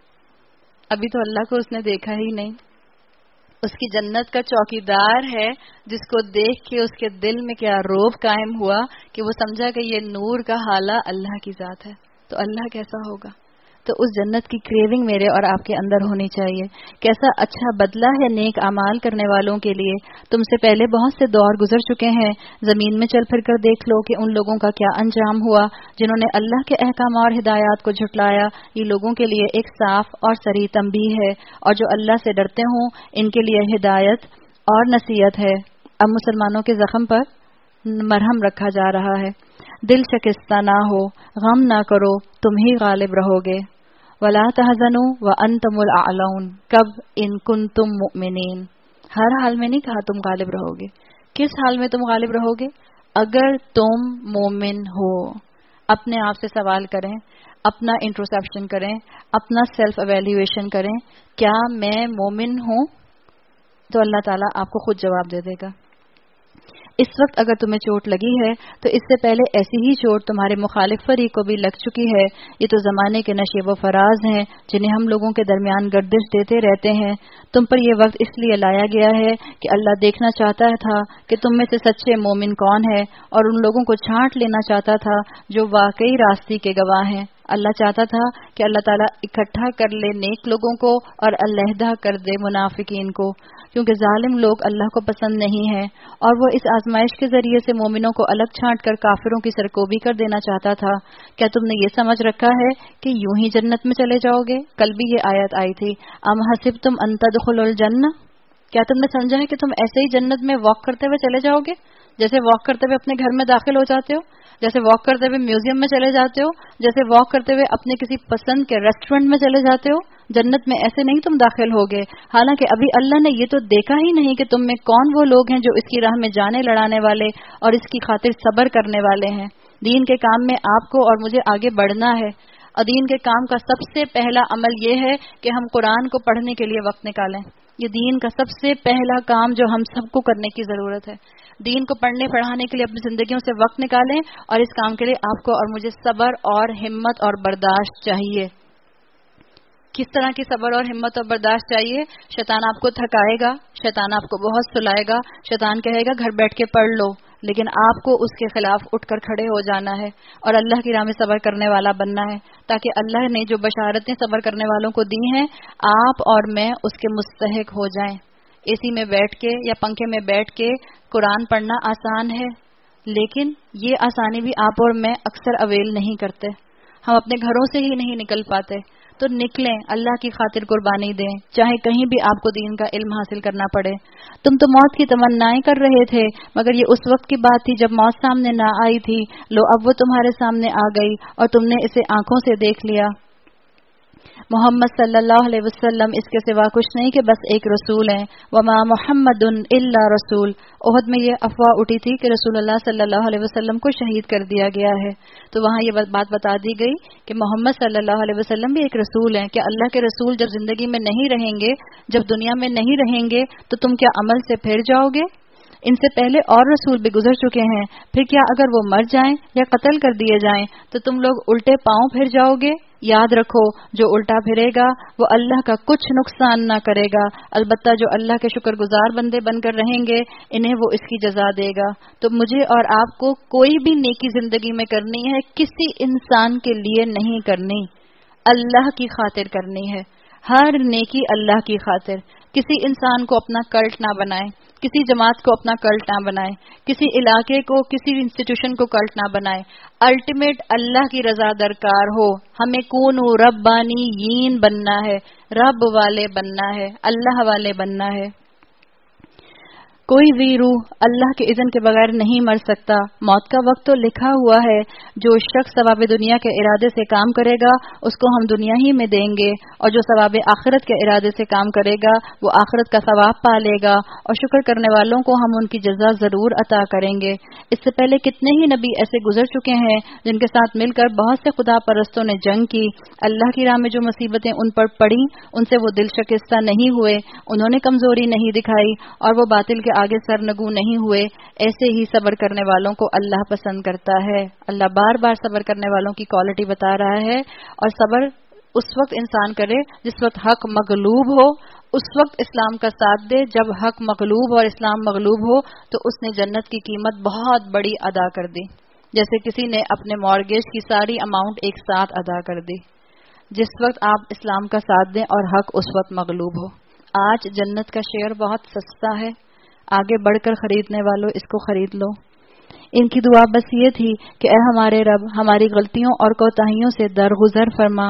ابھی تو اللہ کو اس نے دیکھا ہی نہیں, اس کی جنت کا چوکیدار ہے جس کو دیکھ کے اس کے دل میں کیا روب قائم ہوا کہ وہ سمجھا کہ یہ نور کا حالہ اللہ کی ذات ہے. تو اللہ کیسا ہوگا؟ تو اس جنت کی کریونگ میرے اور آپ کے اندر ہونی چاہیے. کیسا اچھا بدلہ ہے نیک اعمال کرنے والوں کے لیے. تم سے پہلے بہت سے دور گزر چکے ہیں, زمین میں چل پھر کر دیکھ لو کہ ان لوگوں کا کیا انجام ہوا جنہوں نے اللہ کے احکام اور ہدایات کو جھٹلایا. یہ لوگوں کے لیے ایک صاف اور صریح تنبیہ ہے, اور جو اللہ سے ڈرتے ہوں ان کے لیے ہدایت اور نصیحت ہے. اب مسلمانوں کے زخم پر مرہم رکھا جا رہا ہے. دل شکستہ نہ ہو, غم نہ کرو, تم ہی غالب رہو گے. وَلَا تَحْزَنُوا وَأَنْتُمُ الْأَعْلَوْنَ کب ان کنتم مؤمنین. ہر حال میں نہیں کہا تم غالب رہو گے. کس حال میں تم غالب رہو گے؟ اگر تم مومن ہو. اپنے آپ سے سوال کریں, اپنا انٹروسپشن کریں, اپنا سیلف ایویلیویشن کریں, کیا میں مومن ہوں؟ تو اللہ تعالیٰ آپ کو خود جواب دے دے گا. اس وقت اگر تمہیں چوٹ لگی ہے تو اس سے پہلے ایسی ہی چوٹ تمہارے مخالف فریق کو بھی لگ چکی ہے. یہ تو زمانے کے نشیب و فراز ہیں جنہیں ہم لوگوں کے درمیان گردش دیتے رہتے ہیں. تم پر یہ وقت اس لیے لایا گیا ہے کہ اللہ دیکھنا چاہتا تھا کہ تم میں سے سچے مومن کون ہے, اور ان لوگوں کو چھانٹ لینا چاہتا تھا جو واقعی راستی کے گواہ ہیں. اللہ چاہتا تھا کہ اللہ تعالیٰ اکٹھا کر لے نیک لوگوں کو اور علیحدہ کر دے منافقین کو, کیونکہ ظالم لوگ اللہ کو پسند نہیں ہیں, اور وہ اس آزمائش کے ذریعے سے مومنوں کو الگ چھانٹ کر کافروں کی سرکوبی کر دینا چاہتا تھا. کیا تم نے یہ سمجھ رکھا ہے کہ یوں ہی جنت میں چلے جاؤ گے؟ کل بھی یہ آیت آئی تھی, ام حسبتم ان تدخلوا الجنہ. کیا تم نے سمجھا ہے کہ تم ایسے ہی جنت میں واک کرتے ہوئے چلے جاؤ گے, جیسے واک کرتے ہوئے اپنے گھر میں داخل ہو جاتے ہو, جیسے واک کرتے ہوئے میوزیم میں چلے جاتے ہو, جیسے واک کرتے ہوئے اپنے کسی پسند کے ریسٹورینٹ میں چلے جاتے ہو. جنت میں ایسے نہیں تم داخل ہوگے, حالانکہ ابھی اللہ نے یہ تو دیکھا ہی نہیں کہ تم میں کون وہ لوگ ہیں جو اس کی راہ میں جانے لڑانے والے اور اس کی خاطر صبر کرنے والے ہیں. دین کے کام میں آپ کو اور مجھے آگے بڑھنا ہے. اور دین کے کام کا سب سے پہلا عمل یہ ہے کہ ہم قرآن کو پڑھنے کے لیے وقت نکالیں. یہ دین کا سب سے پہلا کام جو ہم سب کو کرنے کی ضرورت ہے. دین کو پڑھنے پڑھانے کے لیے اپنی زندگیوں سے وقت نکالیں, اور اس کام کے لیے آپ کو اور مجھے صبر اور ہمت اور برداشت چاہیے. کس طرح کی صبر اور ہمت اور برداشت چاہیے؟ شیطان آپ کو تھکائے گا, شیطان آپ کو بہت سلائے گا, شیطان کہے گا گھر بیٹھ کے پڑھ لو, لیکن آپ کو اس کے خلاف اٹھ کر کھڑے ہو جانا ہے اور اللہ کی راہ میں صبر کرنے والا بننا ہے, تاکہ اللہ نے جو بشارتیں صبر کرنے والوں کو دی ہیں آپ اور میں اس کے مستحق ہو جائیں. اے سی میں بیٹھ کے یا پنکھے میں بیٹھ کے قرآن پڑھنا آسان ہے, لیکن یہ آسانی بھی آپ اور میں اکثر اویل نہیں کرتے. ہم اپنے گھروں سے ہی نہیں نکل پاتے. تو نکلیں، اللہ کی خاطر قربانی دیں، چاہے کہیں بھی آپ کو دین کا علم حاصل کرنا پڑے۔ تم تو موت کی تمنائیں کر رہے تھے، مگر یہ اس وقت کی بات تھی جب موت سامنے نہ آئی تھی، لو اب وہ تمہارے سامنے آ گئی اور تم نے اسے آنکھوں سے دیکھ لیا۔ محمد صلی اللہ علیہ وسلم اس کے سوا کچھ نہیں کہ بس ایک رسول ہیں۔ وما محمد الا رسول۔ احد میں یہ افواہ اٹھی تھی کہ رسول اللہ صلی اللہ علیہ وسلم کو شہید کر دیا گیا ہے، تو وہاں یہ بات بتا دی گئی کہ محمد صلی اللہ علیہ وسلم بھی ایک رسول ہیں، کہ اللہ کے رسول جب زندگی میں نہیں رہیں گے، جب دنیا میں نہیں رہیں گے، تو تم کیا عمل سے پھر جاؤ گے؟ ان سے پہلے اور رسول بھی گزر چکے ہیں، پھر کیا اگر وہ مر جائیں یا قتل کر دیے جائیں تو تم لوگ الٹے پاؤں پھر جاؤ گے؟ یاد رکھو، جو الٹا پھرے گا وہ اللہ کا کچھ نقصان نہ کرے گا، البتہ جو اللہ کے شکر گزار بندے بن کر رہیں گے انہیں وہ اس کی جزا دے گا۔ تو مجھے اور آپ کو کوئی بھی نیکی زندگی میں کرنی ہے، کسی انسان کے لیے نہیں کرنی، اللہ کی خاطر کرنی ہے۔ ہر نیکی اللہ کی خاطر۔ کسی انسان کو اپنا کلٹ نہ بنائے، کسی جماعت کو اپنا کلٹ نہ بنائے، کسی علاقے کو، کسی انسٹیٹیوشن کو کلٹ نہ بنائے۔ الٹیمیٹ اللہ کی رضا درکار ہو۔ ہمیں کونو ربانیین بننا ہے، رب والے بننا ہے، اللہ والے بننا ہے۔ کوئی بھی روح اللہ کے اذن کے بغیر نہیں مر سکتا۔ موت کا وقت تو لکھا ہوا ہے، جو شخص ثواب دنیا کے ارادے سے کام کرے گا اس کو ہم دنیا ہی میں دیں گے، اور جو ثواب آخرت کے ارادے سے کام کرے گا وہ آخرت کا ثواب پا لے گا، اور شکر کرنے والوں کو ہم ان کی جزا ضرور عطا کریں گے۔ اس سے پہلے کتنے ہی نبی ایسے گزر چکے ہیں جن کے ساتھ مل کر بہت سے خدا پرستوں نے جنگ کی، اللہ کی راہ میں جو مصیبتیں ان پر پڑیں ان سے وہ دل شکستہ نہیں ہوئے، انہوں نے کمزوری نہیں دکھائی، اور وہ باطل کے آگے سرنگو نہیں ہوئے۔ ایسے ہی صبر کرنے والوں کو اللہ پسند کرتا ہے۔ اللہ بار بار صبر کرنے والوں کی کوالٹی بتا رہا ہے، اور صبر اس وقت انسان کرے جس وقت حق مغلوب ہو، اس وقت اسلام کا ساتھ دے۔ جب حق مغلوب اور اسلام مغلوب ہو تو اس نے جنت کی قیمت بہت بڑی ادا کر دی، جیسے کسی نے اپنے مارگیج کی ساری اماؤنٹ ایک ساتھ ادا کر دی۔ جس وقت آپ اسلام کا ساتھ دیں اور حق اس وقت مغلوب ہو۔ آج جنت کا شیئر بہت سستا ہے، آگے بڑھ کر خریدنے والوں اس کو خرید لو۔ ان کی دعا بس یہ تھی کہ اے ہمارے رب، ہماری غلطیوں اور کوتاہیوں سے درگزر فرما۔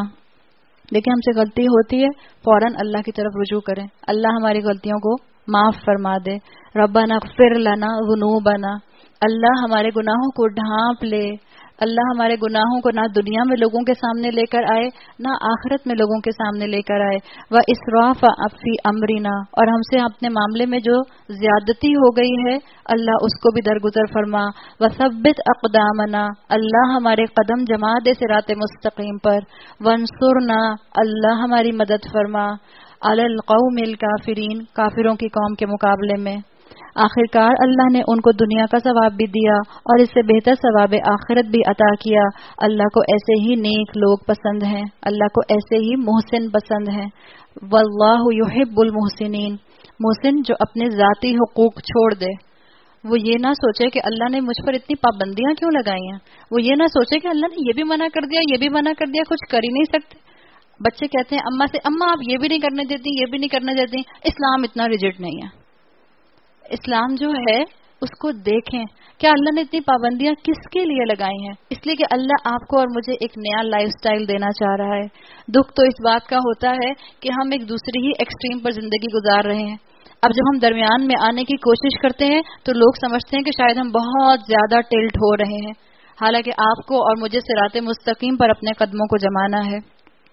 لیکن ہم سے غلطی ہوتی ہے، فوراً اللہ کی طرف رجوع کریں، اللہ ہماری غلطیوں کو معاف فرما دے۔ ربنا اغفر لنا ذنوبنا، اللہ ہمارے گناہوں کو ڈھانپ لے، اللہ ہمارے گناہوں کو نہ دنیا میں لوگوں کے سامنے لے کر آئے نہ آخرت میں لوگوں کے سامنے لے کر آئے۔ وَإِسْرَافَ فِي أَمْرِنَا، اور ہم سے اپنے معاملے میں جو زیادتی ہو گئی ہے اللہ اس کو بھی درگزر فرما۔ وَثَبِّتْ أَقْدَامَنَا، اللہ ہمارے قدم جما دے صراط مستقیم پر۔ وَانصُرْنَا، اللہ ہماری مدد فرما۔ عَلَى الْقَوْمِ الْكَافِرِينَ، کافروں کی قوم کے مقابلے میں۔ آخرکار اللہ نے ان کو دنیا کا ثواب بھی دیا اور اس سے بہتر ثواب آخرت بھی عطا کیا۔ اللہ کو ایسے ہی نیک لوگ پسند ہیں، اللہ کو ایسے ہی محسن پسند ہیں۔ واللہ یحب المحسنین، محسن جو اپنے ذاتی حقوق چھوڑ دے، وہ یہ نہ سوچے کہ اللہ نے مجھ پر اتنی پابندیاں کیوں لگائی ہیں، وہ یہ نہ سوچے کہ اللہ نے یہ بھی منع کر دیا، یہ بھی منع کر دیا، کچھ کر ہی نہیں سکتے۔ بچے کہتے ہیں اماں سے، اماں آپ یہ بھی نہیں کرنے دیتی، یہ بھی نہیں کرنے دیتی۔ اسلام اتنا ریجڈ نہیں ہے۔ اسلام جو ہے اس کو دیکھیں، کیا اللہ نے اتنی پابندیاں کس کے لیے لگائی ہیں؟ اس لیے کہ اللہ آپ کو اور مجھے ایک نیا لائف سٹائل دینا چاہ رہا ہے۔ دکھ تو اس بات کا ہوتا ہے کہ ہم ایک دوسری ہی ایکسٹریم پر زندگی گزار رہے ہیں۔ اب جب ہم درمیان میں آنے کی کوشش کرتے ہیں تو لوگ سمجھتے ہیں کہ شاید ہم بہت زیادہ ٹلٹ ہو رہے ہیں، حالانکہ آپ کو اور مجھے صراط مستقیم پر اپنے قدموں کو جمانا ہے۔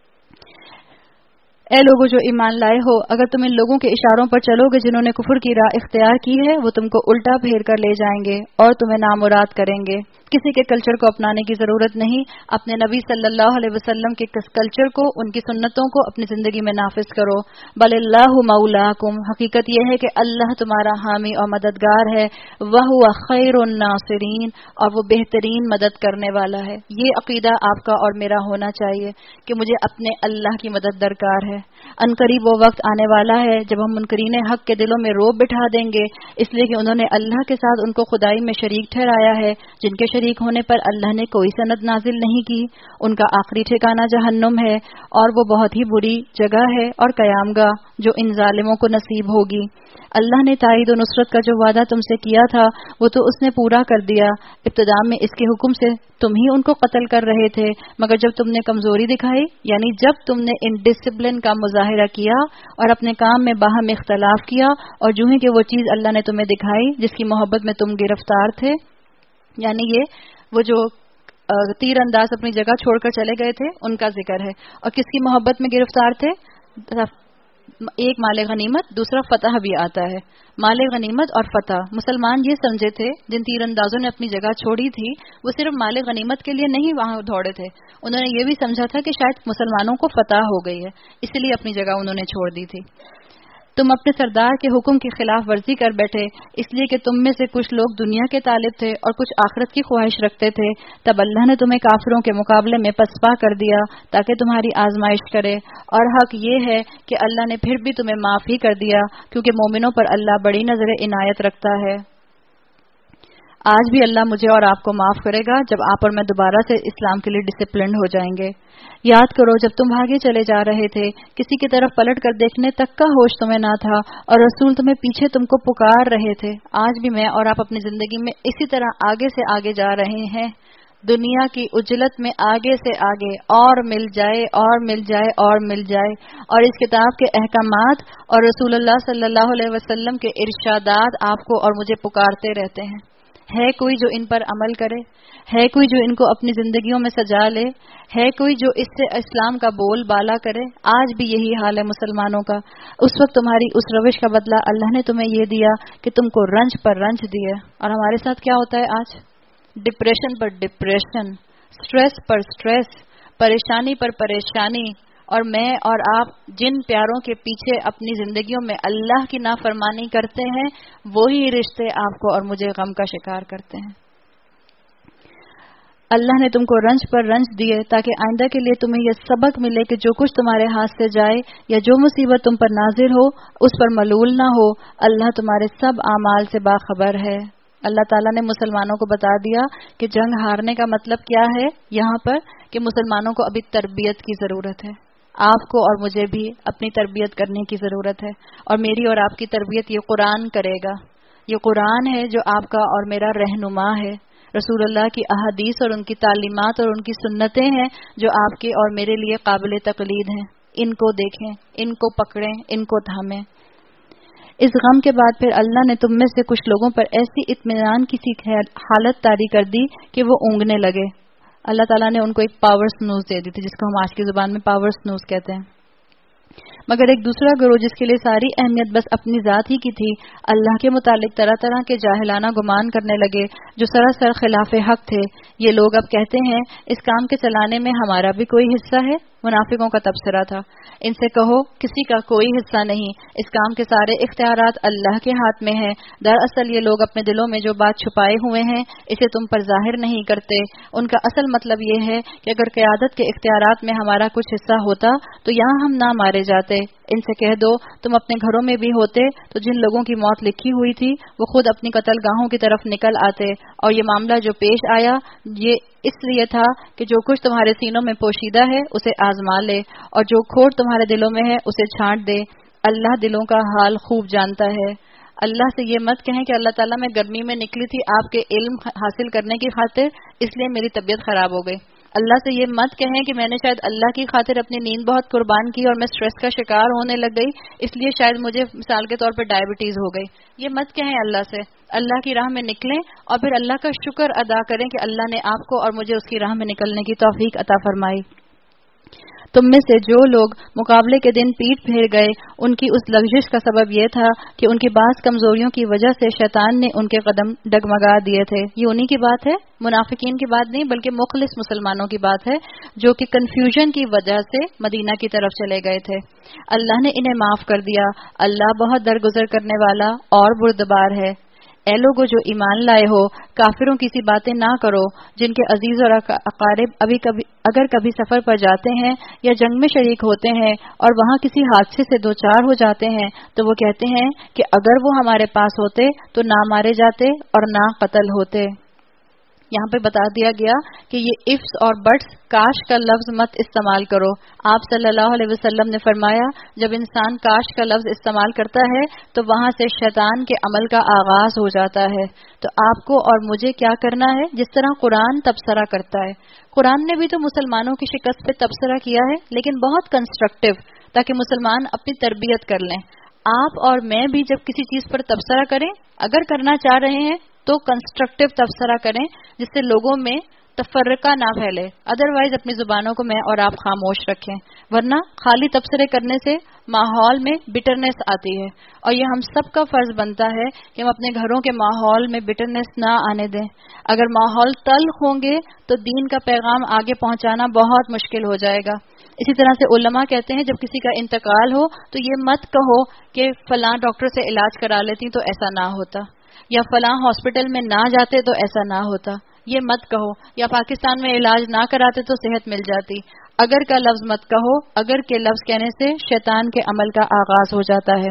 اے لوگوں جو ایمان لائے ہو، اگر تم ان لوگوں کے اشاروں پر چلو گے جنہوں نے کفر کی راہ اختیار کی ہے، وہ تم کو الٹا پھیر کر لے جائیں گے اور تمہیں نامراد کریں گے۔ کسی کے کلچر کو اپنانے کی ضرورت نہیں، اپنے نبی صلی اللہ علیہ وسلم کے کلچر کو، ان کی سنتوں کو اپنی زندگی میں نافذ کرو۔ بل اللہ مولاکم، حقیقت یہ ہے کہ اللہ تمہارا حامی اور مددگار ہے۔ وہو خیر الناصرین، اور وہ بہترین مدد کرنے والا ہے۔ یہ عقیدہ آپ کا اور میرا ہونا چاہیے کہ مجھے اپنے اللہ کی مدد درکار ہے۔ ان قریب وہ وقت آنے والا ہے جب ہم منکرین حق کے دلوں میں روب بٹھا دیں گے، اس لیے کہ انہوں نے اللہ کے ساتھ ان کو خدائی میں شریک ٹھہرایا ہے، جن کے شریک ہونے پر اللہ نے کوئی سند نازل نہیں کی. ان کا آخری ٹھکانہ جہنم ہے اور وہ بہت ہی بری جگہ ہے اور قیامگاہ جو ان ظالموں کو نصیب ہوگی. اللہ نے تائید و نصرت کا جو وعدہ تم سے کیا تھا وہ تو اس نے پورا کر دیا. ابتدا میں اس کے حکم سے تم ہی ان کو قتل کر رہے تھے، مگر جب تم نے کمزوری دکھائی، یعنی جب تم نے ان ڈسپلن کا مظاہرہ کیا اور اپنے کام میں باہم اختلاف کیا، اور جو ہی کہ وہ چیز اللہ نے تمہیں دکھائی جس کی محبت میں تم گرفتار تھے، یعنی یہ وہ جو تیر انداز اپنی جگہ چھوڑ کر چلے گئے تھے ان کا ذکر ہے. اور کس کی محبت میں گرفتار تھے؟ ایک مال غنیمت، دوسرا فتح بھی آتا ہے. مال غنیمت اور فتح مسلمان یہ سمجھے تھے، جن تیر اندازوں نے اپنی جگہ چھوڑی تھی وہ صرف مال غنیمت کے لیے نہیں وہاں دوڑے تھے، انہوں نے یہ بھی سمجھا تھا کہ شاید مسلمانوں کو فتح ہو گئی ہے، اس لیے اپنی جگہ انہوں نے چھوڑ دی تھی. تم اپنے سردار کے حکم کی خلاف ورزی کر بیٹھے، اس لیے کہ تم میں سے کچھ لوگ دنیا کے طالب تھے اور کچھ آخرت کی خواہش رکھتے تھے. تب اللہ نے تمہیں کافروں کے مقابلے میں پسپا کر دیا تاکہ تمہاری آزمائش کرے، اور حق یہ ہے کہ اللہ نے پھر بھی تمہیں معاف ہی کر دیا، کیونکہ مومنوں پر اللہ بڑی نظر عنایت رکھتا ہے. آج بھی اللہ مجھے اور آپ کو معاف کرے گا جب آپ اور میں دوبارہ سے اسلام کے لیے ڈسپلنڈ ہو جائیں گے. یاد کرو جب تم بھاگے چلے جا رہے تھے، کسی کی طرف پلٹ کر دیکھنے تک کا ہوش تمہیں نہ تھا، اور رسول تمہیں پیچھے تم کو پکار رہے تھے. آج بھی میں اور آپ اپنی زندگی میں اسی طرح آگے سے آگے جا رہے ہیں، دنیا کی اجلت میں آگے سے آگے، اور مل جائے اور مل جائے اور مل جائے، اور اس کتاب کے احکامات اور رسول اللہ صلی اللہ علیہ وسلم کے ارشادات آپ کو اور مجھے پکارتے رہتے ہیں. ہے کوئی جو ان پر عمل کرے؟ ہے کوئی جو ان کو اپنی زندگیوں میں سجا لے؟ ہے کوئی جو اس سے اسلام کا بول بالا کرے؟ آج بھی یہی حال ہے مسلمانوں کا. اس وقت تمہاری اس روش کا بدلہ اللہ نے تمہیں یہ دیا کہ تم کو رنج پر رنج دیے، اور ہمارے ساتھ کیا ہوتا ہے آج؟ ڈپریشن پر ڈپریشن، سٹریس پر سٹریس، پریشانی پر پریشانی. اور میں اور آپ جن پیاروں کے پیچھے اپنی زندگیوں میں اللہ کی نافرمانی کرتے ہیں، وہی رشتے آپ کو اور مجھے غم کا شکار کرتے ہیں. اللہ نے تم کو رنج پر رنج دیے تاکہ آئندہ کے لیے تمہیں یہ سبق ملے کہ جو کچھ تمہارے ہاتھ سے جائے یا جو مصیبت تم پر نازل ہو اس پر ملول نہ ہو. اللہ تمہارے سب اعمال سے باخبر ہے. اللہ تعالیٰ نے مسلمانوں کو بتا دیا کہ جنگ ہارنے کا مطلب کیا ہے یہاں پر، کہ مسلمانوں کو ابھی تربیت کی ضرورت ہے. آپ کو اور مجھے بھی اپنی تربیت کرنے کی ضرورت ہے، اور میری اور آپ کی تربیت یہ قرآن کرے گا. یہ قرآن ہے جو آپ کا اور میرا رہنما ہے. رسول اللہ کی احادیث اور ان کی تعلیمات اور ان کی سنتیں ہیں جو آپ کے اور میرے لیے قابل تقلید ہیں. ان کو دیکھیں، ان کو پکڑیں، ان کو تھامیں. اس غم کے بعد پھر اللہ نے تم میں سے کچھ لوگوں پر ایسی اطمینان کی سی حالت طاری کر دی کہ وہ اونگنے لگے. اللہ تعالیٰ نے ان کو ایک پاور سنوز دے دی تھی، جس کو ہم آج کی زبان میں پاور سنوز کہتے ہیں. مگر ایک دوسرا گروہ جس کے لیے ساری اہمیت بس اپنی ذات ہی کی تھی، اللہ کے متعلق طرح طرح کے جاہلانہ گمان کرنے لگے جو سراسر خلاف حق تھے. یہ لوگ اب کہتے ہیں اس کام کے چلانے میں ہمارا بھی کوئی حصہ ہے. منافقوں کا تبصرہ تھا. ان سے کہو کسی کا کوئی حصہ نہیں، اس کام کے سارے اختیارات اللہ کے ہاتھ میں ہیں. دراصل یہ لوگ اپنے دلوں میں جو بات چھپائے ہوئے ہیں اسے تم پر ظاہر نہیں کرتے. ان کا اصل مطلب یہ ہے کہ اگر قیادت کے اختیارات میں ہمارا کچھ حصہ ہوتا تو یہاں ہم نہ مارے جاتے. ان سے کہہ دو تم اپنے گھروں میں بھی ہوتے تو جن لوگوں کی موت لکھی ہوئی تھی وہ خود اپنی قتل گاہوں کی طرف نکل آتے، اور یہ معاملہ جو پیش آیا یہ اس لیے تھا کہ جو کچھ تمہارے سینوں میں پوشیدہ ہے اسے آزما لے، اور جو کھوٹ تمہارے دلوں میں ہے اسے چھانٹ دے. اللہ دلوں کا حال خوب جانتا ہے. اللہ سے یہ مت کہیں کہ اللہ تعالیٰ میں گرمی میں نکلی تھی آپ کے علم حاصل کرنے کی خاطر، اس لیے میری طبیعت خراب ہو گئی. اللہ سے یہ مت کہیں کہ میں نے شاید اللہ کی خاطر اپنی نیند بہت قربان کی اور میں سٹریس کا شکار ہونے لگ گئی، اس لیے شاید مجھے مثال کے طور پر ڈائبٹیز ہو گئی. یہ مت کہیں اللہ سے. اللہ کی راہ میں نکلیں اور پھر اللہ کا شکر ادا کریں کہ اللہ نے آپ کو اور مجھے اس کی راہ میں نکلنے کی توفیق عطا فرمائی. تم میں سے جو لوگ مقابلے کے دن پیٹ پھیر گئے ان کی اس لغزش کا سبب یہ تھا کہ ان کی بعض کمزوریوں کی وجہ سے شیطان نے ان کے قدم ڈگمگا دیے تھے. یہ انہی کی بات ہے، منافقین کی بات نہیں بلکہ مخلص مسلمانوں کی بات ہے جو کہ کنفیوژن کی وجہ سے مدینہ کی طرف چلے گئے تھے. اللہ نے انہیں معاف کر دیا. اللہ بہت درگزر کرنے والا اور بردبار ہے. اے لوگو جو ایمان لائے ہو، کافروں کی سی باتیں نہ کرو جن کے عزیز اور اقارب ابھی کبھی اگر کبھی سفر پر جاتے ہیں یا جنگ میں شریک ہوتے ہیں اور وہاں کسی حادثے سے دوچار ہو جاتے ہیں تو وہ کہتے ہیں کہ اگر وہ ہمارے پاس ہوتے تو نہ مارے جاتے اور نہ قتل ہوتے. یہاں پہ بتا دیا گیا کہ یہ ifs اور buts کاش کا لفظ مت استعمال کرو. آپ صلی اللہ علیہ وسلم نے فرمایا جب انسان کاش کا لفظ استعمال کرتا ہے تو وہاں سے شیطان کے عمل کا آغاز ہو جاتا ہے. تو آپ کو اور مجھے کیا کرنا ہے؟ جس طرح قرآن تبصرہ کرتا ہے. قرآن نے بھی تو مسلمانوں کی شکست پہ تبصرہ کیا ہے لیکن بہت کنسٹرکٹیو، تاکہ مسلمان اپنی تربیت کر لیں. آپ اور میں بھی جب کسی چیز پر تبصرہ کریں، اگر کرنا چاہ رہے ہیں تو کنسٹرکٹیو تبصرہ کریں جس سے لوگوں میں تفرقہ نہ پھیلے. ادروائز اپنی زبانوں کو میں اور آپ خاموش رکھیں، ورنہ خالی تبصرے کرنے سے ماحول میں بٹرنس آتی ہے. اور یہ ہم سب کا فرض بنتا ہے کہ ہم اپنے گھروں کے ماحول میں بٹرنس نہ آنے دیں. اگر ماحول تلخ ہوں گے تو دین کا پیغام آگے پہنچانا بہت مشکل ہو جائے گا. اسی طرح سے علماء کہتے ہیں جب کسی کا انتقال ہو تو یہ مت کہو کہ فلاں ڈاکٹر سے علاج کرا لیتی تو ایسا نہ ہوتا، یا فلاں ہاسپٹل میں نہ جاتے تو ایسا نہ ہوتا. یہ مت کہو. یا پاکستان میں علاج نہ کراتے تو صحت مل جاتی. اگر کا لفظ مت کہو. اگر کے لفظ کہنے سے شیطان کے عمل کا آغاز ہو جاتا ہے.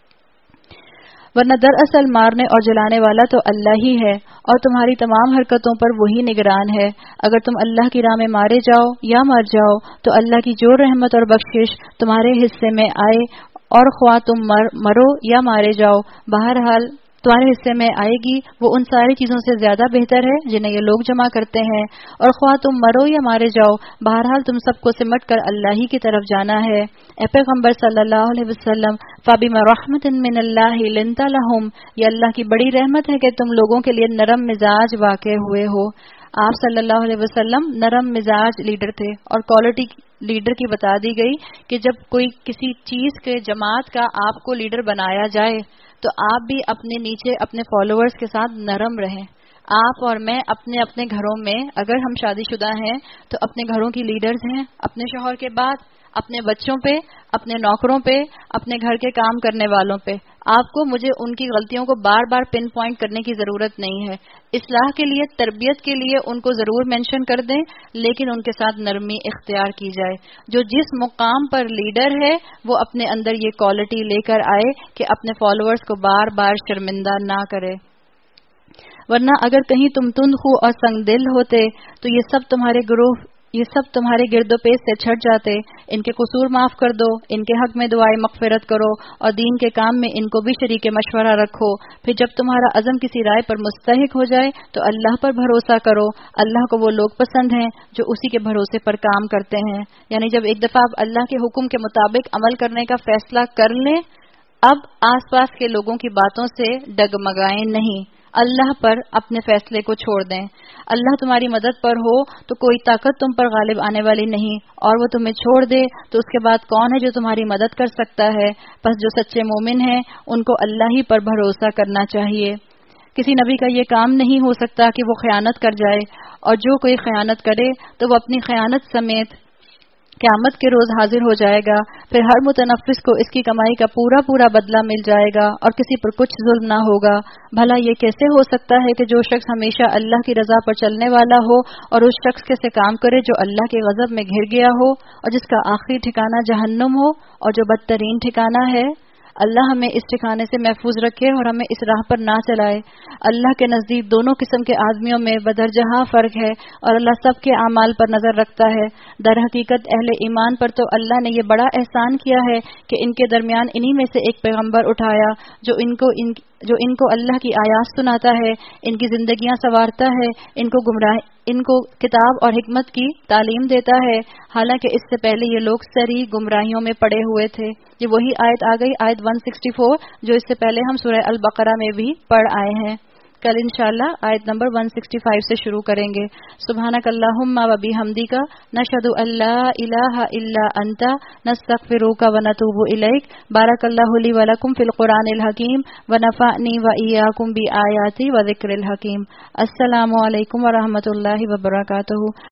ورنہ دراصل مارنے اور جلانے والا تو اللہ ہی ہے اور تمہاری تمام حرکتوں پر وہی نگران ہے. اگر تم اللہ کی راہ میں مارے جاؤ یا مر جاؤ تو اللہ کی جو رحمت اور بخشش تمہارے حصے میں آئے، اور خواہ تم مر مرو یا مارے جاؤ، بہرحال تمہارے حصے میں آئے گی، وہ ان ساری چیزوں سے زیادہ بہتر ہے جنہیں یہ لوگ جمع کرتے ہیں. اور خواہ تم مرو یا مارے جاؤ، بہرحال تم سب کو سمٹ کر اللہ ہی کی طرف جانا ہے. اے پیغمبر صلی اللہ علیہ وسلم، فَبِمَا رَحْمَةٍ مِّنَ اللَّهِ لِنتَ لَهُمْ، یہ اللہ کی بڑی رحمت ہے کہ تم لوگوں کے لیے نرم مزاج واقع ہوئے ہو. آپ صلی اللہ علیہ وسلم نرم مزاج لیڈر تھے، اور کوالٹی لیڈر کی بتا دی گئی کہ جب کوئی کسی چیز کے جماعت کا آپ کو لیڈر بنایا جائے تو آپ بھی اپنے نیچے اپنے فالوورز کے ساتھ نرم رہیں. آپ اور میں اپنے اپنے گھروں میں، اگر ہم شادی شدہ ہیں تو اپنے گھروں کی لیڈرز ہیں، اپنے شوہر کے بعد اپنے بچوں پہ، اپنے نوکروں پہ، اپنے گھر کے کام کرنے والوں پہ. آپ کو مجھے ان کی غلطیوں کو بار بار پن پوائنٹ کرنے کی ضرورت نہیں ہے. اصلاح کے لیے، تربیت کے لیے ان کو ضرور مینشن کر دیں، لیکن ان کے ساتھ نرمی اختیار کی جائے. جو جس مقام پر لیڈر ہے وہ اپنے اندر یہ کوالٹی لے کر آئے کہ اپنے فالوورز کو بار بار شرمندہ نہ کرے. ورنہ اگر کہیں تم تندخو اور سنگ دل ہوتے تو یہ سب تمہارے گروہ یہ سب تمہارے گرد و پیش سے چھٹ جاتے. ان کے قصور معاف کر دو، ان کے حق میں دعائے مغفرت کرو، اور دین کے کام میں ان کو بھی شریک مشورہ رکھو. پھر جب تمہارا عزم کسی رائے پر مستحق ہو جائے تو اللہ پر بھروسہ کرو. اللہ کو وہ لوگ پسند ہیں جو اسی کے بھروسے پر کام کرتے ہیں. یعنی جب ایک دفعہ آپ اللہ کے حکم کے مطابق عمل کرنے کا فیصلہ کر لیں، اب آس پاس کے لوگوں کی باتوں سے ڈگمگائیں نہیں، اللہ پر اپنے فیصلے کو چھوڑ دیں. اللہ تمہاری مدد پر ہو تو کوئی طاقت تم پر غالب آنے والی نہیں، اور وہ تمہیں چھوڑ دے تو اس کے بعد کون ہے جو تمہاری مدد کر سکتا ہے؟ پس جو سچے مومن ہیں ان کو اللہ ہی پر بھروسہ کرنا چاہیے. کسی نبی کا یہ کام نہیں ہو سکتا کہ وہ خیانت کر جائے، اور جو کوئی خیانت کرے تو وہ اپنی خیانت سمیت قیامت کے روز حاضر ہو جائے گا. پھر ہر متنفس کو اس کی کمائی کا پورا پورا بدلہ مل جائے گا اور کسی پر کچھ ظلم نہ ہوگا. بھلا یہ کیسے ہو سکتا ہے کہ جو شخص ہمیشہ اللہ کی رضا پر چلنے والا ہو اور اس شخص کے سے کام کرے جو اللہ کے غضب میں گھر گیا ہو اور جس کا آخری ٹھکانہ جہنم ہو اور جو بدترین ٹھکانہ ہے. اللہ ہمیں اس ٹھکانے سے محفوظ رکھے اور ہمیں اس راہ پر نہ چلائے. اللہ کے نزدیک دونوں قسم کے آدمیوں میں بدرجہ فرق ہے اور اللہ سب کے اعمال پر نظر رکھتا ہے. در حقیقت اہل ایمان پر تو اللہ نے یہ بڑا احسان کیا ہے کہ ان کے درمیان انہی میں سے ایک پیغمبر اٹھایا جو ان کو ان جو ان کو اللہ کی آیات سناتا ہے، ان کی زندگیاں سنوارتا ہے، ان کو گمراہ ان کو کتاب اور حکمت کی تعلیم دیتا ہے، حالانکہ اس سے پہلے یہ لوگ سری گمراہیوں میں پڑے ہوئے تھے. یہ وہی آیت آ گئی، آیت ایک سو چوالیس، جو اس سے پہلے ہم سورہ البقرہ میں بھی پڑھ آئے ہیں. کل انشاءاللہ آیت نمبر ایک سو پچاس سے شروع کریں گے. سبحانک اللہم و بحمدک، نشہد ان لا الہ الا انت، نستغفرک و نتوب الیک. بارک اللہ لی و لکم فی القرآن الحکیم و نفعنی و ایاکم بآیاتی و ذکر الحکیم. السلام علیکم و رحمۃ اللہ وبرکاتہ.